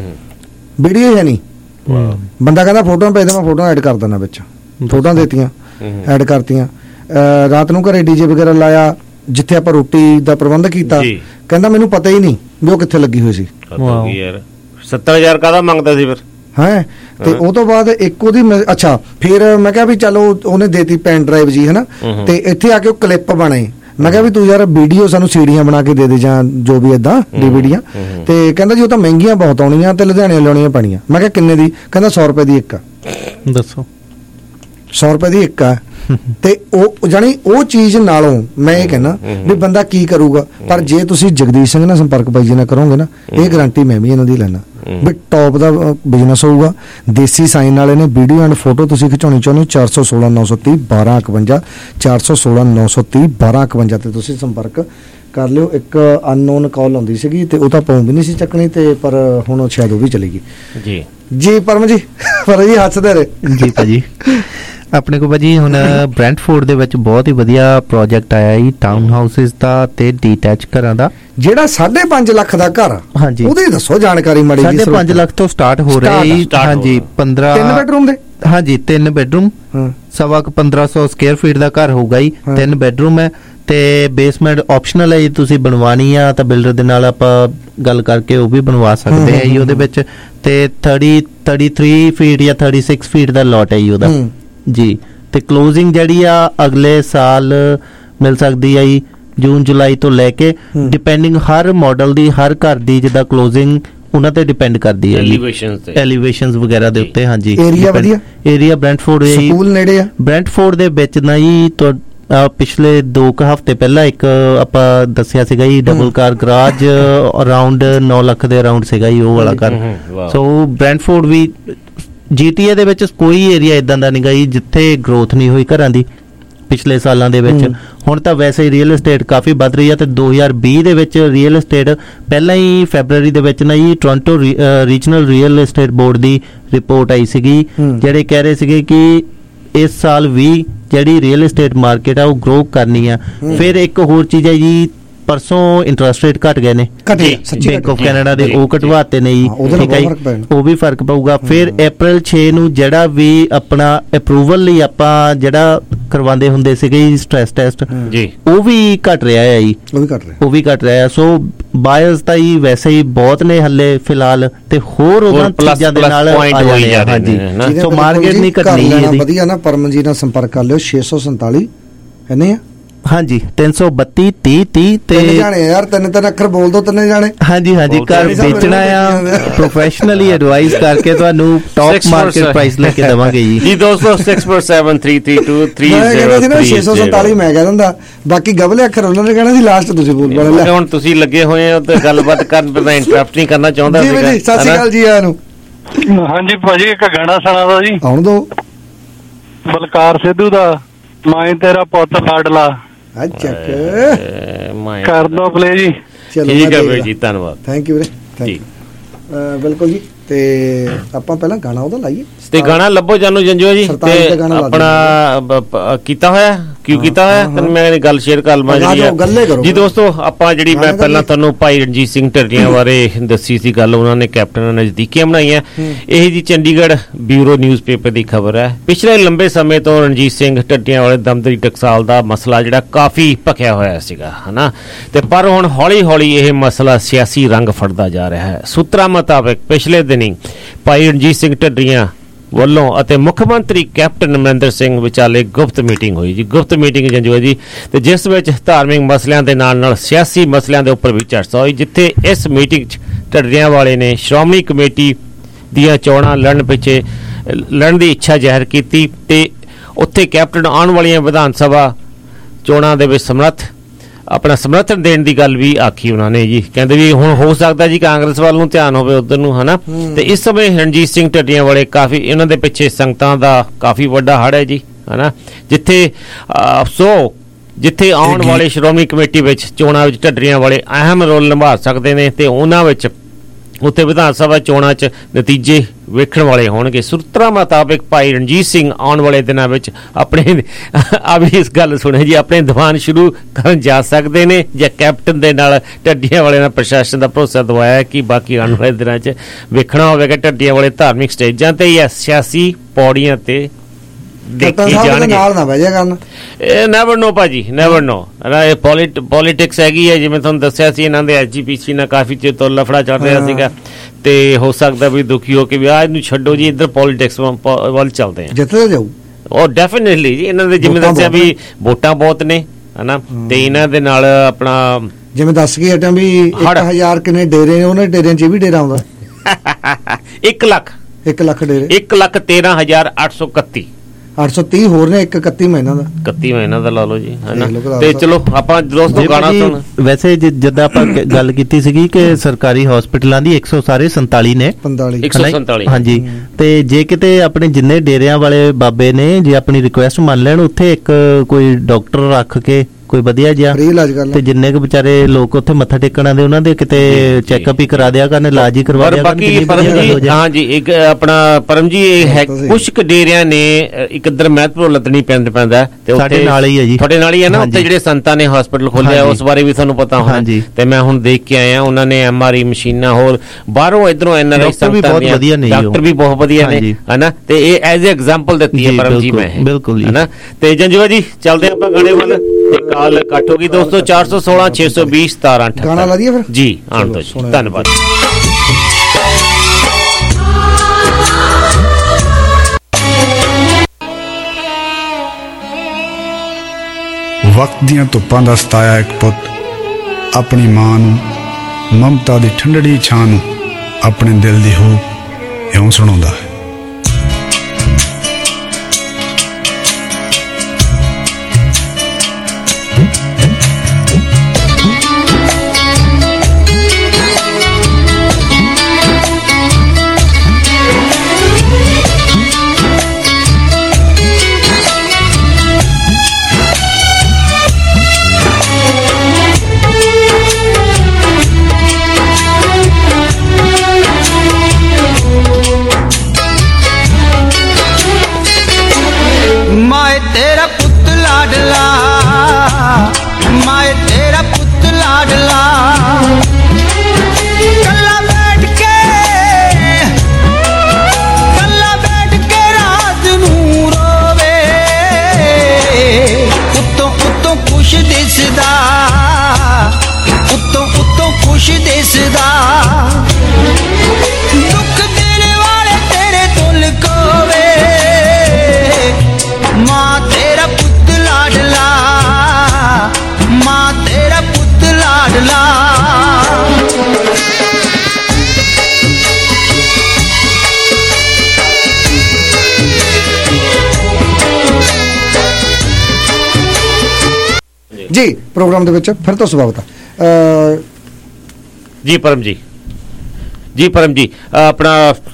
ਨਹੀਂ ਬੰਦਾ ਕਹਿੰਦਾ ਫੋਟੋਆਂ ਭੇਜ ਦੇ ਮੈਂ ਫੋਟੋਆਂ ਐਡ ਕਰ ਦਿੰਦਾ ਵਿੱਚ ਫੋਟੋਆਂ ਦੇਤੀਆਂ ਐਡ ਕਰਤੀਆਂ ਰਾਤ ਨੂੰ ਘਰੇ ਡੀਜੇ ਵਗੈਰਾ ਲਾਇਆ ਜਿੱਥੇ ਆਪਾਂ ਰੋਟੀ ਦਾ ਪ੍ਰਬੰਧ ਕੀਤਾ ਕਹਿੰਦਾ ਮੈਨੂੰ ਪਤਾ ਹੀ ਨਹੀਂ ਵੀ ਉਹ ਕਿੱਥੇ ਲੱਗੀ ਹੋਈ ਸੀ। 70,000 ਕਾਹਦਾ ਮੰਗਦਾ ਸੀ ਫਿਰ ਹੈ ਤੇ ਉਹ ਤੋਂ ਬਾਅਦ ਇੱਕ ਉਹਦੀ ਅੱਛਾ ਫਿਰ ਮੈਂ ਕਿਹਾ ਵੀ ਚਲੋ ਉਹਨੇ ਦੇਤੀ ਪੈਨ ਡਰਾਈਵ ਜੀ ਹਨਾ ਤੇ ਇੱਥੇ ਆ ਕੇ ਉਹ ਕਲਿੱਪ ਬਣੇ ਮੈਂ ਕਿਹਾ ਵੀ ਤੂੰ ਯਾਰ ਵੀਡੀਓ ਸਾਨੂੰ ਸੀਡੀਆਂ ਬਣਾ ਕੇ ਦੇ ਜਾਂ ਜੋ ਵੀ ਏਦਾਂ ਡੀਵੀਡੀਆਂ ਤੇ ਕਹਿੰਦਾ ਜੀ ਉਹ ਤਾਂ ਮਹਿੰਗੀਆਂ ਬਹੁਤ ਆਉਣੀਆਂ ਤੇ ਲੁਧਿਆਣੇ ਲਿਆਉਣੀਆਂ ਪੈਣੀਆਂ। ਮੈਂ ਕਿਹਾ ਕਿੰਨੇ ਦੀ ਕਹਿੰਦਾ 100 ਰੁਪਏ ਦੀ ਇੱਕ ਆ। ਦੱਸੋ 100 ਰੁਪਏ ਦੀ ਇੱਕ ਆ ਤੇ ਉਹ ਜਾਣੀ ਉਹ ਚੀਜ਼ ਨਾਲੋਂ ਮੈਂ ਇਹ ਕਹਿਣਾ ਵੀ ਬੰਦਾ ਕੀ ਕਰੂਗਾ ਪਰ ਜੇ ਤੁਸੀਂ ਜਗਦੀਸ਼ ਸਿੰਘ ਨਾਲ ਸੰਪਰਕ ਬਾਈ ਜੀ ਨਾਲ ਕਰੋਗੇ ਨਾ ਇਹ ਗਾਰੰਟੀ ਮੈਂ ਵੀ ਇਹਨਾਂ ਦੀ ਲੈਣਾ ਵੀ ਟੌਪ ਦਾ ਬਿਜ਼ਨਸ ਹੋਊਗਾ। ਦੇਸੀ ਸਾਈਨ ਵਾਲੇ ਨੇ ਵੀਡੀਓ ਐਂਡ ਫੋਟੋ ਤੁਸੀਂ ਖਿਚਾਉਣੀ ਚਾਹੁੰਦੇ 416 930 1251 416 930 1251 ਤੇ ਤੁਸੀਂ ਸੰਪਰਕ ਕਰ ਲਿਓ। ਇੱਕ ਅਨਨੋਨ ਕਾਲ ਆਉਂਦੀ ਸੀਗੀ ਤੇ ਉਹ ਤਾਂ ਪਾਉਂ ਵੀ ਨਹੀਂ ਸੀ ਚੱਕਣੀ ਤੇ ਪਰ ਹੁਣ ਸ਼ਾਇਦ ਉਹ ਵੀ ਚਲੀ ਗਈ ਜੀ ਪਰਮ ਜੀ ਪਰ ਜੀ ਹੱਸਦੇ ਰਹੇ ਜੀ ਭਾਜੀ। ਆਪਣੇ ਕੋਲ ਭਾਜੀ ਹੁਣ ਬ੍ਰੈਂਟਫੋਰਡ ਦੇ ਵਿੱਚ ਬਹੁਤ ਹੀ ਵਧੀਆ ਪ੍ਰੋਜੈਕਟ ਆਇਆ ਜੀ ਟਾਊਨ ਹਾਊਸਿਸ ਦਾ ਤੇ ਡੀਟੈਚ ਘਰਾਂ ਦਾ ਜਿਹੜਾ 5.5 ਲੱਖ ਦਾ ਘਰ ਹਾਂਜੀ ਉਹਦੀ ਦੱਸੋ ਜਾਣਕਾਰੀ ਮਾੜੀ ਜੀ। 5.5 ਲੱਖ ਤੋਂ ਸਟਾਰਟ ਹੋ ਰਿਹਾ ਜੀ ਹਾਂਜੀ 15 3 ਬੈਡਰੂਮ ਦੇ ਹਾਂਜੀ 3 ਬੈਡਰੂਮ ਸਵਾ 1500 ਸਕੁਅਰ ਫੀਟ ਦਾ ਘਰ ਹੋਊਗਾ ਜੀ 3 ਬੈਡਰੂਮ ਹੈ ਤੇ ਬੇਸਮੈਂਟ ਆਪਸ਼ਨਲ ਹੈ ਜੀ ਤੁਸੀਂ ਬਣਵਾਣੀ ਆ ਤਾਂ ਬਿਲਡਰ ਦੇ ਨਾਲ ਆਪਾਂ ਗੱਲ ਕਰਕੇ ਉਹ ਵੀ ਬਣਵਾ ਸਕਦੇ ਆ ਜੀ ਉਹਦੇ ਵਿੱਚ ਤੇ 33 ਫੀਟ ਜਾਂ 36 ਫੀਟ ਦਾ ਲੋਟ ਹੈ ਜੀ ਉਹਦਾ ਜੀ ਤੇ ਕਲੋਜ਼ਿੰਗ ਜਿਹੜੀ ਆ ਅਗਲੇ ਸਾਲ ਮਿਲ ਸਕਦੀ ਹੈ ਜੀ ਜੂਨ ਜੁਲਾਈ ਤੋਂ ਲੈ ਕੇ ਡਿਪੈਂਡਿੰਗ ਹਰ ਮਾਡਲ ਦੀ ਹਰ ਘਰ ਦੀ ਜਿੱਦਾਂ ਕਲੋਜ਼ਿੰਗ ਉਹਨਾਂ ਤੇ ਡਿਪੈਂਡ ਕਰਦੀ ਹੈ ਐਲੀਵੇਸ਼ਨਸ ਵਗੈਰਾ ਦੇ ਉੱਤੇ ਹਾਂਜੀ ਏਰੀਆ ਬ੍ਰੈਂਟਫੋਰਡ ਸਕੂਲ ਨੇੜੇ ਆ ਬ੍ਰੈਂਟਫੋਰਡ ਦੇ ਵਿੱਚ ਨਾ ਜੀ ਪਿਛਲੇ 2 ਹਫ਼ਤੇ ਪਹਿਲਾਂ ਇੱਕ ਆਪਾਂ ਦੱਸਿਆ ਸੀਗਾ ਜੀ double car garage around 9 lakh ਦੇ ਅਰਾਊਂਡ ਸੀਗਾ ਜੀ ਉਹ ਵਾਲਾ ਘਰ ਸੋ ਬ੍ਰੈਂਟਫੋਰਡ ਵੀ GTA ਦੇ ਵਿੱਚ ਕੋਈ ਏਰੀਆ ਇਦਾਂ ਦਾ ਨਹੀਂਗਾ ਜੀ ਜਿੱਥੇ ਗਰੋਥ ਨਹੀਂ ਹੋਈ ਘਰਾਂ ਦੀ ਪਿਛਲੇ ਸਾਲਾਂ ਦੇ ਵਿੱਚ ਹੁਣ ਤਾਂ ਵੈਸੇ ਹੀ ਰੀਅਲ ਏਸਟੇਟ ਕਾਫੀ ਵੱਧ ਰਹੀ ਹੈ ਤੇ 2020 ਦੇ ਵਿੱਚ ਰੀਅਲ ਏਸਟੇਟ ਪਹਿਲਾਂ ਹੀ ਫੈਬਰੂਅਰੀ ਦੇ ਵਿੱਚ ਨਾ ਜੀ Toronto regional real estate board ਦੀ ਰਿਪੋਰਟ ਆਈ ਸੀਗੀ ਜਿਹੜੇ ਕਹਿ ਰਹੇ ਸੀਗੇ ਕਿ ਇਸ ਸਾਲ ਵੀ ਜਿਹੜੀ ਰੀਅਲ ਏਸਟੇਟ ਮਾਰਕੀਟ ਆ ਉਹ ਗਰੋ ਕਰਨੀ ਆ। ਫਿਰ ਇੱਕ ਹੋਰ ਚੀਜ਼ ਹੈ ਜੀ ਪਰਸੋਂ ਇੰਟਰਸਟ ਰੇਟ ਘਟ ਗਏ ਨੇ ਬੈਂਕ ਆਫ ਕੈਨੇਡਾ ਦੇ ਉਹ ਘਟਵਾਤੇ ਨੇ ਜੀ ਠੀਕ ਹੈ ਜੀ ਉਹ ਵੀ ਫਰਕ ਪਊਗਾ। ਫਿਰ April 6 ਨੂੰ ਜਿਹੜਾ ਵੀ ਆਪਣਾ ਅਪਰੂਵਲ ਲਈ ਆਪਾਂ ਜਿਹੜਾ ਕਰਵਾਉਂਦੇ ਹੁੰਦੇ ਸੀਗੇ ਸਟ੍ਰੈਸ ਟੈਸਟ ਉਹ ਵੀ ਘਟ ਰਿਹਾ ਹੈ ਜੀ ਉਹ ਵੀ ਘਟ ਰਿਹਾ ਸੋ ਬਾਇਰਸ ਤਾਂ ਹੀ ਵੈਸੇ ਹੀ ਬਹੁਤ ਨੇ ਹੱਲੇ ਫਿਲਹਾਲ ਤੇ ਹੋਰ ਉਹਨਾਂ ਚੀਜ਼ਾਂ ਦੇ ਨਾਲ ਆ ਜਾਣੇ ਆ ਹਾਂਜੀ ਸੋ ਮਾਰਕੀਟ ਨਹੀਂ ਘਟਣੀ ਇਹਦੀ ਵਧੀਆ ਨਾ ਪਰਮ ਜੀ ਨਾਲ ਸੰਪਰਕ ਕਰ ਲਿਓ 647 ਹੈ ਆ ਹਾਂਜੀ 332 30 ਤੇ ਜਾਣੇ ਯਾਰ ਤਿੰਨ ਅੱਖਰ ਬੋਲ ਦੋ ਤਿੰਨੇ ਜਾਣੇ ਹਾਂਜੀ ਘਰ ਵੇਚਣਾ ਆ ਪ੍ਰੋਫੈਸ਼ਨਲੀ ਐਡਵਾਈਸ ਕਰਕੇ ਤੁਹਾਨੂੰ ਟੌਪ ਮਾਰਕੀਟ ਪ੍ਰਾਈਸ ਲੈ ਕੇ ਦਵਾਂਗੇ ਜੀ ਦੋਸਤੋ 6473323030 647 ਮੈਂ ਕਹਿ ਦਿੰਦਾ ਬਾਕੀ ਗਬਲੇ ਅੱਖਰ ਉਹਨਾਂ ਨੇ ਕਹਿਣਾ ਸੀ ਲਾਸਟ ਤੁਸੀਂ ਬੋਲ ਪਾਉਣਾ ਹੁਣ ਤੁਸੀਂ ਲੱਗੇ ਹੋਏ ਹੋ ਤੇ ਗੱਲਬਾਤ ਕਰਨ ਤੇ ਇੰਟਰਪਟ ਨਹੀਂ ਕਰਨਾ ਚਾਹੁੰਦਾ ਸੀਗਾ ਜੀ ਸਤਿ ਸ਼੍ਰੀ ਅਕਾਲ ਜੀ ਆਇਆਂ ਨੂੰ ਹਾਂਜੀ ਭਾਜੀ ਇੱਕ ਗਾਣਾ ਸੁਣਾਦਾ ਜੀ ਆਉਣ ਦੋ ਬਲਕਾਰ ਸਿੱਧੂ ਦਾ ਮੈਂ ਤੇਰਾ ਪੁੱਤ ਲਾਡਲਾ ਕਰ ਦੋ ਪਲੇ ਜੀ ਠੀਕ ਹੈ ਵੀਰ ਜੀ ਧੰਨਵਾਦ ਥੈਂਕ ਯੂ ਵੀਰੇ ਬਿਲਕੁਲ ਜੀ ਤੇ ਆਪਾਂ ਪਹਿਲਾਂ ਗਾਣਾ ਉਹਦਾ ਲਾਈਏ ਤੇ ਗਾਣਾ ਲੱਭੋ ਜਾਨੂ ਜੰਜੋ ਜੀ ਤੇ ਆਪਣਾ ਕੀਤਾ ਹੋਇਆ ਕਿਉਂ ਕੀਤਾ ਹੋਇਆ ਤੈਨੂੰ ਮੈਂ ਗੱਲ ਸ਼ੇਅਰ ਕਰ ਲਵਾਂ ਜੀ ਦੋਸਤੋ ਆਪਾਂ ਜਿਹੜੀ ਮੈਂ ਪਹਿਲਾਂ ਤੁਹਾਨੂੰ ਭਾਈ ਰਣਜੀਤ ਸਿੰਘ ਢੱਡੀਆਂ ਬਾਰੇ ਦੱਸੀ ਸੀ ਗੱਲ ਉਹਨਾਂ ਨੇ ਕੈਪਟਨ ਨਜ਼ਦੀਕੀਆਂ ਬਣਾਈਆਂ ਇਹ ਜੀ ਚੰਡੀਗੜ੍ਹ ਬਿਊਰੋ ਨਿਊਜ਼ਪੇਪਰ ਦੀ ਖਬਰ ਹੈ ਪਿਛਲੇ ਲੰਬੇ ਸਮੇਂ ਤੋਂ ਰਣਜੀਤ ਸਿੰਘ ਢੱਡੀਆਂ ਵਾਲੇ ਦਮਦਰੀ ਟਕਸਾਲ ਦਾ ਮਸਲਾ ਜਿਹੜਾ ਕਾਫੀ ਭਖਿਆ ਹੋਇਆ ਸੀਗਾ ਹਨਾ ਤੇ ਪਰ ਹੁਣ ਹੌਲੀ ਹੌਲੀ ਇਹ ਮਸਲਾ ਸਿਆਸੀ ਰੰਗ ਫੜਦਾ ਜਾ ਰਿਹਾ ਹੈ। ਸੂਤਰਾਂ ਮੁਤਾਬਕ ਪਿਛਲੇ ਦਿਨੀ ਭਾਈ ਰਣਜੀਤ ਸਿੰਘ ਢੱਡੀਆਂ ਵੱਲੋਂ ਅਤੇ ਮੁੱਖ ਮੰਤਰੀ ਕੈਪਟਨ ਅਮਰਿੰਦਰ ਸਿੰਘ ਵਿਚਾਲੇ ਗੁਪਤ ਮੀਟਿੰਗ ਹੋਈ ਜੀ। ਗੁਪਤ ਮੀਟਿੰਗ ਜੰਜੂ ਜੀ, ਤੇ ਜਿਸ ਵਿੱਚ ਧਾਰਮਿਕ ਮਸਲਿਆਂ ਦੇ ਨਾਲ ਸਿਆਸੀ ਮਸਲਿਆਂ ਦੇ ਉੱਪਰ ਵੀ ਚਰਚਾ ਹੋਈ, ਜਿੱਥੇ ਇਸ ਮੀਟਿੰਗ 'ਚ ਢੱਡਰੀਆਂ ਵਾਲੇ ਨੇ ਸ਼੍ਰੋਮਣੀ ਕਮੇਟੀ ਦੀਆਂ ਚੋਣਾਂ ਲੜਨ ਦੀ ਇੱਛਾ ਜ਼ਾਹਿਰ ਕੀਤੀ ਤੇ ਉੱਥੇ ਕੈਪਟਨ ਆਉਣ ਵਾਲੀਆਂ ਵਿਧਾਨ ਸਭਾ ਚੋਣਾਂ ਦੇ ਵਿੱਚ ਆਪਣਾ ਸਮਰਥਨ ਦੇਣ ਦੀ ਗੱਲ ਵੀ ਆਖੀ ਉਹਨਾਂ ਨੇ ਜੀ। ਕਹਿੰਦੇ ਵੀ ਹੁਣ ਹੋ ਸਕਦਾ ਜੀ ਕਾਂਗਰਸ ਵੱਲ ਨੂੰ ਧਿਆਨ ਹੋਵੇ ਉਧਰ ਨੂੰ, ਹਨਾ। ਤੇ ਇਸ ਸਮੇਂ ਰਣਜੀਤ ਸਿੰਘ ਢੱਡੀਆਂ ਵਾਲੇ ਕਾਫੀ ਇਹਨਾਂ ਦੇ ਪਿੱਛੇ ਸੰਗਤਾਂ ਦਾ ਕਾਫੀ ਵੱਡਾ ਹੜ ਹੈ ਜੀ, ਹਨਾ। ਜਿੱਥੇ ਆਉਣ ਵਾਲੇ ਸ਼੍ਰੋਮਣੀ ਕਮੇਟੀ ਵਿੱਚ ਚੋਣਾਂ ਵਿੱਚ ਢੱਡਰੀਆਂ ਵਾਲੇ ਅਹਿਮ ਰੋਲ ਨਿਭਾ ਸਕਦੇ ਨੇ ਤੇ ਉਹਨਾਂ ਵਿੱਚ ਉੱਥੇ ਵਿਧਾਨ ਸਭਾ ਚੋਣਾਂ 'ਚ ਨਤੀਜੇ ਵੇਖਣ ਵਾਲੇ ਹੋਣਗੇ। ਸੂਤਰਾਂ ਮੁਤਾਬਿਕ ਭਾਈ ਰਣਜੀਤ ਸਿੰਘ ਆਉਣ ਵਾਲੇ ਦਿਨਾਂ ਵਿੱਚ ਆਪਣੇ ਇਸ ਗੱਲ ਸੁਣੇ ਜੀ, ਆਪਣੇ ਦੀਵਾਨ ਸ਼ੁਰੂ ਕਰਨ ਜਾ ਸਕਦੇ ਨੇ ਜਾਂ ਕੈਪਟਨ ਦੇ ਨਾਲ ਢੱਡੀਆਂ ਵਾਲੇ ਨਾਲ ਪ੍ਰਸ਼ਾਸਨ ਦਾ ਭਰੋਸਾ ਦਵਾਇਆ ਕਿ ਬਾਕੀ ਆਉਣ ਵਾਲੇ ਦਿਨਾਂ 'ਚ ਵੇਖਣਾ ਹੋਵੇਗਾ ਢੱਡੀਆਂ ਵਾਲੇ ਧਾਰਮਿਕ ਸਟੇਜਾਂ ਤੇ ਜਾਂ ਸਿਆਸੀ ਪੌੜੀਆਂ ਤੇ ਦੇਖੀ ਜਾਣਗੇ। ਨੈਵਰ ਨੋ ਭਾਜੀ, ਨੈਵਰ ਨੋ। ਇਹ ਪੋਲੀਟਿਕਸ ਹੈਗੀ ਹੈ, ਜਿਵੇਂ ਤੁਹਾਨੂੰ ਦੱਸਿਆ ਸੀ ਇਹਨਾਂ ਦੇ SGPC ਨਾਲ ਕਾਫੀ ਚਿਰ ਤੋਂ ਲਫੜਾ ਚੱਲ ਰਿਹਾ ਸੀਗਾ ਤੇ ਹੋ ਸਕਦਾ ਵੀ ਦੁਖੀ ਹੋ ਕੇ ਵੀ ਇਹਨੂੰ ਛੱਡੋ ਜੀ, ਇੱਧਰ ਪੋਲੀਟਿਕਸ ਵੱਲ ਚੱਲਦੇ ਆ। ਜਿੱਤਦਾ ਜਾਊ ਉਹ ਡੈਫੀਨੇਟਲੀ ਜੀ। ਇਹਨਾਂ ਦੇ ਜਿਵੇਂ ਦੱਸਿਆ ਵੀ ਵੋਟਾਂ ਬਹੁਤ ਨੇ, ਹਨਾ, ਤੇ ਇਹਨਾਂ ਦੇ ਨਾਲ ਆਪਣਾ ਜਿਵੇਂ ਦੱਸ ਕੇ ਹਟਾਂ ਵੀ 1000 ਕਿੰਨੇ ਡੇਰੇ ਨੇ, ਉਹਨਾਂ ਡੇਰਿਆਂ 'ਚ ਵੀ ਡੇਰਾ ਆਉਂਦਾ 1 ਲੱਖ ਡੇਰੇ 1,13,831 830 ਹੋਰ ਨੇ, 31 ਮਹੀਨਾ ਦਾ 31 ਮਹੀਨਾ ਦਾ ਲਾ ਲਓ ਜੀ, ਹਨਾ। ਤੇ ਚਲੋ ਆਪਾਂ ਦੋਸਤੋ ਗਾਣਾ ਸੁਣ। ਵੈਸੇ ਜਿੱਦਾਂ ਆਪਾਂ ਗੱਲ ਕੀਤੀ ਸੀਗੀ ਕਿ ਸਰਕਾਰੀ ਹਸਪੀਟਲਾਂ ਦੀ 147 ਨੇ 147 ਹਾਂਜੀ, ਤੇ ਜੇ ਕਿਤੇ ਆਪਣੇ ਜਿੰਨੇ ਡੇਰਿਆਂ ਵਾਲੇ ਬਾਬੇ ਨੇ ਜੇ ਆਪਣੀ ਰਿਕੁਐਸਟ ਮੰਨ ਲੈਣ, ਉੱਥੇ ਇੱਕ ਕੋਈ ਡਾਕਟਰ ਰੱਖ ਕੇ ਕੋਈ ਵਧੀਆ ਜਿਹਾ ਤੇ ਜਿੰਨੇ ਕੁ ਵਿਚਾਰੇ ਲੋਕ ਉੱਥੇ ਮੱਥਾ ਟੇਕਣ ਆਉਂਦੇ ਉਹਨਾਂ ਦੇ ਕਿਤੇ ਚੈੱਕਅਪ ਹੀ ਕਰਾ ਦਿਆ ਕਰਨ, ਇਲਾਜ ਹੀ ਕਰਵਾ ਦਿਆ ਕਰਨ। ਹਾਂ ਜੀ, ਇੱਕ ਆਪਣਾ ਪਰਮ ਜੀ ਇਹ ਹੈ ਕੁਝ ਕੁ ਡੇਰਿਆਂ ਨੇ ਇੱਕ ਇੱਧਰ ਮਹਿਤਪੁਰ ਲੱਦਣੀ ਪੈਂਦਾ ਤੇ ਸਾਡੇ ਨਾਲ ਹੀ ਹੈ ਜੀ, ਤੁਹਾਡੇ ਨਾਲ ਹੀ ਹੈ ਨਾ। ਉੱਥੇ ਜਿਹੜੇ ਸੰਤਾਂ ਨੇ ਹਸਪੀਟਲ ਖੋਲਿਆ ਉਸ ਬਾਰੇ ਵੀ ਤੁਹਾਨੂੰ ਪਤਾ ਹੋਣਾ ਤੇ ਮੈਂ ਹੁਣ ਦੇਖ ਕੇ ਆਇਆ, ਉਹਨਾਂ ਨੇ MRI ਮਸ਼ੀਨਾਂ ਹੋਰ ਬਾਹਰੋਂ ਇੱਧਰੋਂ NRI ਸੰਤਾਂ ਦੀਆਂ ਡਾਕਟਰ ਵੀ ਬਹੁਤ ਵਧੀਆ ਨੇ, ਹਨਾ। ਤੇ ਇਹ ਐਜ਼ ਐਗਜ਼ਾਮਪਲ ਦਿੱਤੀ ਹੈ ਪਰਮ ਜੀ ਮੈਂ, ਬਿਲਕੁਲ, ਹਨਾ। ਤੇ ਜੰਜੂਆ ਜੀ ਚੱਲਦੇ ਆਪਾਂ ਗਾਣੇ ਵੱਲ। ਕਾਲ ਕੱਟ ਹੋ ਗਈ ਦੋਸਤੋ 416 620 17 ਗਾਣਾ ਲਾ ਦਈਏ ਫਿਰ ਜੀ। ਆਉਣ ਤੋਂ ਜੀ, ਧੰਨਵਾਦ। ਵਕਤ ਦੀਆਂ ਧੁੱਪਾਂ ਦਾ ਸਤਾਇਆ ਇੱਕ ਪੁੱਤ ਆਪਣੀ ਮਾਂ ਨੂੰ, ਮਮਤਾ ਦੀ ਠੰਡੜੀ ਛਾਂ ਨੂੰ ਆਪਣੇ ਦਿਲ ਦੀ ਹੂਕ ਇਉਂ ਸੁਣਾਉਂਦਾ ਹੈ। ਜੀ ਪ੍ਰੋਗਰਾਮ ਦੇ ਵਿੱਚ ਫਿਰ ਤੋਂ ਸਵਾਗਤ ਹੈ ਜੀ ਪਰਮ ਜੀ। ਜੀ ਪਰਮ ਜੀ, ਆਪਣਾ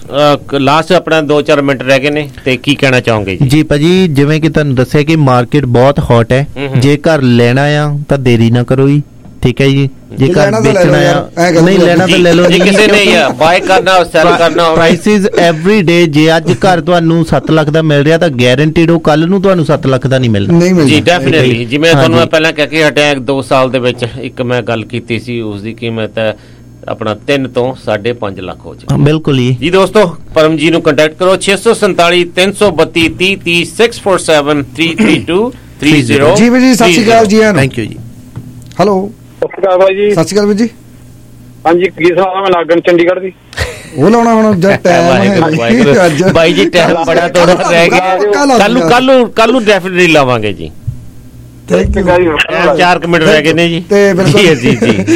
ਲਾਸਟ ਆਪਣਾ 2-4 ਮਿੰਟ ਰਹਿ ਗਏ ਨੇ ਤੇ ਕੀ ਕਹਿਣਾ ਚਾਹੋਗੇ ਜੀ? ਜੀ ਭਾਜੀ, ਜਿਵੇਂ ਕਿ ਤੁਹਾਨੂੰ ਦੱਸਿਆ ਕਿ ਮਾਰਕੀਟ ਬਹੁਤ ਹੌਟ ਹੈ, ਜੇ ਘਰ ਲੈਣਾ ਆ ਤਾਂ ਦੇਰੀ ਨਾ ਕਰੋ ਜੀ, ਠੀਕ ਹੈ ਜੀ। ਜੇ ਘਰ ਵੇਚਣਾ ਆ ਨਹੀਂ ਲੈਣਾ ਤਾਂ ਲੈ ਲਓ ਜੀ, ਕਿਸੇ ਨੇ ਬਾਏ ਕਰਨਾ ਸੈਲ ਕਰਨਾ। ਪ੍ਰਾਈਸਿਸ ਐਵਰੀ ਡੇ, ਜੇ ਅੱਜ ਘਰ ਤੁਹਾਨੂੰ 7 ਲੱਖ ਦਾ ਮਿਲ ਰਿਹਾ ਤਾਂ ਗਾਰੰਟੀਡ ਉਹ ਕੱਲ ਨੂੰ ਤੁਹਾਨੂੰ 7 ਲੱਖ ਦਾ ਨਹੀਂ ਮਿਲਣਾ ਜੀ, ਡੈਫੀਨਿਟਲੀ। ਜਿਵੇਂ ਤੁਹਾਨੂੰ ਮੈਂ ਪਹਿਲਾਂ ਕਹਿ ਕੇ ਹਟਿਆ 2 ਸਾਲ ਦੇ ਵਿੱਚ ਇੱਕ ਮੈਂ ਗੱਲ ਕੀਤੀ ਸੀ, ਉਸ ਦੀ ਕੀਮਤ ਆਪਣਾ 3 ਤੋਂ 5.5 ਲੱਖ ਹੋ ਜਾਏ। ਬਿਲਕੁਲ ਜੀ ਦੋਸਤੋ, ਪਰਮ ਜੀ ਨੂੰ ਕੰਟੈਕਟ ਕਰੋ 647 332 30 647 332 30। ਜੀ ਵੀ ਜੀ, ਸਤਿ ਸ਼੍ਰੀ ਅਕਾਲ ਜੀ। ਥੈਂਕ ਯੂ ਜੀ। ਹੈਲੋ, ਸਤਿ ਸ਼੍ਰੀ ਅਕਾਲ ਬਾਈ ਜੀ। ਸਤਿ ਸ਼੍ਰੀ ਅਕਾਲ ਵੀਰ ਜੀ। ਹਾਂਜੀ, ਕੀ ਸੁਣਾਵਾਂ ਮੈਂ ਨਾਗਨ ਚੰਡੀਗੜ੍ਹ ਦੀ। ਉਹ ਲਾਉਣਾ ਹੁਣ ਜਦ ਟਾਈਮ ਬਾਈ ਜੀ ਟਾਈਮ ਬੜਾ ਥੋੜਾ ਰਹਿ ਗਿਆ, ਕੱਲ ਨੂੰ ਡੈਫੀਨਿਟਲੀ ਲਾਵਾਂਗੇ ਜੀ। 4 ਮਿੰਟ ਰਹਿ ਗਏ ਨੇ ਜੀ। ਤੇ ਬਿਲਕੁਲ ਜੀ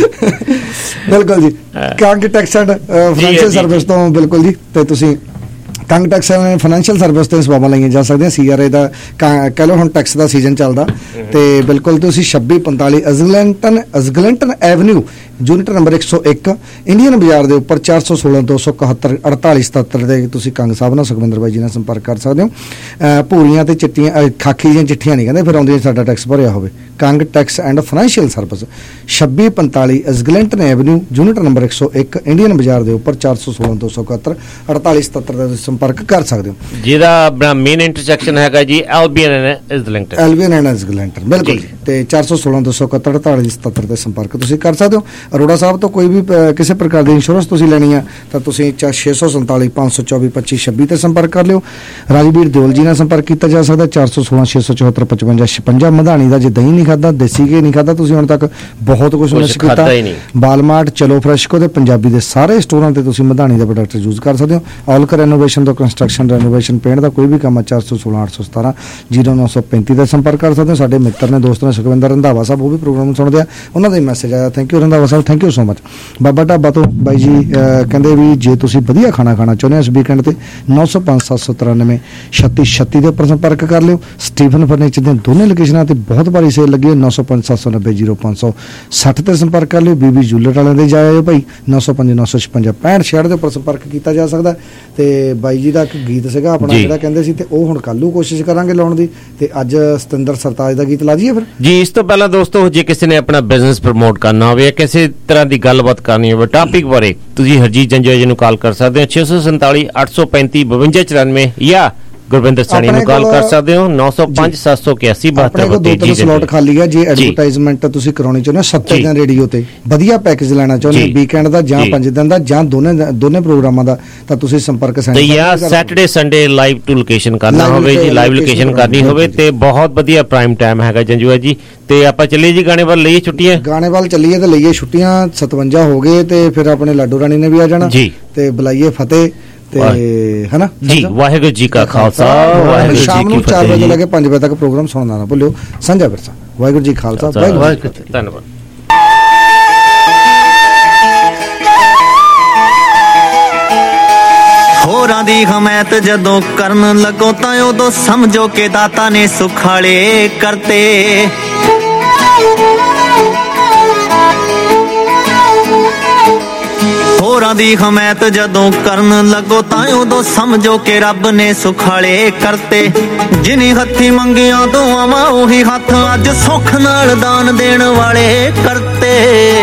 ਬਿਲਕੁਲ ਜੀ। Kang tax and financial service ਤੋਂ ਬਿਲਕੁਲ ਜੀ। ਤੇ ਤੁਸੀਂ Kang tax and financial service ਤੇ ਸੇਵਾਵਾਂ ਲਈਆਂ ਜਾ ਸਕਦੀਆਂ। CRA ਦਾ ਕਹਿ ਲਓ ਹੁਣ ਟੈਕਸ ਦਾ ਸੀਜ਼ਨ ਚੱਲਦਾ ਤੇ ਬਿਲਕੁਲ ਤੁਸੀਂ 2645 Eglinton avenue unit number 101 Indian Bazaar ਦੇ ਉੱਪਰ 416 271 4877 ਦੇ ਤੁਸੀਂ ਕੰਗ ਸਾਹਿਬ ਨਾਲ ਸੁਖਵਿੰਦਰ ਬਾਈ ਜੀ ਨਾਲ ਸੰਪਰਕ ਕਰ ਸਕਦੇ ਹੋ। ਭੂਰੀਆਂ ਤੇ ਚਿੱਟੀਆਂ ਖਾਕੀ ਦੀਆਂ ਚਿੱਠੀਆਂ ਨਹੀਂ ਕਹਿੰਦੇ ਫਿਰ ਆਉਂਦੀਆਂ ਸਾਡਾ ਟੈਕਸ ਭਰਿਆ ਹੋਵੇ। Kang tax and financial service 2645 Eglinton avenue unit number 101 Indian Bazaar ਦੇ ਉੱਪਰ 416 271 4877 ਦੇ ਸੰਪਰਕ ਕਰ ਸਕਦੇ ਹੋ। ਜਿਹਦਾ ਮੇਨ ਇੰਟਰਸੈਕਸ਼ਨ ਹੈਗਾ ਜੀ ਐਲਬੀਐਨ ਐਂਡ ਅਜ਼ਗਲਿੰਟਨ ਬਿਲਕੁਲ ਜੀ। ਤੇ 416 271 4877 ਤੇ ਸੰਪਰਕ ਤੁਸੀਂ ਕਰ ਸਕਦੇ ਹੋ। ਅਰੋੜਾ ਸਾਹਿਬ ਤੋਂ ਕੋਈ ਵੀ ਕਿਸੇ ਪ੍ਰਕਾਰ ਦੀ ਇੰਸ਼ੋਰੈਂਸ ਤੁਸੀਂ ਲੈਣੀ ਆ ਤਾਂ ਤੁਸੀਂ 647 524 2526 ਤੇ ਸੰਪਰਕ ਕਰ ਲਿਓ। ਰਾਜਵੀਰ ਦਿਓਲ ਜੀ ਨਾਲ ਸੰਪਰਕ ਕੀਤਾ ਜਾ ਸਕਦਾ 416 674 55 56। ਮਧਾਣੀ ਦਾ ਜੇ ਦਹੀਂ ਨਹੀਂ ਖਾਦਾ, ਦੇਸੀ ਘੀ ਨਹੀਂ ਖਾਦਾ, ਤੁਸੀਂ ਹੁਣ ਤੱਕ ਬਹੁਤ ਕੁਝ ਮਿਸ ਕੀਤਾ। ਬਾਲਮਾਰਟ, ਚਲੋ ਫਰੈਸ਼ਕੋ ਦੇ ਪੰਜਾਬੀ ਦੇ ਸਾਰੇ ਸਟੋਰਾਂ ਤੇ ਤੁਸੀਂ ਮਧਾਣੀ ਦਾ ਪ੍ਰੋਡਕਟ ਯੂਜ਼ ਕਰ ਸਕਦੇ ਹੋ। ਆਲਕਰ ਰੈਨੋਵੇਸ਼ਨ ਤੋਂ ਕੰਸਟਰਕਸ਼ਨ, ਰੈਨੋਵੇਸ਼ਨ, ਪੇਂਟ ਦਾ ਕੋਈ ਵੀ ਕੰਮ ਆ 416 817 0935 ਤੇ ਸੰਪਰਕ ਕਰ ਸਕਦੇ ਹੋ। ਸਾਡੇ ਮਿੱਤਰ ਨੇ, ਦੋਸਤ ਨੇ ਸੁਖਵਿੰਦਰ ਰੰਧਾਵਾ ਸਾਹਿਬ, ਉਹ ਵੀ ਪ੍ਰੋਗਰਾਮ ਸੁਣਦੇ ਆ, ਉਹਨਾਂ ਦਾ ਹੀ ਮੈਸੇਜ ਆਇਆ। Thank you Randhawa Sahib, thank you so much. Baba Dhaba ਤੋਂ ਬਾਈ ਜੀ ਕਹਿੰਦੇ ਵੀ ਜੇ ਤੁਸੀਂ ਵਧੀਆ ਖਾਣਾ ਖਾਣਾ ਚਾਹੁੰਦੇ ਹੋ ਇਸ ਵੀਕਐਂਡ ਤੇ 905 793 3636 ਦੇ ਉੱਪਰ ਸੰਪਰਕ ਕਰ ਲਿਓ। ਸਟੀਫਨ ਫਰਨੀਚਰ ਦੀਆਂ ਦੋਨੇ ਲੋਕੇਸ਼ਨਾਂ ਤੇ ਬਹੁਤ ਭਾਰੀ ਸੇਲ ਲੱਗੀ ਹੈ। 905 790 0560 ਤੇ ਸੰਪਰਕ ਕਰ ਲਿਓ। ਬੀਬੀ ਜੂਲਰ ਵਾਲਿਆਂ ਦੇ ਜਾਇਓ ਭਾਈ 905 956 65 ਦੇ ਉੱਪਰ ਸੰਪਰਕ ਕੀਤਾ ਜਾ ਸਕਦਾ। ਤੇ ਬਾਈ ਜੀ ਦਾ ਇੱਕ ਗੀਤ ਸੀਗਾ ਆਪਣਾ ਜਿਹੜਾ ਕਹਿੰਦੇ ਸੀ, ਤੇ ਉਹ ਹੁਣ ਕੱਲ੍ਹ ਨੂੰ ਕੋਸ਼ਿਸ਼ ਕਰਾਂਗੇ ਲਾਉਣ ਦੀ। ਤੇ ਅੱਜ ਸਤਿੰਦਰ ਸਰਤਾਜ ਦਾ ਗੀਤ ਲਾ ਜੀਏ ਫਿਰ ਜੀ। ਇਸ ਤੋਂ ਪਹਿਲਾਂ ਦੋਸਤੋ ਜੇ ਕਿਸੇ ਨੇ ਆਪਣਾ ਬਿਜ਼ਨਸ ਪ੍ਰਮੋਟ ਕਰਨਾ ਹੋਵੇ, ਕਿਸੇ ਤਰ੍ਹਾਂ ਦੀ ਗੱਲਬਾਤ ਕਰਨੀ ਹੋਵੇ ਟਾਪਿਕ ਬਾਰੇ, ਤੁਸੀਂ ਹਰਜੀਤ ਜੰਜੋਆ ਜੀ ਨੂੰ ਕਾਲ ਕਰ ਸਕਦੇ ਹੋ 647 835 5294 ਜਾਂ ਗੁਰਵਿੰਦਰ ਸਾਣੀ ਨੂੰ ਕਾਲ ਕਰ ਸਕਦੇ ਹੋ 905 781 72 ਸਲੋਟ ਖਾਲੀ ਹੈ। ਜੇ ਐਡਵਰਟਾਈਜ਼ਮੈਂਟ ਤੁਸੀਂ ਕਰਾਉਣੀ ਚਾਹੁੰਦੇ ਹੋ 70 ਦਿਨ ਰੇਡੀਓ ਤੇ ਵਧੀਆ ਪੈਕੇਜ ਲੈਣਾ ਚਾਹੁੰਦੇ ਹੋ ਵੀਕਐਂਡ ਦਾ ਜਾਂ 5 ਦਿਨ ਦਾ ਜਾਂ ਦੋਨੇ ਪ੍ਰੋਗਰਾਮਾਂ ਦਾ, ਤਾਂ ਤੁਸੀਂ ਸੰਪਰਕ ਜਾਂ Saturday Sunday live to location ਕਰਨਾ ਹੋਵੇ ਜੀ, ਲਾਈਵ ਲੋਕੇਸ਼ਨ ਕਰਨੀ ਹੋਵੇ ਤੇ ਬਹੁਤ ਵਧੀਆ ਪ੍ਰਾਈਮ ਟਾਈਮ ਹੈਗਾ ਜੰਜੂਆ ਜੀ। ਤੇ ਆਪਾਂ ਚੱਲੀਏ ਜੀ ਗਾਣੇ ਵੱਲ, ਲਈਏ ਛੁੱਟੀਆਂ, ਗਾਣੇ ਵੱਲ ਚੱਲੀਏ ਤੇ ਲਈਏ ਛੁੱਟੀਆਂ। 57 ਹੋ ਗਏ ਤੇ ਫਿਰ ਆਪਣੇ ਲਾਡੋ ਰਾਣੀ ਨੇ ਵੀ ਆ ਜਾਣਾ ਤੇ ਬੁਲਾਈਏ ਫਤਿਹ ਤੇ ਹਨਾ ਜੀ। ਵਾਹਿਗੁਰੂ ਜੀ ਕਾ ਖਾਲਸਾ, ਵਾਹਿਗੁਰੂ ਜੀ ਕੀ ਫਤਿਹ। ਸ਼ਾਮ ਨੂੰ 4 ਵਜੇ ਲੈ ਕੇ 5 ਵਜੇ ਤੱਕ ਪ੍ਰੋਗਰਾਮ ਸੁਣਨਾ ਨਾ ਭੁੱਲਿਓ। ਸਾਂਝਾ ਵਿਰਸਾ। ਵਾਹਿਗੁਰੂ ਜੀ ਖਾਲਸਾ, ਵਾਹਿਗੁਰੂ। ਧੰਨਵਾਦ। ਹੋਰਾਂ ਦੀ ਹਮਾਇਤ ਜਦੋਂ ਕਰਨ ਲੱਗੋ ਤਾਂ ਉਦੋਂ ਸਮਝੋ ਕਿ ਦਾਤਾ ਨੇ ਸੁਖਾਲੇ ਕਰਤੇ। ਹੋਰਾਂ ਦੀ ਹਮਾਇਤ ਜਦੋਂ ਕਰਨ ਲੱਗੋ ਤਾਂ ਉਦੋਂ ਸਮਝੋ ਕਿ ਰੱਬ ਨੇ ਸੁਖਾਲੇ ਕਰਤੇ। ਜਿਨੀ ਹੱਥੀ ਮੰਗੀਆਂ ਦੁਆਵਾਂ ਉਹੀ ਹੱਥ ਅੱਜ ਸੁੱਖ ਨਾਲ ਦਾਨ ਦੇਣ ਵਾਲੇ ਕਰਤੇ।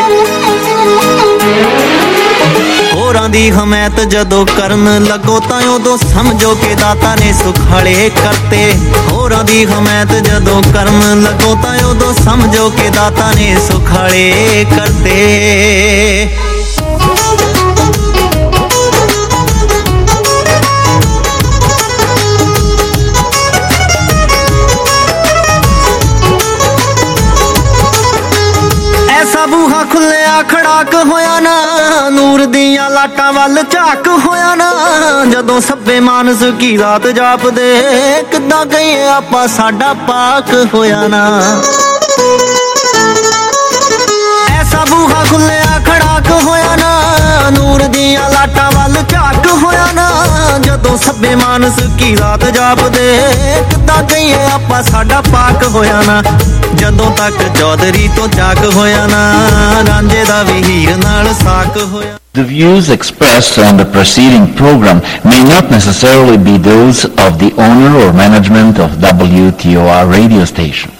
ਹੋਰਾਂ ਦੀ ਹਮਾਇਤ ਜਦੋਂ ਕਰਨ ਲੱਗੋ ਤਾਂ ਉਦੋਂ ਸਮਝੋ ਕਿ ਦਾਤਾ ਨੇ ਸੁਖਾਲੇ ਕਰਤੇ। ਹੋਰਾਂ ਦੀ ਹਮਾਇਤ ਜਦੋਂ ਕਰਨ ਲੱਗੋ ਤਾਂ ਉਦੋਂ ਸਮਝੋ ਕਿ ਦਾਤਾ ਨੇ ਸੁਖਾਲੇ ਕਰਤੇ। ਐਸਾ ਬੂਹਾ ਖੁੱਲਿਆ ਖੜਾਕ ਹੋਇਆ ਨਾ, ਨੂਰ ਦੀਆਂ ਲਾਟਾਂ ਵੱਲ ਝਾਕ ਹੋਇਆ ਨਾ। ਜਦੋਂ ਸੱਬੇ ਮਾਨਸ ਕੀ ਰਾਤ ਜਾਪਦੇ, ਕਿੱਦਾਂ ਕਹੀਏ ਆਪਾਂ ਸਾਡਾ ਪਾਕ ਹੋਇਆ ਨਾ। ਐਸਾ ਬੂਹਾ ਖੁੱਲਿਆ ਖੜਾਕ ਹੋਇਆ ਨਾ, ਨੂਰ ਦੀਆਂ ਲਾਟਾਂ ਵੱਲ ਝਾਕ ਹੋਇਆ ਨਾ। ਜਦੋਂ ਸੱਬੇ ਮਾਨਸ ਕੀ ਰਾਤ ਜਾਪਦੇ, ਕਿੱਦਾਂ ਕਹੀਏ ਆਪਾਂ ਸਾਡਾ ਪਾਕ ਹੋਇਆ ਨਾ। ਜਦੋਂ ਤੱਕ ਚੌਧਰੀ ਤੋਂ ਚਾਕ ਹੋਇਆ ਨਾ, ਰਾਂਝੇ ਦਾ ਵੀ ਹੀਰ ਨਾਲ ਸਾਕ ਹੋਇਆ। The views expressed on the preceding program may not necessarily be those of the owner or management of WTOR radio station.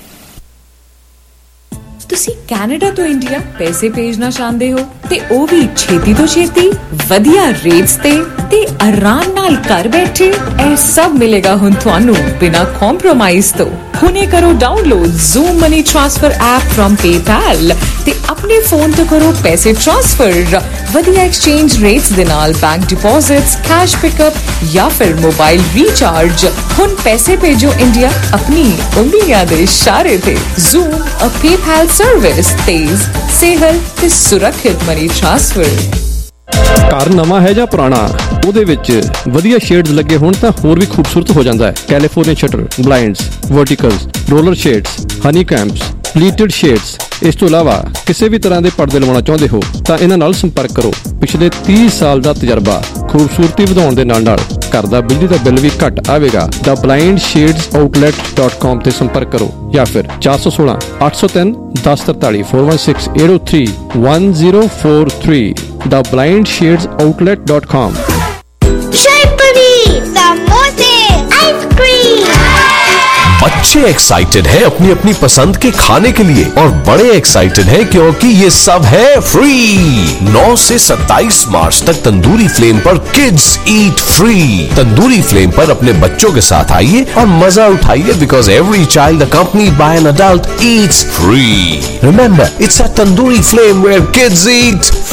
ਤੁਸੀਂ ਕੈਨੇਡਾ ਤੋਂ ਇੰਡੀਆ ਪੈਸੇ ਭੇਜਣਾ ਚਾਹੁੰਦੇ ਹੋ ਤੇ ਉਹ ਵੀ ਛੇਤੀ ਤੋਂ ਛੇਤੀ, ਵਧੀਆ ਰੇਟਸ ਤੇ ਆਰਾਮ ਨਾਲ ਘਰ ਬੈਠੇ। ਇਹ ਸਭ ਮਿਲੇਗਾ ਹੁਣ ਤੁਹਾਨੂੰ ਬਿਨਾਂ ਕੰਪਰੋਮਾਈਜ਼ ਤੋਂ। ਹੁਣੇ ਕਰੋ download Xoom money transfer app from PayPal ਤੇ ਆਪਣੇ ਫੋਨ ਤੋਂ ਕਰੋ ਪੈਸੇ ਟ੍ਰਾਂਸਫਰ ਵਧੀਆ ਐਕਸਚੇਂਜ ਰੇਟਸ ਦੇ ਨਾਲ, ਬੈਂਕ ਡਿਪੋਜ਼ਿਟਸ, ਕੈਸ਼ ਪਿਕਅਪ ਜਾਂ ਫਿਰ ਮੋਬਾਈਲ ਰੀਚਾਰਜ। ਹੁਣ ਪੈਸੇ ਭੇਜੋ ਇੰਡੀਆ ਆਪਣੀ ਉਂਗਲੀਆਂ ਦੇ ਇਸ਼ਾਰੇ ਤੇ। ਜ਼ੂਮ ਅ ਪੇਪੈਲ ਸਰਵਿਸ, ਤੇਜ਼, ਸੇਹਲ ਤੇ ਸੁਰੱਖਿਅਤ ਮਨੀ ਟ੍ਰਾਂਸਫਰ। ਘਰ ਨਵਾਂ ਹੈ ਜਾਂ ਪੁਰਾਣਾ, ਉਹਦੇ ਵਿੱਚ ਵਧੀਆ ਸ਼ੇਡਸ ਲੱਗੇ ਹੋਣ ਤਾਂ ਹੋਰ ਵੀ ਖੂਬਸੂਰਤ ਹੋ ਜਾਂਦਾ ਹੈ। California shutter, blinds, verticals, roller shades, honey combs, pleated shades. ਇਸ ਤੋਂ ਇਲਾਵਾ ਕਿਸੇ ਵੀ ਤਰ੍ਹਾਂ ਦੇ ਪਰਦੇ ਲਵਾਉਣਾ ਚਾਹੁੰਦੇ ਹੋ ਤਾਂ ਇਹਨਾਂ ਨਾਲ ਸੰਪਰਕ ਕਰੋ। ਪਿਛਲੇ 30 ਸਾਲ ਦਾ ਤਜਰਬਾ, ਖੂਬਸੂਰਤੀ ਵਧਾਉਣ ਦੇ ਨਾਲ ਨਾਲ ਘਰ ਦਾ ਬਿਜਲੀ ਦਾ ਬਿੱਲ ਵੀ ਘੱਟ ਆਵੇਗਾ। ਦਾ blindshadesOutlet.com ਤੇ ਸੰਪਰਕ ਕਰੋ ਜਾਂ ਫਿਰ 416 803 1043 416 803 The blindshadesOutlet.com। बच्चे एक्साइटेड हैं अपनी अपनी पसंद के खाने के लिए और बड़े एक्साइटेड हैं क्योंकि ये सब है फ्री। 9 से 27 मार्च तक तंदूरी फ्लेम पर kids eat free. Tandoori flame पर अपने बच्चों के साथ आइए और मजा उठाइए because every child accompanied by an adult eats free. Remember, it's a Tandoori flame where kids eat